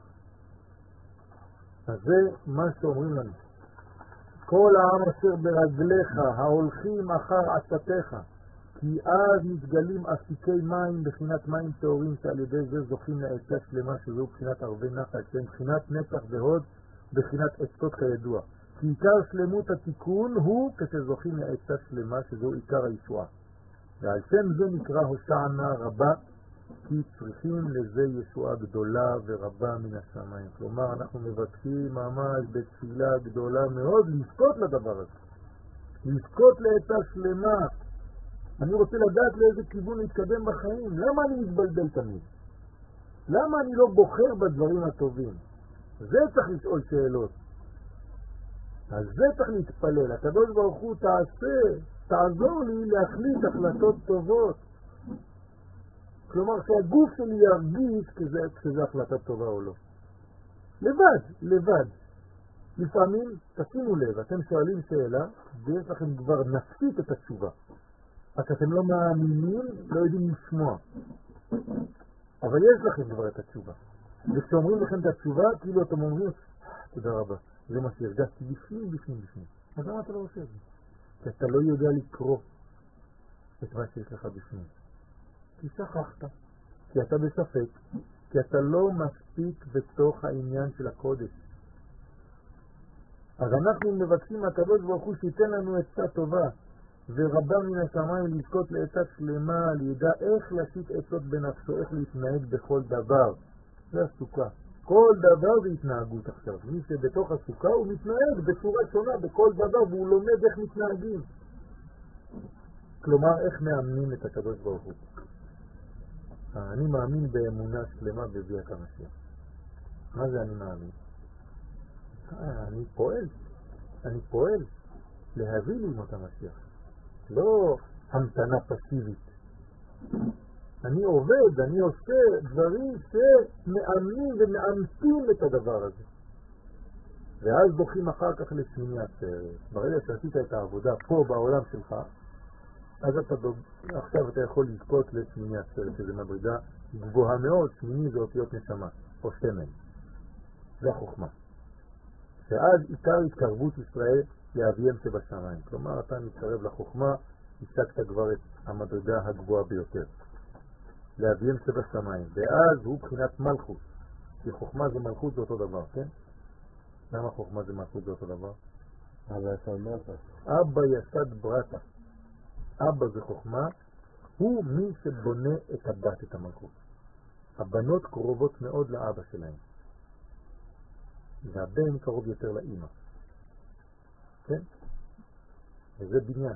אז זה מה שאומרים לנו. כל העם אשר ברגליך, ההולכים אחר עצתך, כי אז מתגלים אפיקי מים בחינת מים טהורים, שעל ידי זה זוכים לעצה שלמה, שזהו בחינת ערבי נחל, שהם בחינת נצח והוד, בחינת עצות כידוע. כי עיקר שלמות התיקון הוא כשזוכים לעצה שלמה, שזהו עיקר הישועה. ועל שם זה נקרא הושענא רבה, כי צריכים לזה ישועה גדולה ורבה מן השמיים. כלומר, אנחנו מבקשים ממש בתפילה גדולה מאוד לזכות לדבר הזה. לזכות לעצה שלמה. אני רוצה לדעת לאיזה כיוון להתקדם בחיים. למה אני מתבלבל תמיד? למה אני לא בוחר בדברים הטובים? זה צריך לשאול שאלות. אז זה צריך להתפלל. הקדוש ברוך הוא תעשה, תעזור לי להחליט החלטות טובות. כלומר שהגוף שלי ירגיש כזה, כזה החלטה טובה או לא. לבד, לבד. לפעמים, תשימו לב, אתם שואלים שאלה, ויש לכם כבר נפסית את התשובה. רק אתם לא מאמינים, לא יודעים לשמוע. אבל יש לכם כבר את התשובה. וכשאומרים לכם את התשובה, כאילו אתם אומרים, תודה רבה, זה מה שהרגשתי בפנים, בפנים, בפנים. אז למה אתה לא עושה את זה? כי אתה לא יודע לקרוא את מה שיש לך בפנים. כי שכחת, כי אתה בספק, כי אתה לא מספיק בתוך העניין של הקודש. אז אנחנו מבקשים מהקדוש ברוך הוא שייתן לנו עצה טובה, ורבה מן השמיים לזכות לעצה שלמה, לידע איך להשיט עצות בנפשו, איך להתנהג בכל דבר. זה הסוכה. כל דבר זה התנהגות עכשיו. מי שבתוך הסוכה הוא מתנהג בצורה שונה בכל דבר, והוא לומד איך מתנהגים. כלומר, איך מאמנים את הקדוש ברוך הוא. אני מאמין באמונה שלמה בביאת המשיח. מה זה אני מאמין? אני פועל. אני פועל להביא לימות המשיח. לא המתנה פסיבית. אני עובד, אני עושה דברים שמאמנים ומאמתים את הדבר הזה. ואז דוחים אחר כך לשמיני עצרת. ברגע שעשית את העבודה פה בעולם שלך, אז אתה דוג... עכשיו אתה יכול לזכות לשמיני עצרת, שזה מדרגה גבוהה מאוד. שמיני זה אותיות נשמה, או שמן. זה החוכמה. שאז עיקר התקרבות ישראל לאביהם שבשמיים. כלומר, אתה מתקרב לחוכמה, השגת כבר את המדרגה הגבוהה ביותר. לאביהם שבשמיים. ואז הוא בחינת מלכות. כי חוכמה זה מלכות זה אותו דבר, כן? למה חוכמה זה מלכות זה אותו דבר? אבא יסד ברטה. אבא יסד ברטה. אבא זה חוכמה, הוא מי שבונה את הדת, את המלכות. הבנות קרובות מאוד לאבא שלהם. והבן קרוב יותר לאמא. כן? וזה בניין.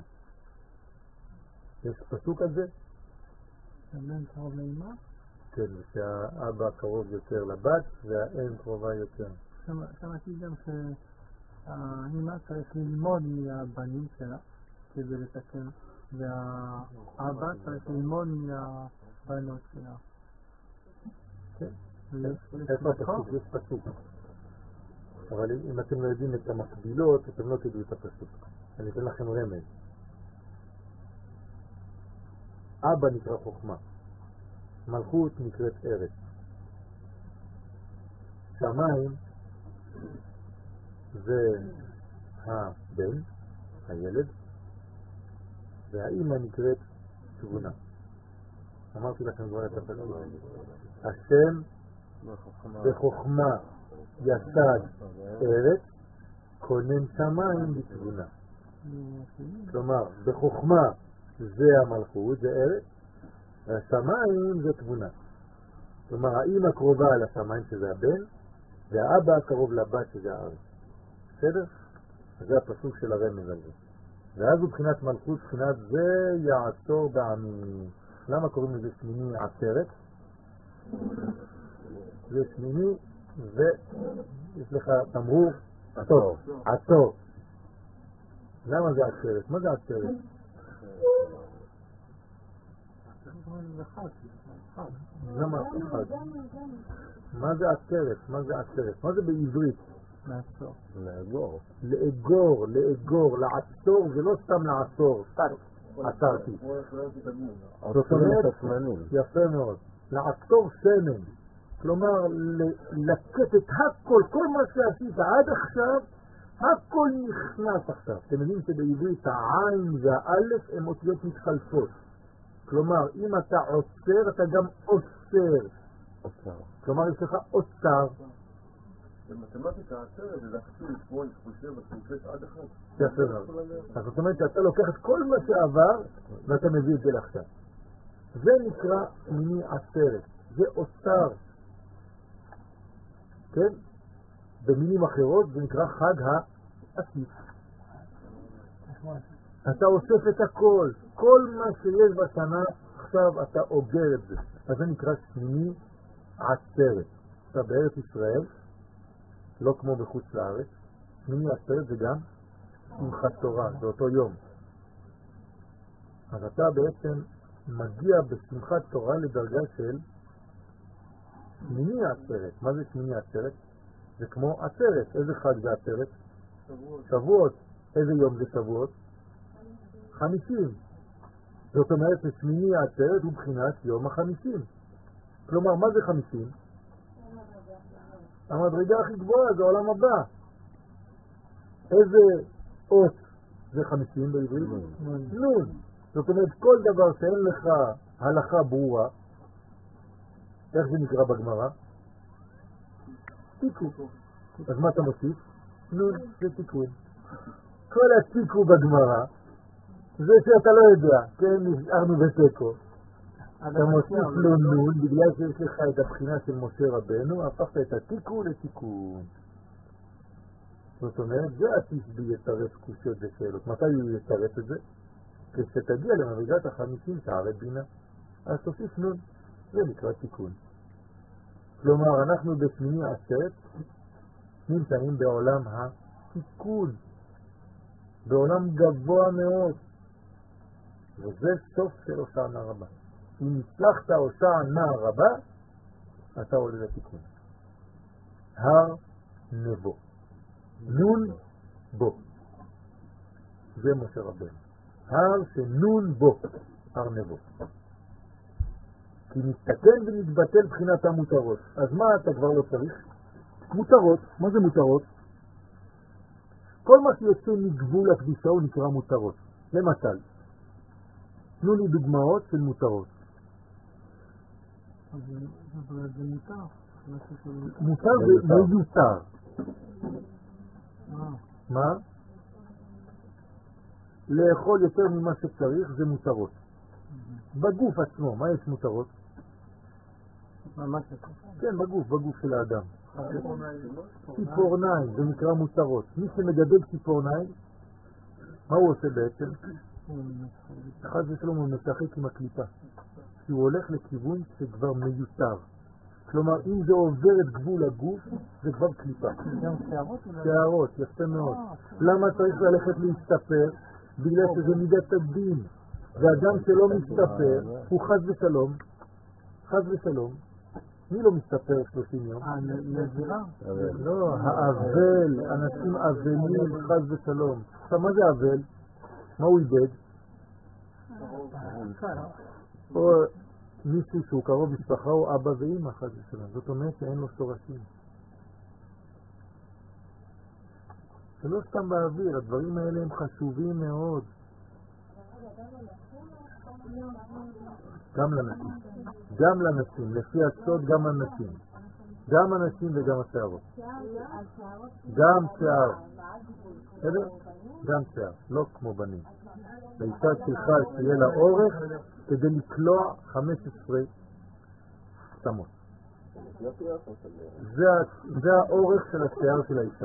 יש פסוק על זה? הבן קרוב לאמא? כן, ושהאבא קרוב יותר לבת והאם קרובה יותר. שמעתי גם שהאמא צריך ללמוד מהבנים שלה כדי לתקן, והאבא צריך ללמוד מהבנות שלה. כן? איפה הפסוק? יש פסוק. אבל אם אתם לא יודעים את המקבילות, אתם לא תדעו את הפסוק. אני אתן לכם רמז. אבא נקרא חוכמה. מלכות נקראת ארץ. שמיים זה הבן, הילד, והאמא נקראת תבונה. אמרתי לכם כבר את הפסוק. השם בחוכמה יסד ארץ, כונן שמיים בתבונה. כלומר, בחוכמה זה המלכות, זה ארץ, והשמיים זה תבונה. כלומר, האמא קרובה על השמיים שזה הבן, והאבא קרוב לבת שזה הארץ. בסדר? זה הפסוק של הרמז על זה. ואז הוא בחינת מלכות, בחינת זה יעצור בעמים. למה קוראים לזה שמיני עצרת? זה שמיני ויש לך תמרור עצור. עצור. למה זה עצרת? מה זה עצרת? למה אחד? מה זה עצרת? מה זה עצרת? מה זה בעברית? לעצור. לאגור. לאגור, לאגור, לעצור, זה לא סתם לעצור. עצרתי. זאת אומרת, יפה מאוד. לעצור סמן. כלומר, לקט את הכל, כל מה שעשית עד עכשיו, הכל נכנס עכשיו. אתם יודעים שבעברית העין והאלף הן אותיות מתחלפות. כלומר, אם אתה עוצר, אתה גם עוצר. כלומר, יש לך עוצר. במתמטיקה העצרת זה להחצי לשמונה, חושב, ותנקס עד אחד. יפה מאוד. אז זאת אומרת שאתה לוקח את כל מה שעבר ואתה מביא את זה לעכשיו. זה נקרא שמיני עצרת. זה עוצר. כן? במילים אחרות זה נקרא חג העתיד. אתה אוסף את הכל. כל מה שיש בשנה, עכשיו אתה אוגר את זה. אז זה נקרא שמיני עצרת. עכשיו בארץ ישראל, לא כמו בחוץ לארץ, שמיני עצרת זה גם שמחת תורה, זה אותו יום. אז אתה בעצם מגיע בשמחת תורה לדרגה של שמיני עצרת. מה זה שמיני עצרת? זה כמו עצרת. איזה חג זה עצרת? שבועות. שבועות. איזה יום זה שבועות? חמישים. זאת אומרת ששמיני עצרת הוא בחינת יום החמישים. כלומר, מה זה חמישים? המדרגה הכי גבוהה זה העולם הבא. איזה אות זה חמישים בעברית? נון. זאת אומרת, כל דבר שאין לך הלכה ברורה, איך זה נקרא בגמרא? תיקו. אז מה אתה מוסיף? נון זה תיקון. כל התיקו בגמרא זה שאתה לא יודע, כן, נשארנו בתיקו. אתה מוסיף לו נון, בגלל שיש לך את הבחינה של משה רבנו, הפכת את התיקו לתיקון. זאת אומרת, זה התשבי יתרס קושיות ושאלות. מתי הוא יתרס את זה? כשתגיע למדרגת החמישים שערי בינה, אז תוסיף נון. זה נקרא תיקון. כלומר, אנחנו בשמיני עצרת נמצאים בעולם התיקון, בעולם גבוה מאוד. וזה סוף של הושענא רבה. אם הצלחת הושענא רבה, אתה עולה לתיקון. הר נבו. נון בו. זה משה רבנו. הר שנון בו. הר נבו. כי נסתכל ונתבטל בחינת המותרות. אז מה אתה כבר לא צריך? מותרות. מה זה מותרות? כל מה שיוצא מגבול הקדושה הוא נקרא מותרות. למשל, תנו לי דוגמאות של מותרות. אבל זה מותר. מותר זה מיותר. מה? לאכול יותר ממה שצריך זה מותרות. בגוף עצמו, מה יש מותרות? ממש כן, בגוף, בגוף של האדם. ציפורניים, זה נקרא מותרות. מי שמגדל ציפורניים, מה הוא עושה בעצם? אחד ושלום הוא משחק עם הקליפה. כי הוא הולך לכיוון שכבר מיותר. כלומר, אם זה עובר את גבול הגוף, זה כבר קליפה. גם שערות? שערות, יפה מאוד. למה צריך ללכת להסתפר? בגלל שזה מידת הדין. ואדם שלא מסתפר, הוא חס ושלום. חס ושלום. מי לא מסתפר שלושים יום? נזירה? לא, האבל, אנשים אבלים, חס ושלום. עכשיו, מה זה אבל? מה הוא איבד? או מישהו שהוא קרוב משפחה או אבא ואמא, חס ושלום. זאת אומרת שאין לו שורשים. זה לא סתם באוויר, הדברים האלה הם חשובים מאוד. גם לנשים. גם לנשים, לפי הסוד גם לנשים. גם הנשים וגם השערות. גם שער. בסדר? גם שער, לא כמו בנים. האישה צריכה שיהיה לה אורך כדי לקלוע חמש עשרה סתמות. זה, זה האורך של השיער של האישה.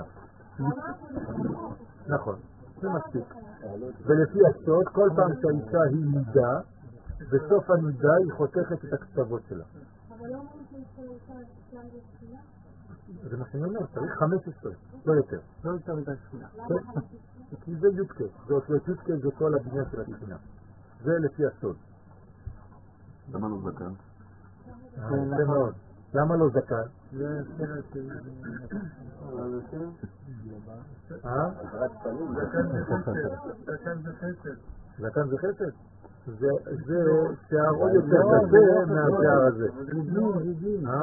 נכון, זה מספיק. ולפי הסוד, כל פעם שהאישה היא נידה, בסוף הנידה היא חותכת את הקצוות שלה. אבל לא אומרים שהאישה אצלם זה שכינה? זה מה שאני אומר, צריך חמש עשרה, לא יותר. לא יותר מדי שכינה. כי זה יודקה, זה אותיות יודקה, זה כל הבניין של השכינה. זה לפי הסוד. למה לא זקן? זה מאוד. למה לא זקן? זה סרט של... אה? זקן זה חסד. זקן זה חסד? זה שיער עוד יותר גדול מהשיער הזה. אה?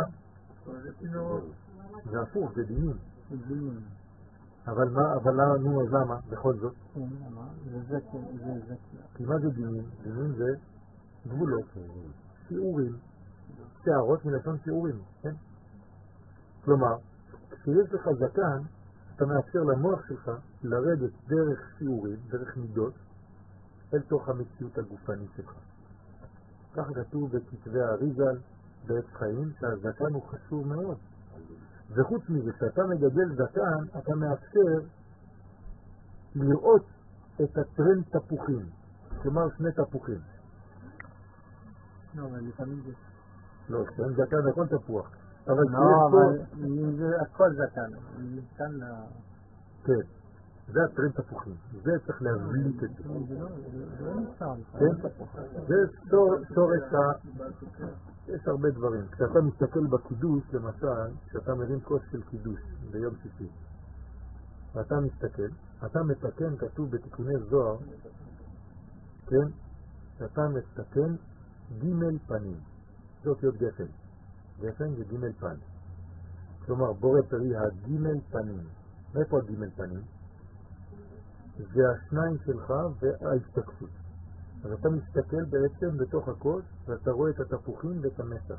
זה הפוך, זה דינים. אבל מה, אבל נו, אז למה? בכל זאת? זה זקן, זה זקן. כי מה זה דינים? דינים זה גבולות, שיעורים, שערות מלשון שיעורים, כן? כלומר, כשיש לך זקן, אתה מאפשר למוח שלך לרדת דרך שיעורים, דרך מידות, אל תוך המציאות הגופנית שלך. ככה כתוב בכתבי האריזל, בעת חיים, שהזקן הוא חשוב מאוד. וחוץ מזה, כשאתה מגדל זקן, אתה מאפשר לראות את הטרנד תפוחים, כלומר שני תפוחים. לא, אבל לפעמים זה... לא, כשאין זקן זה הכל תפוח. אבל לא, אבל אם זה הכל זקן, אם זקן ל... כן, זה הטרנד תפוחים. זה צריך להבליט את זה. זה לא נשאר. כן? זה שורש ה... יש הרבה דברים. כשאתה מסתכל בקידוש, למשל, כשאתה מרים כוס של קידוש ביום שישי, ואתה מסתכל, אתה מתקן, כתוב בתיקוני זוהר, כן? שאתה מתקן ג' פנים. זאת להיות גפן. גפן זה ג' פן. כלומר, בורא פרי הג' פנים. איפה הג' פנים? זה השניים שלך וההשתקפות. אז אתה מסתכל בעצם בתוך הכוס, ואתה רואה את התפוחים ואת המשך.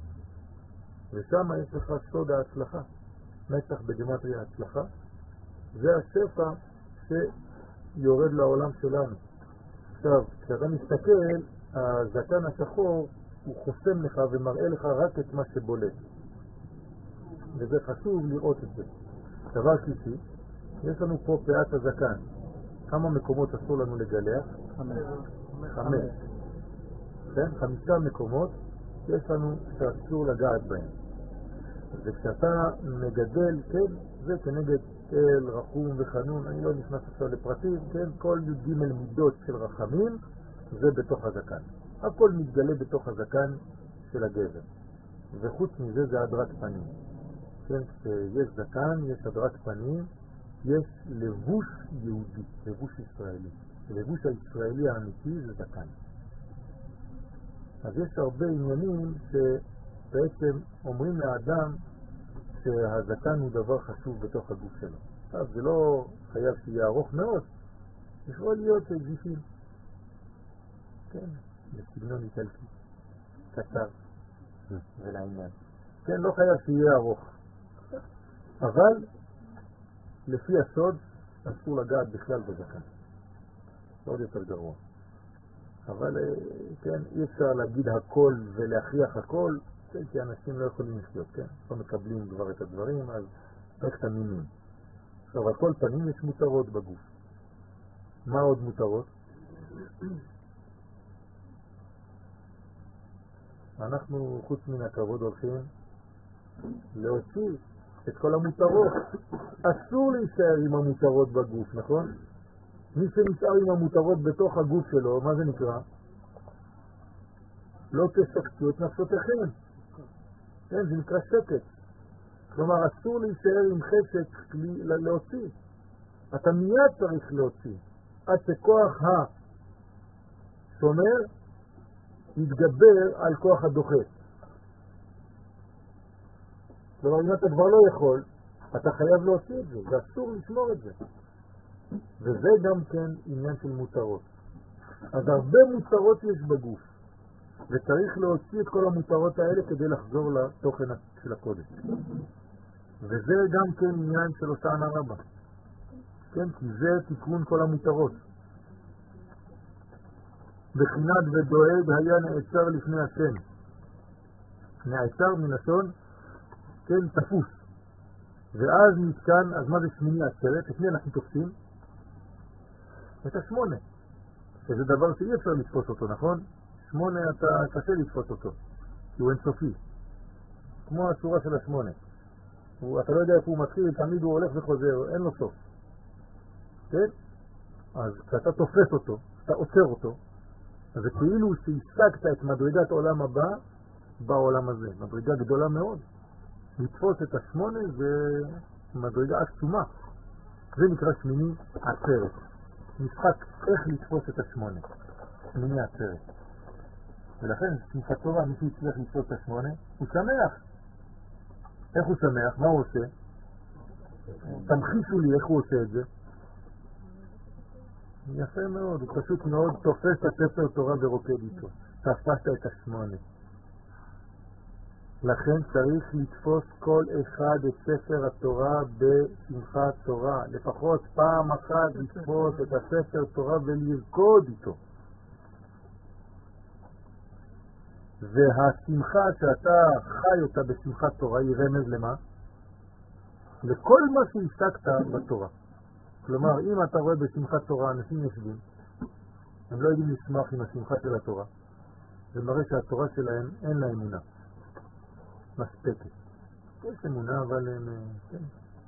ושם יש לך סוד ההצלחה. משך בגמטריה ההצלחה. זה השפע שיורד לעולם שלנו. עכשיו, כשאתה מסתכל, הזקן השחור הוא חוסם לך ומראה לך רק את מה שבולט. וזה חשוב לראות את זה. דבר שלישי, יש לנו פה פאת הזקן. כמה מקומות אסור לנו לגלח? חמש. חמש. כן? חמישה מקומות יש לנו שאסור לגעת בהם. וכשאתה מגדל, כן, זה כנגד אל, רחום וחנון, אני לא נכנס עכשיו לפרטים, כן, כל י"ג מידות של רחמים זה בתוך הזקן. הכל מתגלה בתוך הזקן של הגבר. וחוץ מזה זה הדרת פנים. כן, כשיש זקן, יש הדרת פנים, יש לבוש יהודי, לבוש ישראלי. לבוש הישראלי האמיתי זה זקן. אז יש הרבה עניינים שבעצם אומרים לאדם שהזקן הוא דבר חשוב בתוך הגוף שלו. אז זה לא חייב שיהיה ארוך מאוד, יכול להיות גיפים. כן, בסגנון איטלקי, קצר ולעניין. כן, לא חייב שיהיה ארוך. אבל לפי הסוד אסור לגעת בכלל בזקן. עוד יותר גרוע. אבל כן, אי אפשר להגיד הכל ולהכריח הכל, כן, כי אנשים לא יכולים לחיות, כן? לא מקבלים כבר את הדברים, אז רק תמימים. עכשיו, על כל פנים יש מותרות בגוף. מה עוד מותרות? אנחנו חוץ מן הכבוד הולכים להוציא את כל המותרות. אסור להישאר עם המותרות בגוף, נכון? מי שנשאר עם המותרות בתוך הגוף שלו, מה זה נקרא? לא תשקטו את נפשותיכם. כן, זה נקרא שקט. כלומר, אסור להישאר עם חשק להוציא. אתה מיד צריך להוציא. עד שכוח השומר יתגבר על כוח הדוחף. כלומר, אם אתה כבר לא יכול, אתה חייב להוציא את זה. זה אסור לשמור את זה. וזה גם כן עניין של מותרות. אז הרבה מותרות יש בגוף. וצריך להוציא את כל המותרות האלה כדי לחזור לתוכן של הקודש. וזה גם כן עניין של הושענא רבה. כן, כי זה תיקון כל המותרות. בחינת ודואג היה נעצר לפני השם. נעצר מלשון, כן, תפוס. ואז נתקן, אז מה זה שמיני עצרת? לפני אנחנו תופסים את השמונה, שזה דבר שאי אפשר לתפוס אותו, נכון? שמונה אתה קשה לתפוס אותו, כי הוא אינסופי, כמו הצורה של השמונה. הוא, אתה לא יודע איפה הוא מתחיל, תמיד הוא הולך וחוזר, אין לו סוף. כן? אז כשאתה תופס אותו, אתה עוצר אותו, אז זה כאילו שהשגת את מדרגת עולם הבא בעולם הזה. מדרגה גדולה מאוד. לתפוס את השמונה זה מדרגה עצומה. זה נקרא שמיני עצרת. משחק איך לתפוס את השמונה. שמיני עצרת. ולכן שמחת תורה, מי שהצליח לתפוס את השמונה, הוא שמח. איך הוא שמח? מה הוא עושה? תמחישו לי איך הוא עושה את זה. יפה מאוד, הוא פשוט מאוד תופס את הספר תורה ורוקד איתו. תפסת את השמונה. לכן צריך לתפוס כל אחד את ספר התורה בשמחת תורה. לפחות פעם אחת לתפוס את הספר תורה ולרקוד איתו. והשמחה שאתה חי אותה בשמחת תורה היא רמז למה? לכל מה שהשגת בתורה. כלומר, אם אתה רואה בשמחת תורה אנשים יושבים, הם לא יודעים לשמח עם השמחה של התורה. זה מראה שהתורה שלהם אין לה אמונה מספקת. יש אמונה, אבל הם... כן.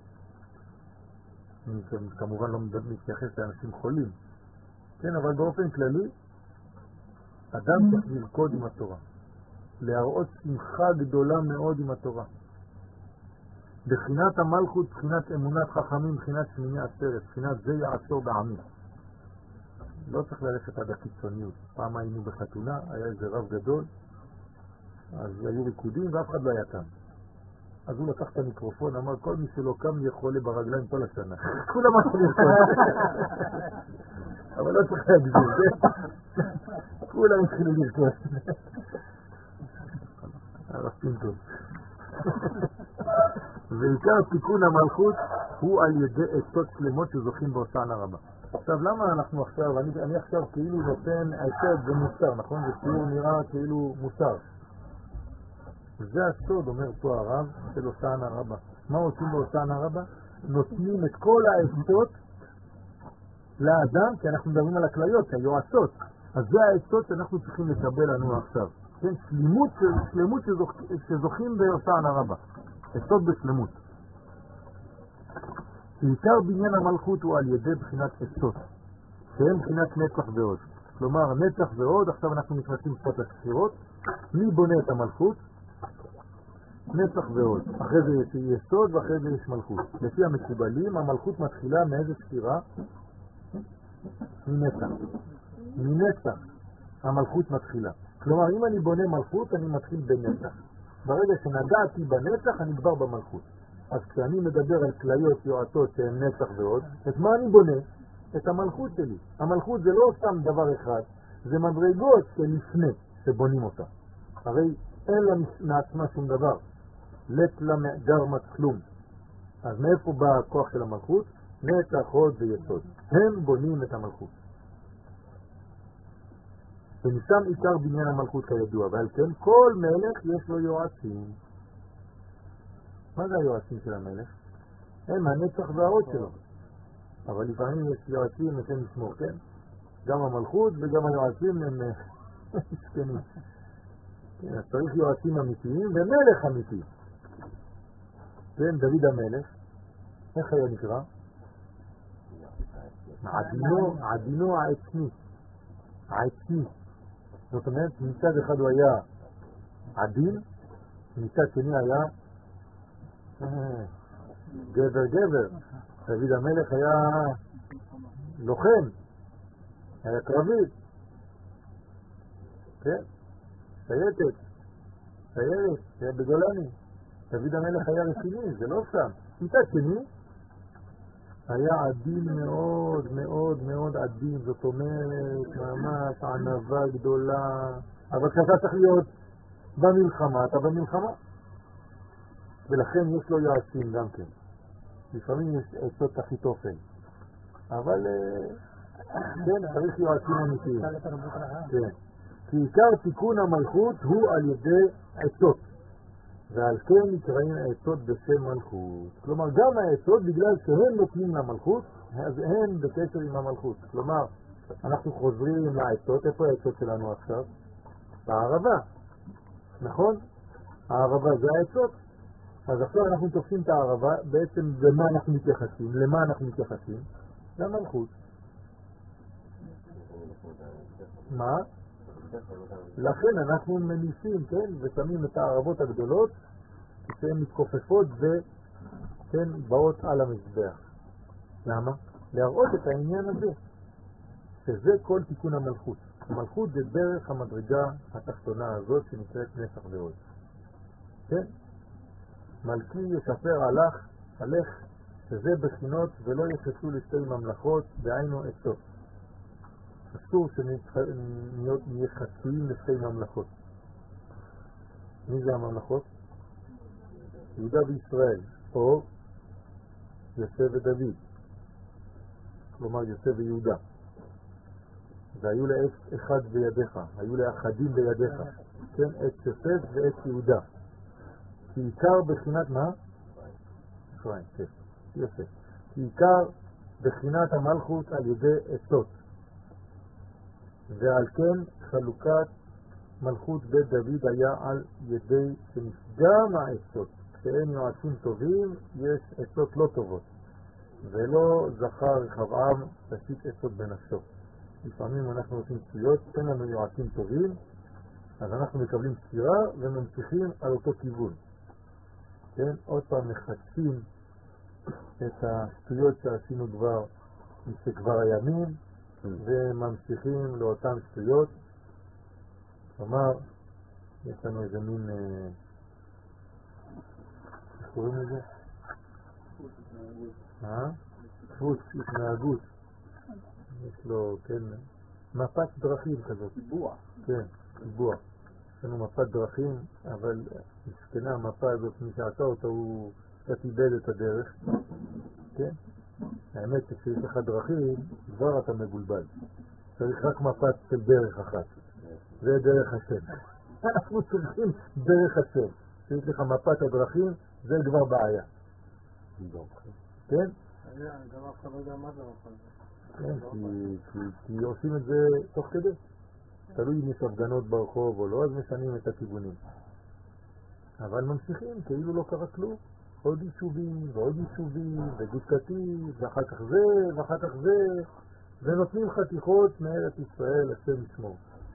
אני כמובן לא מתייחס לאנשים חולים. כן, אבל באופן כללי, אדם צריך לרקוד עם התורה. להראות שמחה גדולה מאוד עם התורה. בחינת המלכות, בחינת אמונת חכמים, בחינת שמיני עצרת, בחינת זה יעצור בעמי. לא צריך ללכת עד הקיצוניות. פעם היינו בחתונה, היה איזה רב גדול, אז היו ריקודים ואף אחד לא היה קם. אז הוא לקח את המיקרופון, אמר, כל מי שלא קם יהיה חולה ברגליים כל השנה. כולם הלכו לרקוד. אבל לא צריך להגזיר, כולם התחילו לרקוד. הרב פינטון. ועיקר תיקון המלכות הוא על ידי עצות שלמות שזוכים בהוצאה רבה. עכשיו, למה אנחנו עכשיו, אני, אני עכשיו כאילו נותן עצות ומוסר, נכון? זה כאילו נראה כאילו מוסר. זה הסוד, אומר פה הרב, של הוצאה רבה. מה עושים בהוצאה רבה? נותנים את כל העצות לאדם, כי אנחנו מדברים על הכליות, היועצות. אז זה העצות שאנחנו צריכים לקבל לנו עכשיו. כן, שלמות, שלמות שזוכ, שזוכים בהוצאה רבה. עצות בשלמות. עיקר בניין המלכות הוא על ידי בחינת עצות, שהם בחינת נצח ועוד. כלומר, נצח ועוד, עכשיו אנחנו נכנסים קצת לספירות. מי בונה את המלכות? נצח ועוד. אחרי זה יש יסוד ואחרי זה יש מלכות. לפי המקובלים, המלכות מתחילה מאיזה ספירה? מנצח. מנצח המלכות מתחילה. כלומר, אם אני בונה מלכות, אני מתחיל בנצח. ברגע שנגעתי בנצח, אני כבר במלכות. אז כשאני מדבר על כליות יועצות שהן נצח ועוד, את מה אני בונה? את המלכות שלי. המלכות זה לא סתם דבר אחד, זה מדרגות שלפני שבונים אותה. הרי אין לה מעצמה שום דבר. לת לה גרמת כלום. אז מאיפה בא הכוח של המלכות? נצח, הוד ויסוד. הם בונים את המלכות. ומשם עיקר בניין המלכות כידוע, ועל כן כל מלך יש לו יועצים. מה זה היועצים של המלך? הם הנצח וההוד שלו. אבל לפעמים יש יועצים לשם לשמור, כן? גם המלכות וגם היועצים הם מסכנים. אז צריך יועצים אמיתיים ומלך אמיתי. כן, דוד המלך, איך היה נקרא? עדינו, עדינו העצמי. העצמי. זאת אומרת, מצד אחד הוא היה עדין, מצד שני היה גבר גבר. דוד המלך היה לוחם, היה קרבי, כן, סייטת, סיירת, היה בגולני. דוד המלך היה רציני, זה לא שם. מצד שני, היה עדין מאוד מאוד מאוד עדין, זאת אומרת, ממש ענווה גדולה. אבל כשאתה צריך להיות במלחמה, אתה במלחמה. ולכן יש לו יועצים גם כן. לפעמים יש עצות הכי תופן. אבל כן, צריך יועצים אמיתיים. כן. כי עיקר תיקון המלכות הוא על ידי עצות, ועל כן נקראים העצות בשם מלכות. כלומר, גם העצות, בגלל שהם נותנים למלכות, אז הם בקשר עם המלכות. כלומר, אנחנו חוזרים לעצות. איפה העצות שלנו עכשיו? בערבה, נכון? הערבה זה העצות. אז עכשיו אנחנו תופסים את הערבה, בעצם למה אנחנו מתייחסים? למה אנחנו מתייחסים? למלכות. מה? לכן אנחנו מניסים, כן, ושמים את הערבות הגדולות כשהן מתכופפות וכן, באות על המזבח. למה? להראות את העניין הזה, שזה כל תיקון המלכות. המלכות זה דרך המדרגה התחתונה הזאת שנקראת נסח ועוד. כן? מלכי יספר הלך, הלך, שזה בחינות ולא יחסו לשתי ממלכות, דהיינו עצות. אסור שנהיה חצויים לשתי ממלכות. מי זה הממלכות? יהודה וישראל, או יוסף ודוד. כלומר יוסף ויהודה. והיו לעץ אחד בידיך, היו לאחדים בידיך. כן, עץ יוסף ועץ יהודה. כי עיקר בחינת מה? אפרים, כן, יוסף. כי עיקר בחינת המלכות על ידי עצות. ועל כן חלוקת מלכות בית דוד היה על ידי שנפגם העצות. כשאין יועצים טובים, יש עצות לא טובות. ולא זכר רחבעם להשיג עצות בנפשו. לפעמים אנחנו עושים שטויות, אין לנו יועצים טובים, אז אנחנו מקבלים סתירה וממשיכים על אותו כיוון. כן? עוד פעם מחדשים את השטויות שעשינו כבר משכבר הימים, וממשיכים לאותן שטויות. כלומר, יש לנו איזה מין, איך קוראים לזה? מה? דפוס התנהגות. יש לו, כן, מפת דרכים כזאת. קיבוע. כן, קיבוע. יש לנו מפת דרכים, אבל מסכנה המפה הזאת, מי שעשה אותה הוא קצת איבד את הדרך. כן? האמת שכשיש לך דרכים, כבר אתה מבולבל. צריך רק מפת של דרך אחת. זה דרך השם. אנחנו צריכים דרך השם. כשיש לך מפת הדרכים, זה כבר בעיה. כן? גם אף אחד לא יודע מה זה מפת. כן, כי עושים את זה תוך כדי. תלוי אם יש הפגנות ברחוב או לא, אז משנים את הכיוונים. אבל ממשיכים, כאילו לא קרה כלום. עוד יישובים ועוד יישובים וגוש קטיף ואחר כך זה ואחר כך זה, ונותנים חתיכות מארץ ישראל, השם ישמור.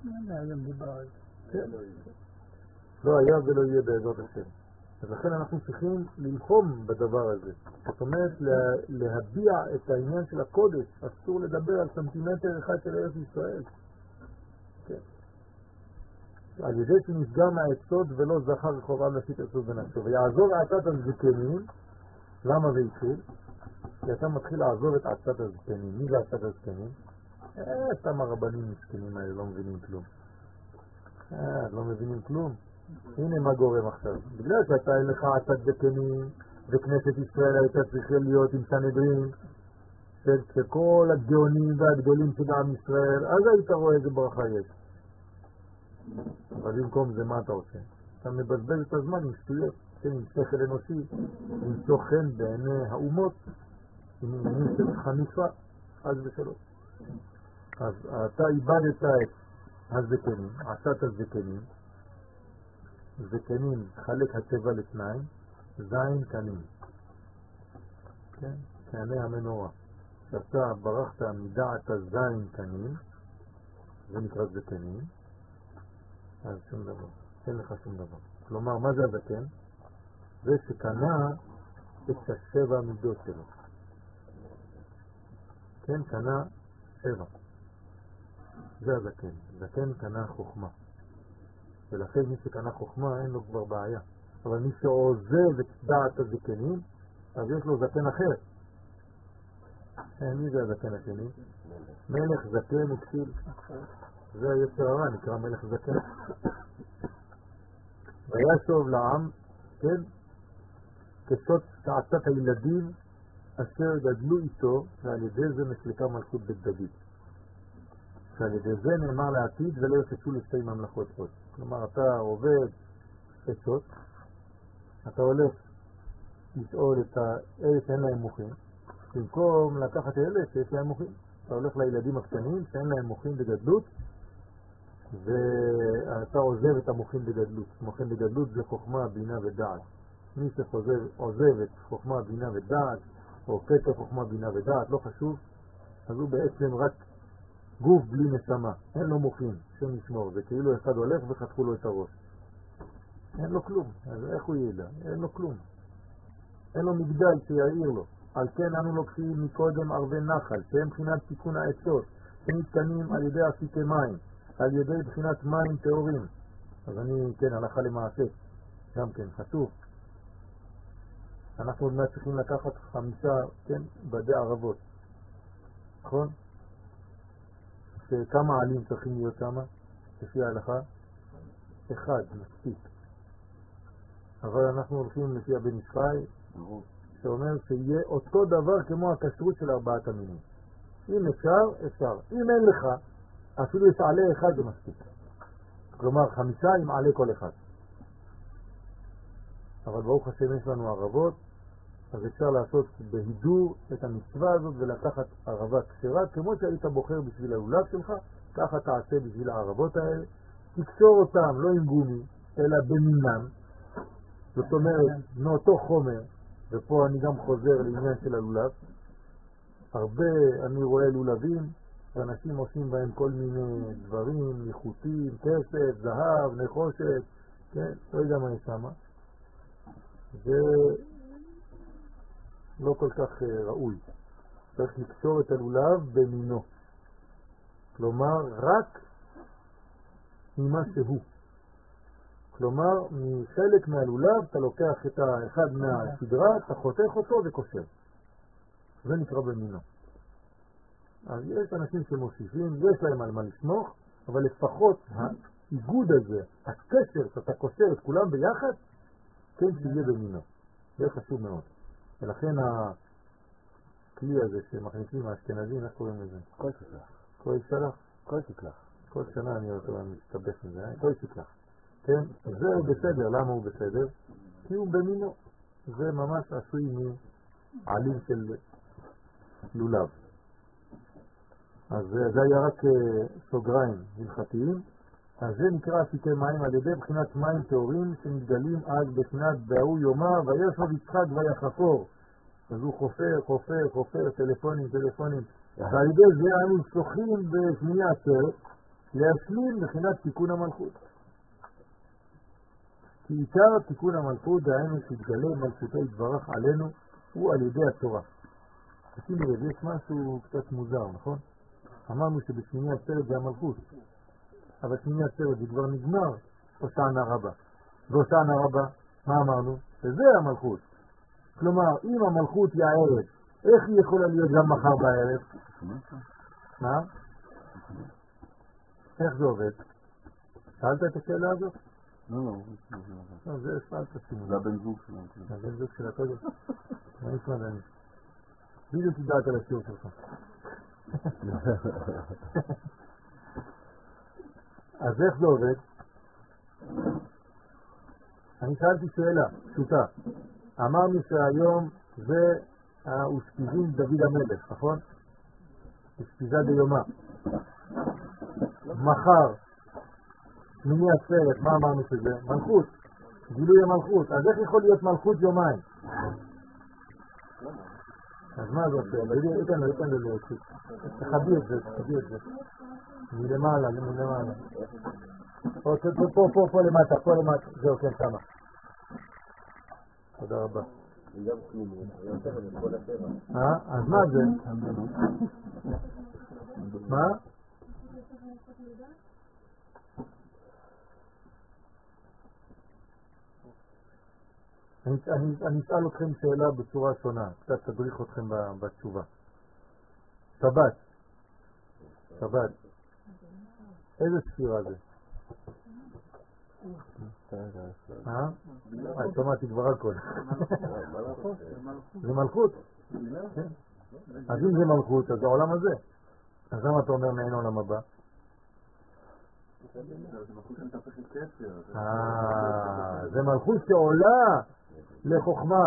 כן, לא היה ולא יהיה בעזרת השם. אז לכן אנחנו צריכים ללחום בדבר הזה. זאת אומרת, להביע את העניין של הקודש. אסור לדבר על סנטימטר אחד של ארץ ישראל. כן. על ידי שנפגע מהעצות ולא זכר רחבעם להשיג עצות בנפשו. ויעזוב עצת הזקנים. למה זה התחיל? כי אתה מתחיל לעזוב את עצת הזקנים. מי זה עצת הזקנים? אה, סתם הרבנים מסכנים האלה לא מבינים כלום. אה, לא מבינים כלום. הנה מה גורם עכשיו. בגלל שאתה אין לך עצת זקנים, וכנסת ישראל הייתה צריכה להיות עם סנהדרין, שכל הגאונים והגדולים של עם ישראל, אז היית רואה איזה ברכה יש. אבל במקום זה מה אתה עושה? אתה מבזבז את הזמן עם שטויות, כן, עם שכל אנושי, למצוא חן בעיני האומות, עם עניינים של חניפה, אז ושלום. אז אתה איבדת את הזקנים, עצת הזקנים, זקנים חלק הצבע לשניים, זין קנים. כן? קני המנורה. שאתה ברחת מדעת הזין קנים, זה נקרא זקנים, אז שום דבר. אין לך שום דבר. כלומר, מה זה הזקן? זה שקנה את השבע מידות שלו. כן, קנה שבע. זה הזקן. זקן קנה חוכמה. ולכן מי שקנה חוכמה אין לו כבר בעיה. אבל מי שעוזב את דעת הזקנים, אז יש לו זקן אחר. מי זה הזקן השני? מלך זקן וכסיל. זה היצר הרע, נקרא מלך זקן. וישוב לעם, כן, כשות תעצת הילדים אשר גדלו איתו, ועל ידי זה נסלקה מלכות בית דוד. שעל ידי זה נאמר לעתיד ולא יחשו לשתי ממלכות עוד. כלומר, אתה עובד עצות, אתה הולך לשאול את האלה שאין להם מוחים, במקום לקחת אלה שיש להם מוחים. אתה הולך לילדים הקטנים שאין להם מוחים בגדלות, ואתה עוזב את המוחים בגדלות. מוחים בגדלות זה חוכמה, בינה ודעת. מי שעוזב את חוכמה, בינה ודעת, או קטע חוכמה, בינה ודעת, לא חשוב, אז הוא בעצם רק גוף בלי נשמה, אין לו מוחים, שם ישמור. זה כאילו אחד הולך וחתכו לו את הראש. אין לו כלום, אז איך הוא ידע? אין לו כלום. אין לו מגדל שיעיר לו. על כן אנו לוקחים מקודם ערבי נחל, שהם בחינת תיקון העצות, שמתקנים על ידי אפיקי מים, על ידי בחינת מים טהורים. אז אני, כן, הלכה למעשה, גם כן, חשוב. אנחנו עוד מעט צריכים לקחת חמישה, כן, בדי ערבות. נכון? שכמה עלים צריכים להיות שם, לפי ההלכה? אחד, מספיק. אבל אנחנו הולכים לפי הבן ישחי, שאומר שיהיה אותו דבר כמו הכשרות של ארבעת המינים. אם אפשר, אפשר. אם אין לך, אפילו יש עלה אחד זה מספיק. כלומר, חמישה עם עלה כל אחד. אבל ברוך השם יש לנו ערבות, אז אפשר לעשות בהידור את המצווה הזאת ולקחת ערבה כשרה, כמו שהיית בוחר בשביל הלולב שלך, ככה תעשה בשביל הערבות האלה. תקשור אותם לא עם גומי, אלא במינם. זאת אומרת, מאותו חומר, ופה אני גם חוזר לעניין של הלולב. הרבה אני רואה לולבים, ואנשים עושים בהם כל מיני דברים, ייחותים, כסף, זהב, נחושת, כן? לא יודע מה יש שם. זה לא כל כך ראוי. צריך לקשור את הלולב במינו. כלומר, רק ממה שהוא. כלומר, מחלק מהלולב אתה לוקח את אחד מהסדרה, אתה חותך אותו וקושר. זה נקרא במינו. אז יש אנשים שמוסיפים, יש להם על מה לסמוך, אבל לפחות האיגוד הזה, הקשר שאתה קושר את כולם ביחד, כן שיהיה במינו. זה חשוב מאוד. ולכן הכלי הזה שמכניסים האשכנזים, איך קוראים לזה? כל שכלך. כל שלח? כל שכלך. כל שנה אני אותו מסתבך מזה, כל שכלך. כן? זה בסדר. למה הוא בסדר? כי הוא במינו. זה ממש עשוי מעלים של לולב. אז זה היה רק סוגריים הלכתיים. אז זה נקרא אפיקי מים על ידי בחינת מים טהורים שמתגלים אז בחינת בהוא יומא וישב יצחק ויחפור. אז הוא חופר, חופר, חופר, טלפונים, טלפונים. ועל ידי זה אנו שוחים בשמיני עצרת להשלים בחינת תיקון המלכות. כי עיקר תיקון המלכות דהיינו שהתגלה מלכותו יתברך עלינו הוא על ידי התורה. שימו לב, יש משהו קצת מוזר, נכון? אמרנו שבשמיני עצרת זה המלכות. אבל שמיני עצרת זה כבר נגמר, הושענא רבה. והושענא רבה, מה אמרנו? שזה המלכות. כלומר, אם המלכות היא הערב, איך היא יכולה להיות גם מחר בערב? מה? איך זה עובד? שאלת את השאלה הזאת? לא, לא. לא, זה שאלת שימו. זה הבן זוג שלנו. זה הבן זוג שלה קודם. מה נשמע דני? בדיוק תדעת על השיעור שלך. אז איך זה עובד? אני שאלתי שאלה פשוטה. אמרנו שהיום זה האושפיזין דוד המלך, נכון? אושפיזה דיומא. מחר, שמיני עצרת, מה אמרנו שזה? מלכות, גילוי המלכות. אז איך יכול להיות מלכות יומיים? אז מה זה עושה? איתן לו, איתן לו, תחבי את זה, תחבי את זה. מלמעלה, מלמעלה. פה, פה, פה, פה למטה, פה למטה. זהו, כן, שמה. תודה רבה. אה? אז מה זה? מה? אני אשאל אתכם שאלה בצורה שונה, קצת תדריך אתכם בתשובה. שבת. שבת. איזה ספירה זה? אה? אה, שמעתי כבר הכל. זה מלכות. אז אם זה מלכות, אז זה העולם הזה. אז למה אתה אומר מעין עולם הבא? זה מלכות שמתהפכת כתר. אה, זה מלכות שעולה לחוכמה.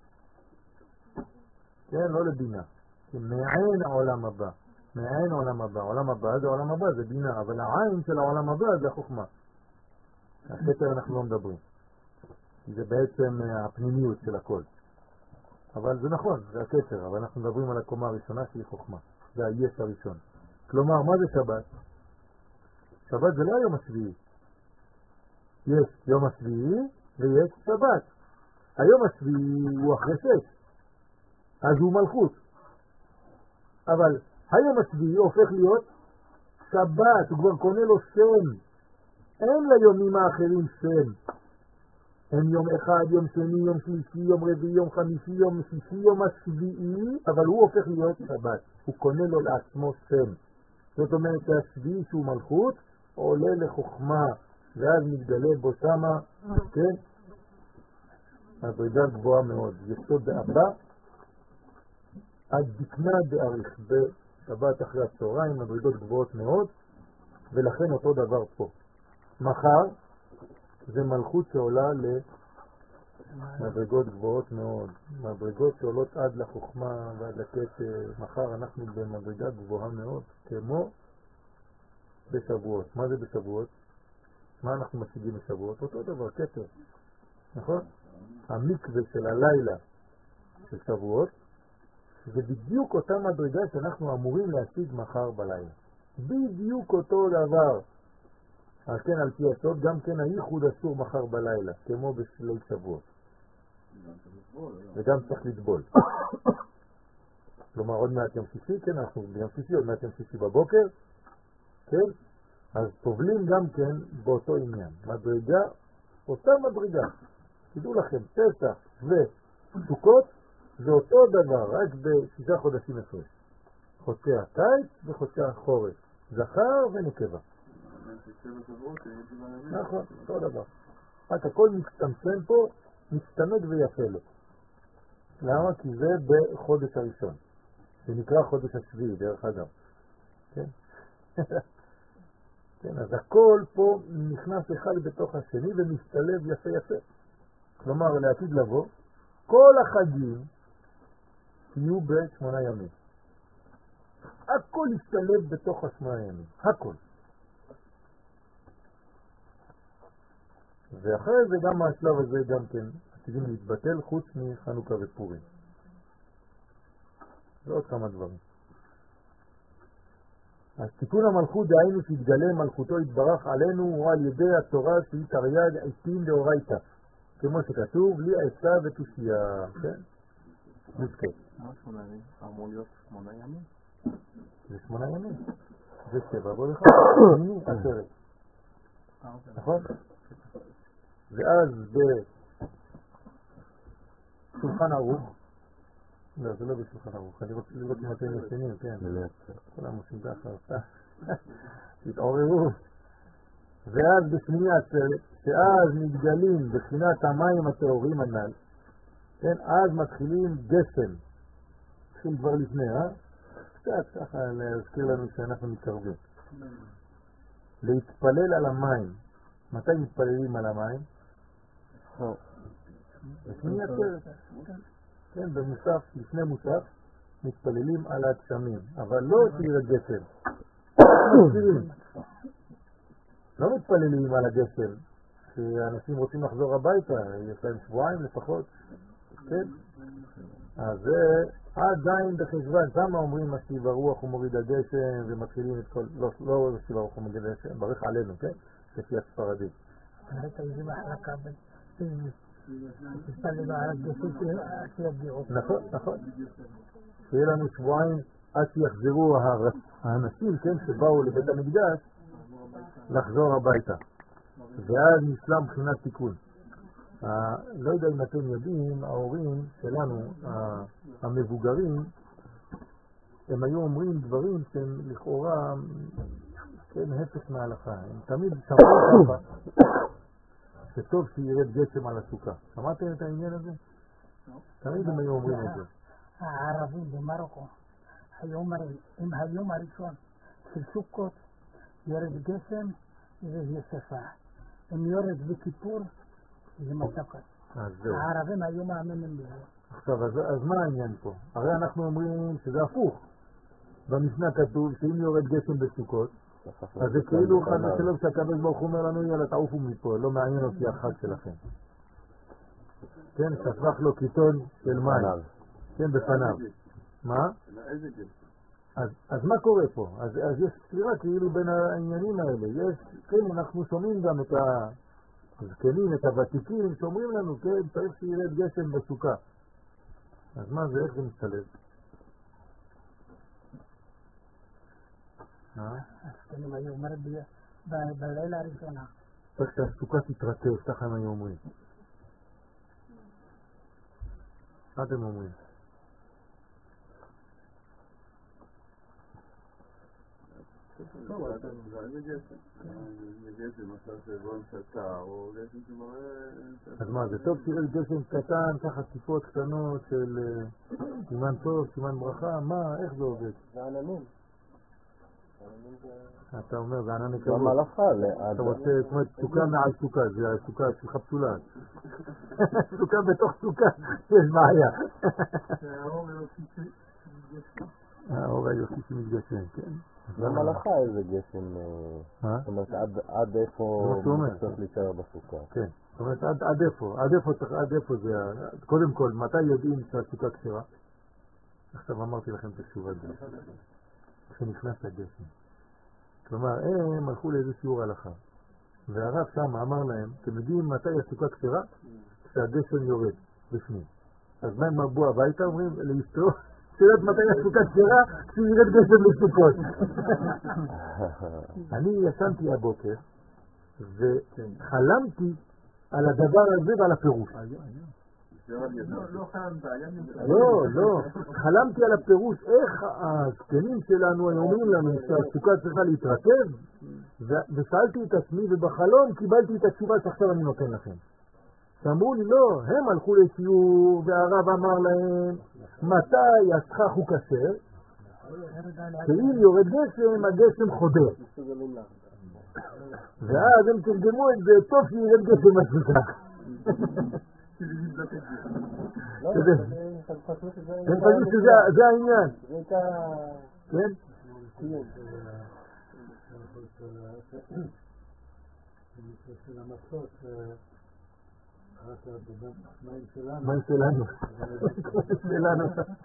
כן, לא לבינה. מעין העולם הבא. מעין העולם הבא. העולם הבא זה העולם הבא, זה בינה, אבל העין של העולם הבא זה החוכמה. הכתר אנחנו לא מדברים. זה בעצם הפנימיות של הכל. אבל זה נכון, זה הכתר, אבל אנחנו מדברים על הקומה הראשונה שהיא חוכמה. זה היש הראשון. כלומר, מה זה שבת? שבת זה לא היום השביעי. יש יום השביעי ויש שבת. היום השביעי הוא אחרי שש. אז הוא מלכות. אבל היום השביעי הופך להיות שבת, הוא כבר קונה לו שם. אין ליומים האחרים שם. אין יום אחד, יום שני, יום שלישי, יום רביעי, יום חמישי, יום שישי, יום השביעי, אבל הוא הופך להיות שבת. הוא קונה לו לעצמו שם. זאת אומרת שהשביעי שהוא מלכות עולה לחוכמה, ואז מתגלה בו שמה, כן? מדרגה גבוהה מאוד. יסוד דאבא עד דקנה דאריך, בשבת אחרי הצהריים, מדרגות גבוהות מאוד, ולכן אותו דבר פה. מחר זה מלכות שעולה למדרגות גבוהות מאוד, מדרגות שעולות עד לחוכמה ועד לכתר. מחר אנחנו במדרגה גבוהה מאוד, כמו בשבועות. מה זה בשבועות? מה אנחנו משיגים בשבועות? אותו דבר, כתר, נכון? המקווה של הלילה של שבועות זה בדיוק אותה מדרגה שאנחנו אמורים להשיג מחר בלילה. בדיוק אותו דבר. אז כן, על פי הסוד, גם כן הייחוד אסור מחר בלילה, כמו בשליל שבועות. וגם צריך לטבול. כלומר, עוד מעט יום שישי, כן, אנחנו ביום שישי, עוד מעט יום שישי בבוקר, כן? אז טובלים גם כן באותו עניין. מדרגה, אותה מדרגה. תדעו לכם, פסח וסוכות, זה אותו דבר, רק בשישה חודשים הפרש. חודשי הקיץ וחודשי החורף. זכר ונקבה. נכון, אותו דבר. רק הכל מצטמצם פה, מצטמד ויפה לו. למה? כי זה בחודש הראשון. זה נקרא חודש השביעי, דרך אגב. כן? כן, אז הכל פה נכנס אחד בתוך השני ומשתלב יפה יפה. כלומר, לעתיד לבוא, כל החגים יהיו בשמונה ימים. הכל ישתלב בתוך השמונה ימים. הכל. ואחרי זה גם השלב הזה גם כן עתידים להתבטל חוץ מחנוכה ופורים. ועוד כמה דברים. אז תיקון המלכות דהיינו שהתגלה מלכותו יתברך עלינו הוא על ידי התורה שהיא תרי"ג עיתים דאורייתא. כמו שכתוב לי עצה ותושייה. כן? נזכה. מה שמונה ימים? אמור להיות שמונה ימים? זה שמונה ימים. זה שבע ועוד אחד. שמיני עשרת. נכון? ואז בשולחן ערוך, לא, זה לא בשולחן ערוך, אני רוצה לראות אם אתם ישנים, כן, כולם עושים ככה, תתעוררו. ואז בשמיני עצרת, שאז מתגלים בחינת המים הטהורים הנ"ל, כן, אז מתחילים גשם, מתחיל כבר לפני, אה? קצת ככה להזכיר לנו שאנחנו מתקרבים. להתפלל על המים. מתי מתפללים על המים? בשמיני עצרת. כן, במוסף, לפני מוסף, מתפללים על הגשמים, אבל לא שירד גשם. לא מתפללים על הגשם, שאנשים רוצים לחזור הביתה, יש להם שבועיים לפחות, כן? אז זה עד זין בחשבן, שמה אומרים משיב הרוח ומוריד הגשם, ומתחילים את כל, לא, לא משיב הרוח ומוריד הגשם, ברך עלינו, כן? לפי הספרדים. ראית איזה מחלקה תתפללו על הגשם שיגיעו. נכון, נכון. שיהיה לנו שבועיים עד שיחזרו האנשים, כן, שבאו לבית המקדש, לחזור הביתה. ואז נשלם בחינת תיקון. לא יודע אם אתם יודעים, ההורים שלנו, המבוגרים, הם היו אומרים דברים שהם לכאורה, כן, הפך מההלכה. הם תמיד שמעו ככה, שטוב שירד גשם על הסוכה. שמעתם את העניין הזה? תמיד הם היו אומרים את זה. הערבים במרוקו היו אומרים, אם היום הראשון של סוכות ירד גשם, זה שפה. אם יורד בכיפור, זה מתוקות. אז זהו. הערבים היו מאמינים בזה. עכשיו, אז, אז מה העניין פה? הרי אנחנו אומרים שזה הפוך. במשנה כתוב שאם יורד גשם בסוכות, אז זה כאילו חד ושלום שהקדוש ברוך הוא אומר לנו, יאללה תעופו מפה, לא מעניין אותי החג שלכם. כן, שפך לו קיטון של מים. כן, בפניו. מה? איזה גשם? אז, אז מה קורה פה? אז, אז יש סתירה כאילו בין העניינים האלה. יש, כן, אנחנו שומעים גם את הזקנים, את הוותיקים, שאומרים לנו, כן, צריך שירד גשם בסוכה. אז מה זה, איך זה משתלב? הזקנים היו אומרים בלילה הראשונה. צריך שהסוכה תתרטב, ככה הם היו אומרים. מה אתם אומרים? טוב, זה גשם. זה גשם, עכשיו שבון שצר, או גשם שמראה... אז מה, זה טוב שירד גשם קטן, ככה טיפות קטנות של סימן טוב, סימן ברכה, מה, איך זה עובד? זה עננים. אתה אומר, זה ענן זה נקבות. המלאכה. אתה רוצה, זאת אומרת, סוכה מעל סוכה, זה הסוכה שלך פסולה. סוכה בתוך סוכה, יש בעיה. האור היופי שמתגשם, כן. זה המלאכה איזה גשם, זאת אומרת עד איפה צריך להישאר בסוכה. כן, זאת אומרת עד איפה, עד איפה צריך, עד איפה זה, קודם כל, מתי יודעים שהסוכה כשרה? עכשיו אמרתי לכם את התשובה הזאת. כשנכנס הגשם. כלומר, הם הלכו לאיזה שיעור הלכה. והרב שם אמר להם, אתם יודעים מתי הסוכה כשרה? כשהגשם יורד בפנים. אז מה הם מבוא הביתה? אומרים לאשתו, שאלת מתי הסוכה כשרה? כשירד גשם לסוכות. אני ישנתי הבוקר וחלמתי על הדבר הזה ועל הפירוש. לא, לא, חלמתי על הפירוש איך הזקנים שלנו אומרים לנו שהסוכה צריכה להתרטב, ושאלתי את עצמי ובחלום קיבלתי את התשובה שעכשיו אני נותן לכם. שאמרו לי לא, הם הלכו לשיעור והרב אמר להם מתי הסכך הוא כשר, שאם יורד גשם הגשם חודר, ואז הם תרגמו את זה טוב שירד גשם בסוכה. הם חושבים שזה העניין. כן? של המסות, מים שלנו. מים שלנו. שלנו.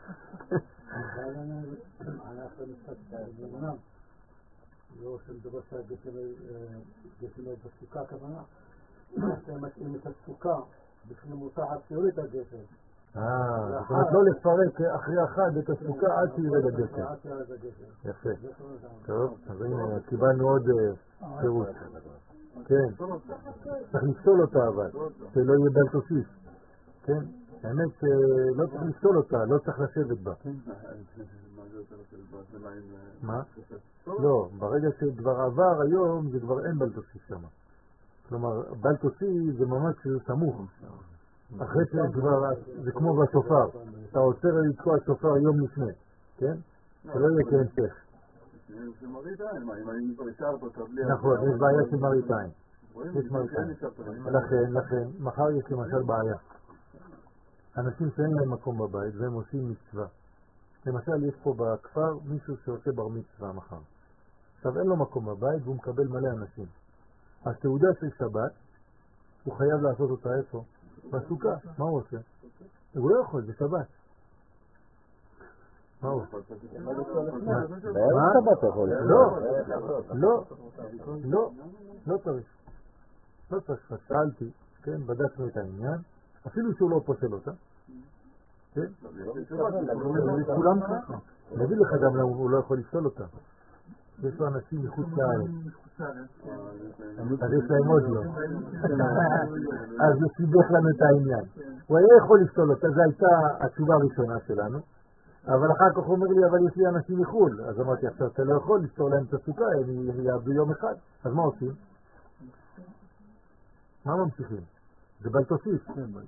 אנחנו נתקצת בזמנם. לא של דבר שהגשם בסוכה הכוונה. אתם מתאים את הסוכה בפני מותחת שיוריד הגשם. אה, זאת אומרת לא לפרק אחרי החג את הסוכה עד שירד הגשם. יפה. טוב, אז הנה קיבלנו עוד פירוש. כן, צריך לפסול אותה אבל, שלא יהיה בל תוסיף. כן, האמת שלא צריך לפסול אותה, לא צריך לשבת בה. מה? לא, ברגע שכבר עבר היום זה כבר אין בל תוסיף שם. כלומר, בל תוסיף זה ממש סמוך. אחרי שכבר, זה כמו בשופר. אתה עוצר לתקוע שופר יום לפני, כן? שלא יהיה כהמשך. זה מראית עין, אם אני כבר אשאר פה תבלי... נכון, יש בעיה של מראית עין. יש מראית עין. לכן, לכן, מחר יש למשל בעיה. אנשים שאין להם מקום בבית והם עושים מצווה. למשל, יש פה בכפר מישהו שעושה בר מצווה מחר. עכשיו אין לו מקום בבית והוא מקבל מלא אנשים. הסעודה של שבת, הוא חייב לעשות אותה איפה? בסוכה. מה הוא עושה? הוא לא יכול, זה שבת. מה הוא? לא, לא, לא, לא צריך. לא צריך. שאלתי, כן, בדקנו את העניין, אפילו שהוא לא פוסל אותה. כן? כולם ככה. נביא לך גם למה הוא לא יכול לפסול אותה. יש לו אנשים מחוץ לארץ. אז יש להם עוד לא. אז הוא סיבך לנו את העניין. הוא היה יכול לפסול אותה, זו הייתה התשובה הראשונה שלנו. אבל אחר כך הוא אומר לי, אבל יש לי אנשים מחול. אז אמרתי, עכשיו אתה לא יכול לפסול להם את הסוכה, הם יעבדו יום אחד. אז מה עושים? מה ממשיכים? זה בל תוסיף.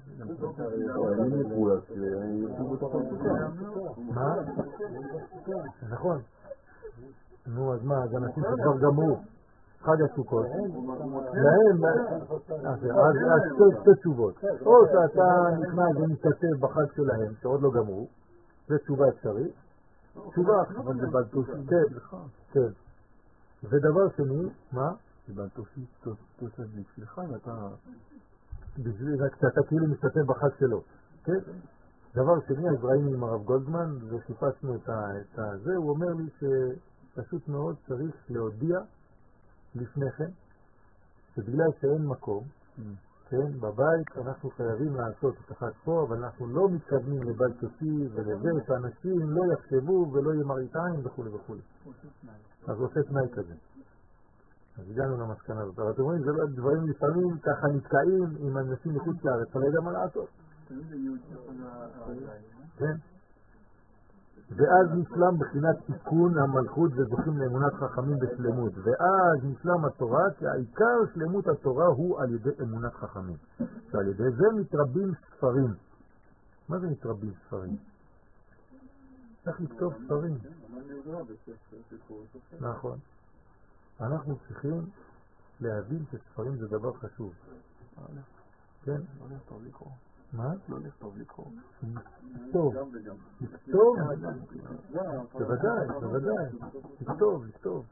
מה? נכון. נו, אז מה, אז אנשים שכבר גמרו. חג הסוכות, להם, אז שתי תשובות, או שאתה נכנס ומשתתף בחג שלהם, שעוד לא גמרו, זה תשובה אפשרית, תשובה, אבל זה בלטושי, כן, כן. ודבר שני, מה? זה בלטושי תוסף בשבילך, ואתה... בשביל, אתה כאילו משתתף בחג שלו, כן? דבר שני, אז ראינו עם הרב גולדמן, וחיפשנו את זה, הוא אומר לי שפשוט מאוד צריך להודיע לפני כן, שבגלל שאין מקום, כן, בבית אנחנו חייבים לעשות את אחד פה, אבל אנחנו לא מתכוונים לבלטושי ולזה, שאנשים לא יחשבו ולא יהיה מראית עין וכו' וכו'. אז עושה תנאי כזה. אז הגענו למסקנה הזאת. אבל אתם רואים, זה לא דברים לפעמים ככה נתקעים עם אנשים מחוץ לארץ, אתה לא יודע מה לעשות. כן. ואז נשלם בחינת תיקון המלכות וזוכים לאמונת חכמים בשלמות. ואז נשלם התורה, כי העיקר שלמות התורה הוא על ידי אמונת חכמים. שעל ידי זה מתרבים ספרים. מה זה מתרבים ספרים? צריך לכתוב ספרים. נכון. אנחנו צריכים להבין שספרים זה דבר חשוב. כן? לא לכתוב לקרוא. מה? לא לכתוב לקרוא. לכתוב. לכתוב? בוודאי, בוודאי. לכתוב, לכתוב.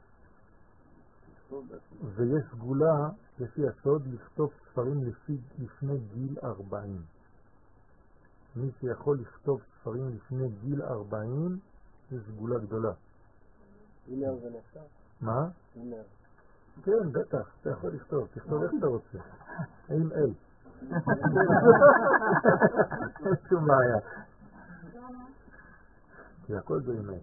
ויש סגולה, לפי הסוד, לכתוב ספרים לפני גיל ארבעים. מי שיכול לכתוב ספרים לפני גיל ארבעים, זה סגולה גדולה. אינר זה נחשב? מה? אינר. כן, בטח, אתה יכול לכתוב, תכתוב איך אתה רוצה. עם אל. אין שום בעיה. כי הכל זה עם אל.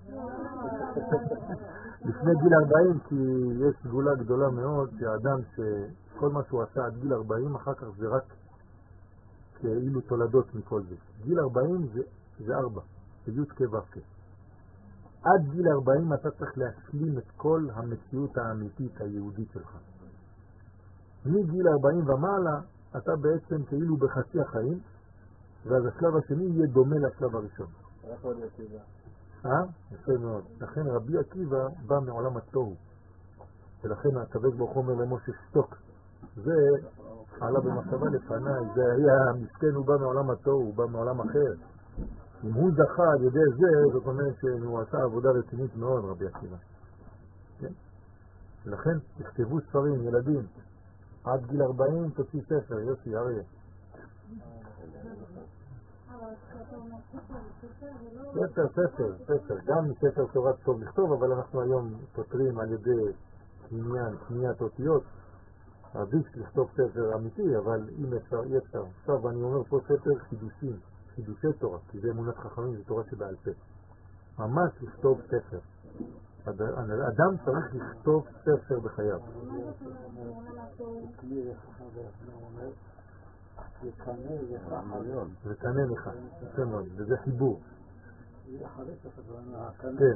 לפני גיל ארבעים, כי יש סגולה גדולה מאוד, שהאדם שכל מה שהוא עשה עד גיל ארבעים, אחר כך זה רק כאילו תולדות מכל זה. גיל ארבעים זה, זה ארבע, זה י' כ' ו' כ'. עד גיל ארבעים אתה צריך להשלים את כל המציאות האמיתית היהודית שלך. מגיל ארבעים ומעלה אתה בעצם כאילו בחצי החיים, ואז השלב השני יהיה דומה לשלב הראשון. איך עוד עקיבא? אה? יפה מאוד. לכן רבי עקיבא בא מעולם התוהו. ולכן הקדוש ברוך הוא אומר למשה שתוק. זה עלה במחשבה לפניי, זה היה מסכן, הוא בא מעולם התוהו, הוא בא מעולם אחר. אם הוא זכה על ידי זה, זאת אומרת שהוא עשה עבודה רצינית מאוד, רבי עקיבא. כן? ולכן תכתבו ספרים, ילדים. עד גיל ארבעים תוציא ספר, יוסי, אריה. ספר, ספר, ספר. גם מספר תורה טוב לכתוב, אבל אנחנו היום פותרים על ידי קניין, קניית אותיות. עדיף לכתוב ספר אמיתי, אבל אם אפשר, אי אפשר. עכשיו אני אומר פה ספר חידושים, חידושי תורה, כי זה אמונת חכמים, זה תורה שבעל פה. ממש לכתוב ספר. אדם צריך לכתוב ספר בחייו. זה קנה לך, יפה מאוד, וזה חיבור. כן.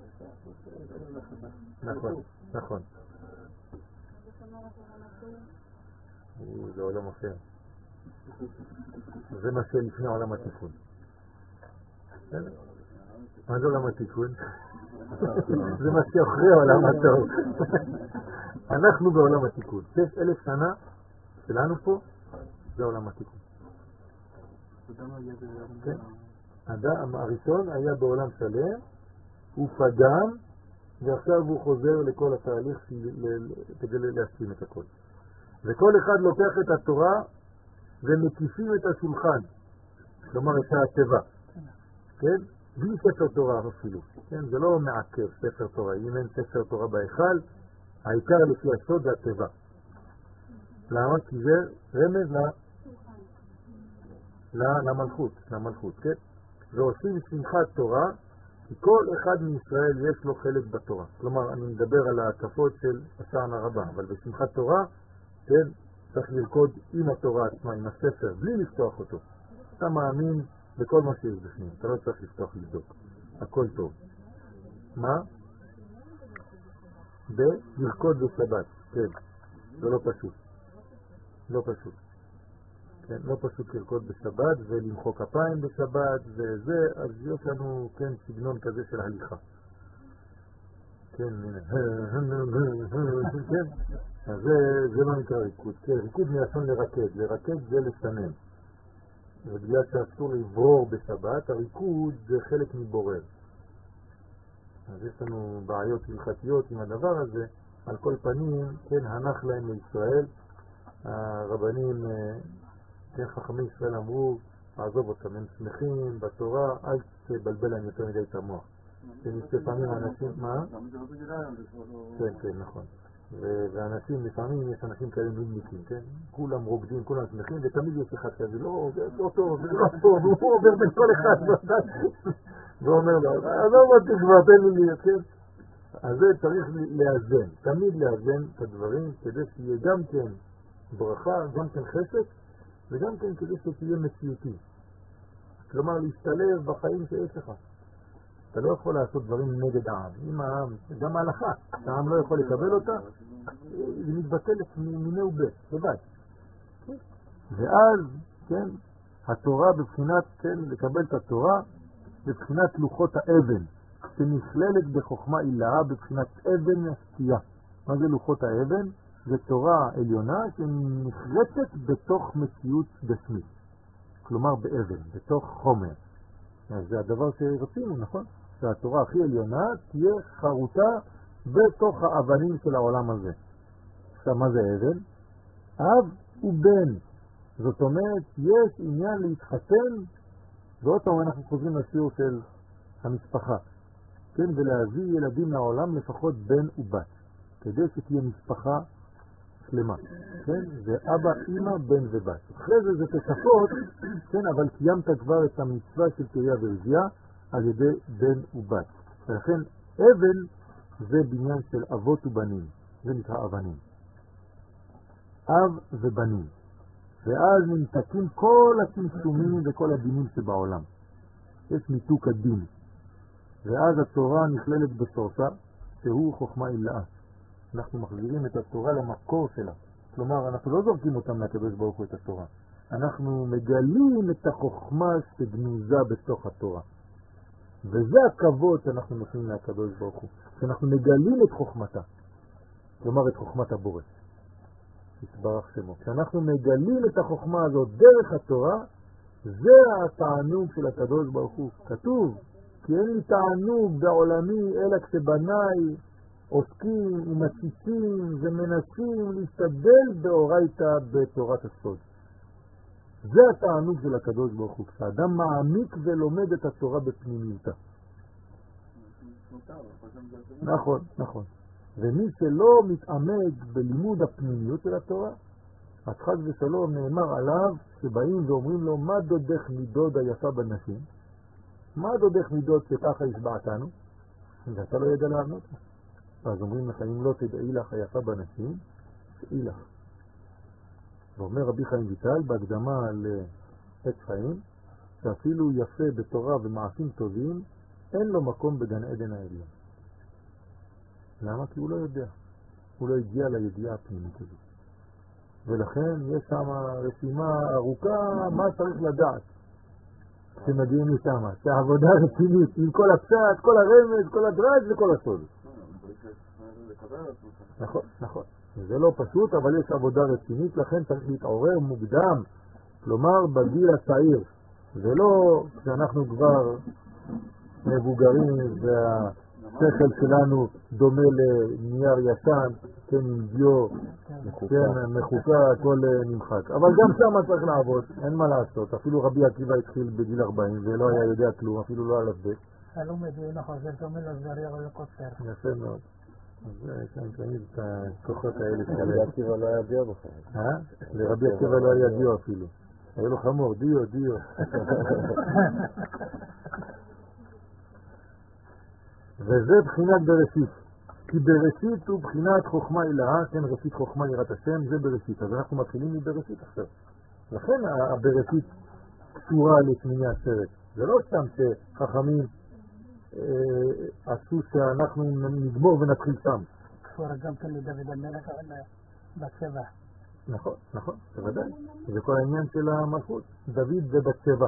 נכון, נכון. זה עולם אחר. זה מה שלפני עולם התיקון. מה זה עולם התיקון? זה מה שאחרי עולם הטוב. אנחנו בעולם התיקון. שש אלף שנה שלנו פה, זה עולם התיקון. האדם הראשון היה בעולם שלם, הוא פגם, ועכשיו הוא חוזר לכל התהליך כדי להשלים את הכל. וכל אחד לוקח את התורה ומקיפים את השולחן, כלומר את הטבע. כן? בלי ספר תורה אפילו. כן? זה לא מעכב ספר תורה. אם אין ספר תורה בהיכל, העיקר לפי הסוד זה הטבע. למה? כי זה רמז ל... למלכות, למלכות, כן? ועושים שמחת תורה, כי כל אחד מישראל יש לו חלק בתורה. כלומר, אני מדבר על ההקפות של השען הרבה, אבל בשמחת תורה, כן, צריך לרקוד עם התורה עצמה, עם הספר, בלי לפתוח אותו. אתה מאמין בכל מה שיש בפנים, אתה לא צריך לפתוח לבדוק. הכל טוב. מה? בלרקוד בשבת, כן. זה לא פשוט. לא פשוט. כן, לא פשוט לרקוד בשבת ולמחוא כפיים בשבת וזה, אז יש לנו, כן, סגנון כזה של הליכה. כן, כן, אז זה לא נקרא ריקוד, כן, ריקוד מלשון לרקד, לרקד זה לסנן, ובגלל שאסור לברור בשבת, הריקוד זה חלק מבורר. אז יש לנו בעיות הלכתיות עם הדבר הזה, על כל פנים, כן, הנח להם לישראל, הרבנים, כן, חכמי ישראל אמרו, עזוב אותם, הם שמחים בתורה, אל תבלבל להם יותר מדי את המוח. לפעמים אנשים, מה? כן, כן, נכון. ואנשים, לפעמים יש אנשים כאלה נודניקים, כן? כולם רוקדים, כולם שמחים, ותמיד יש אחד כזה, לא, זה לא טוב, זה לא טוב, הוא עובר בין כל אחד, ואומר לו, עזוב אותי כבר, תן לי להיות, כן? אז זה צריך לאזן, תמיד לאזן את הדברים, כדי שיהיה גם כן ברכה, גם כן חסד, וגם כן כדי שתהיה מציאותי. כלומר, להשתלב בחיים שיש לך. אתה לא יכול לעשות דברים נגד העם. אם העם, גם ההלכה, העם לא יכול לקבל אותה, היא מתבטלת מיני ובית, לבד. ואז, כן, התורה בבחינת, כן, לקבל את התורה, בבחינת לוחות האבן, שנכללת בחוכמה עילאה, בבחינת אבן הסתייה. מה זה לוחות האבן? זה תורה עליונה שנחרטת בתוך מציאות גשמית. כלומר באבן, בתוך חומר. אז זה הדבר שרצינו, נכון? שהתורה הכי עליונה תהיה חרוטה בתוך האבנים של העולם הזה. עכשיו, מה זה אבן? אב ובן. זאת אומרת, יש עניין להתחתן, ועוד פעם אנחנו חוזרים לשיעור של המשפחה. כן, ולהביא ילדים לעולם לפחות בן ובת, כדי שתהיה משפחה שלמה. כן, זה אבא, אמא, בן ובת. אחרי זה זה תוספות, כן, אבל קיימת כבר את המצווה של קריה ורבייה על ידי בן ובת. ולכן אבן זה בניין של אבות ובנים, זה נקרא אבנים. אב ובנים. ואז נמתקים כל הצמצומים וכל הדינים שבעולם. יש מיתוק הדין. ואז התורה נכללת בסורסה, שהוא חוכמה עילאה. אנחנו מחזירים את התורה למקור שלה. כלומר, אנחנו לא זורקים אותם מהקדוש ברוך הוא את התורה. אנחנו מגלים את החוכמה שגנוזה בתוך התורה. וזה הכבוד שאנחנו נותנים מהקדוש ברוך הוא. שאנחנו מגלים את חוכמתה. כלומר, את חוכמת הבורא. יתברך שמו. כשאנחנו מגלים את החוכמה הזאת דרך התורה, זה התענוג של הקדוש ברוך הוא. כתוב, כי אין לי תענוג בעולמי, אלא כשבניי עוסקים ומציצים ומנסים להשתדל באורייתא בתורת הסוד. זה התענוג של הקדוש ברוך הוא, כשאדם מעמיק ולומד את התורה בפנימיותה. נכון, נכון. ומי שלא מתעמק בלימוד הפנימיות של התורה, אז חס ושלום נאמר עליו שבאים ואומרים לו, מה דודך מידוד היפה בנשים? מה דודך מידוד שככה השבעתנו? ואתה לא ידע לענות. אז אומרים לך, אם לא תדעי לך היפה בנשים, תדעי לך. ואומר רבי חיים ויטל בהקדמה לעץ חיים, שאפילו יפה בתורה ומעשים טובים, אין לו מקום בגן עדן העליון. למה? כי הוא לא יודע. הוא לא הגיע לידיעה הפנימית הזאת. ולכן יש שם רשימה ארוכה מה צריך לדעת כשמגיעים לשם. שהעבודה רצינית עם כל הפשט, כל הרמז, כל הדרג וכל הסוד. נכון, נכון. זה לא פשוט, אבל יש עבודה רצינית, לכן צריך להתעורר מוקדם. כלומר, בגיל הצעיר. ולא כשאנחנו כבר מבוגרים והשכל שלנו דומה לנייר ישן, כן, עם דיו, כן, מחוקה, הכל נמחק. אבל גם שם צריך לעבוד, אין מה לעשות. אפילו רבי עקיבא התחיל בגיל ארבעים ולא היה יודע כלום, אפילו לא אלף בית. שלום מבין חוזר, תאמר לו זריר או לקוצר. יפה מאוד. אז כאן תמיד את הכוחות האלה. רבי עקיבא לא היה דיו בכלל. אה? לרבי עקיבא לא היה דיו אפילו. היה לו חמור, דיו, דיו. וזה בחינת בראשית. כי בראשית הוא בחינת חוכמה עילאה, כן, ראשית חוכמה יראת השם, זה בראשית. אז אנחנו מתחילים מבראשית עכשיו. לכן הבראשית קשורה לשמיני עשרת. זה לא סתם שחכמים עשו שאנחנו נגמור ונתחיל שם. קשורה גם כן לדוד המלך בצבע. נכון, נכון, בוודאי. זה כל העניין של המלכות. דוד זה בצבע.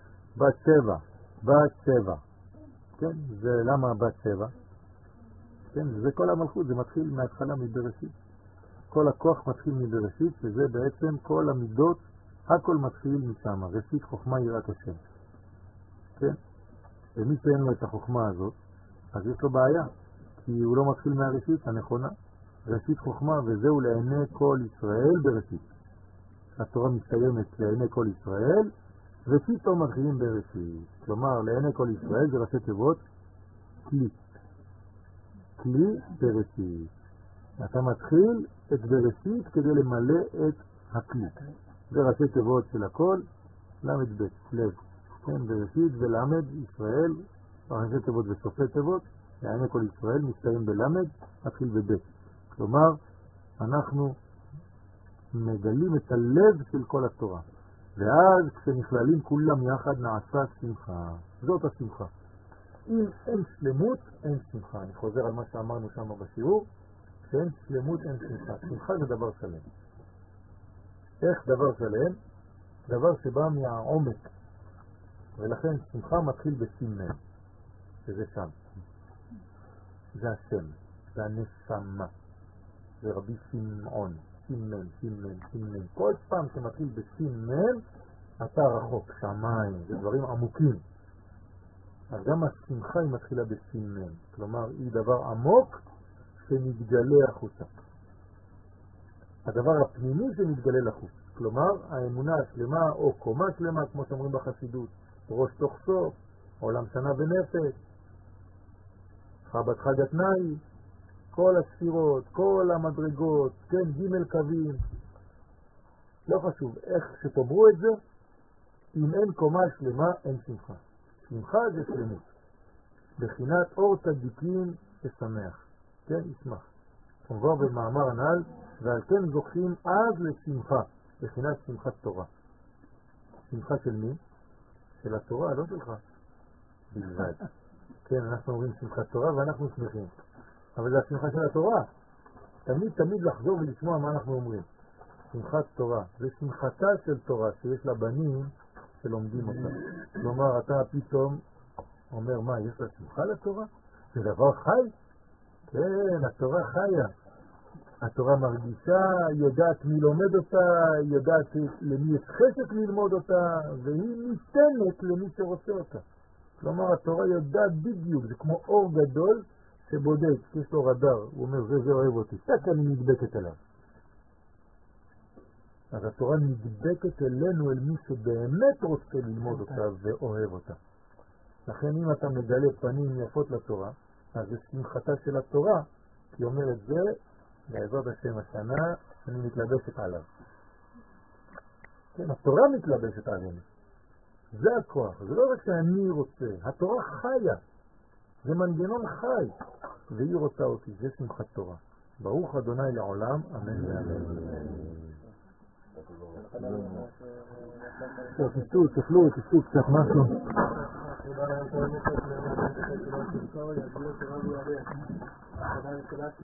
בצבע. בצבע. כן, זה למה בצבע? כן? זה כל המלכות, זה מתחיל מההתחלה מבראשית. כל הכוח מתחיל מבראשית, שזה בעצם כל המידות, הכל מתחיל משם, ראשית חוכמה יראת השם. כן? ומי שאין לו את החוכמה הזאת, אז יש לו בעיה, כי הוא לא מתחיל מהראשית הנכונה. ראשית חוכמה, וזהו לעיני כל ישראל בראשית. התורה מסתיימת לעיני כל ישראל, ופתאום מתחילים בראשית. כלומר, לעיני כל ישראל זה ראשי תיבות כלי. כלי בראשית. אתה מתחיל את בראשית כדי למלא את הכלי. זה ראשי תיבות של הכל, למד ב' לב. כן, בראשית ולמד ישראל, ראשי תיבות וסופי תיבות, לעיני כל ישראל מסתיים בלמד, מתחיל בב'. כלומר, אנחנו מגלים את הלב של כל התורה. ואז כשנכללים כולם יחד נעשה שמחה. זאת השמחה. אם אין שלמות, אין שמחה. אני חוזר על מה שאמרנו שם בשיעור, שאין שלמות, אין שמחה. שמחה זה דבר שלם. איך דבר שלם? דבר שבא מהעומק. ולכן שמחה מתחיל בסימן, שזה שם. זה השם, זה הנשמה. זה רבי שמעון. סימן, סימן, סימן. כל פעם שמתחיל בסימן, אתה רחוק, שמיים, זה דברים עמוקים. אז גם השמחה היא מתחילה בסימן. כלומר, היא דבר עמוק שמתגלה החוצה. הדבר הפנימי שמתגלה לחוץ. כלומר, האמונה השלמה או קומה שלמה, כמו שאומרים בחסידות, ראש תוך סוף, עולם שנה ונפש, חבת חג התנאי, כל הספירות, כל המדרגות, כן, ג' קווים, לא חשוב איך שתאמרו את זה, אם אין קומה שלמה אין שמחה. שמחה זה שלמות. בחינת אור צדיקים ששמח, כן, ישמח. כמובן במאמר הנ"ל, ועל כן זוכים אז לשמחה, בחינת שמחת תורה. שמחה של מי? של התורה, לא שלך. בלבד. כן, אנחנו אומרים שמחת תורה ואנחנו שמחים. אבל זה השמחה של התורה. תמיד תמיד לחזור ולשמוע מה אנחנו אומרים. שמחת תורה. זה שמחתה של תורה שיש לה בנים שלומדים אותה. כלומר, אתה פתאום אומר, מה, יש לה שמחה לתורה? זה דבר חי? כן, התורה חיה. התורה מרגישה, יודעת מי לומד אותה, יודעת למי יש חשק ללמוד אותה, והיא ניתנת למי שרוצה אותה. כלומר, התורה יודעת בדיוק, זה כמו אור גדול שבודק, יש לו רדאר, הוא אומר, זה זה אוהב אותי, רק אני נדבקת עליו. אז התורה נדבקת אלינו, אל מי שבאמת רוצה ללמוד אותה ואוהב אותה. לכן אם אתה מגלה פנים יפות לתורה, אז זה שמחתה של התורה, כי אומרת זה, בעזרת השם השנה, אני מתלבשת עליו. כן, התורה מתלבשת עלינו. זה הכוח, זה לא רק שאני רוצה, התורה חיה. זה מנגנון חי, והיא רוצה אותי, זה שמחת תורה. ברוך אדוני לעולם, אמן ואמן. תשתו, תאכלו, תשתו קצת משהו.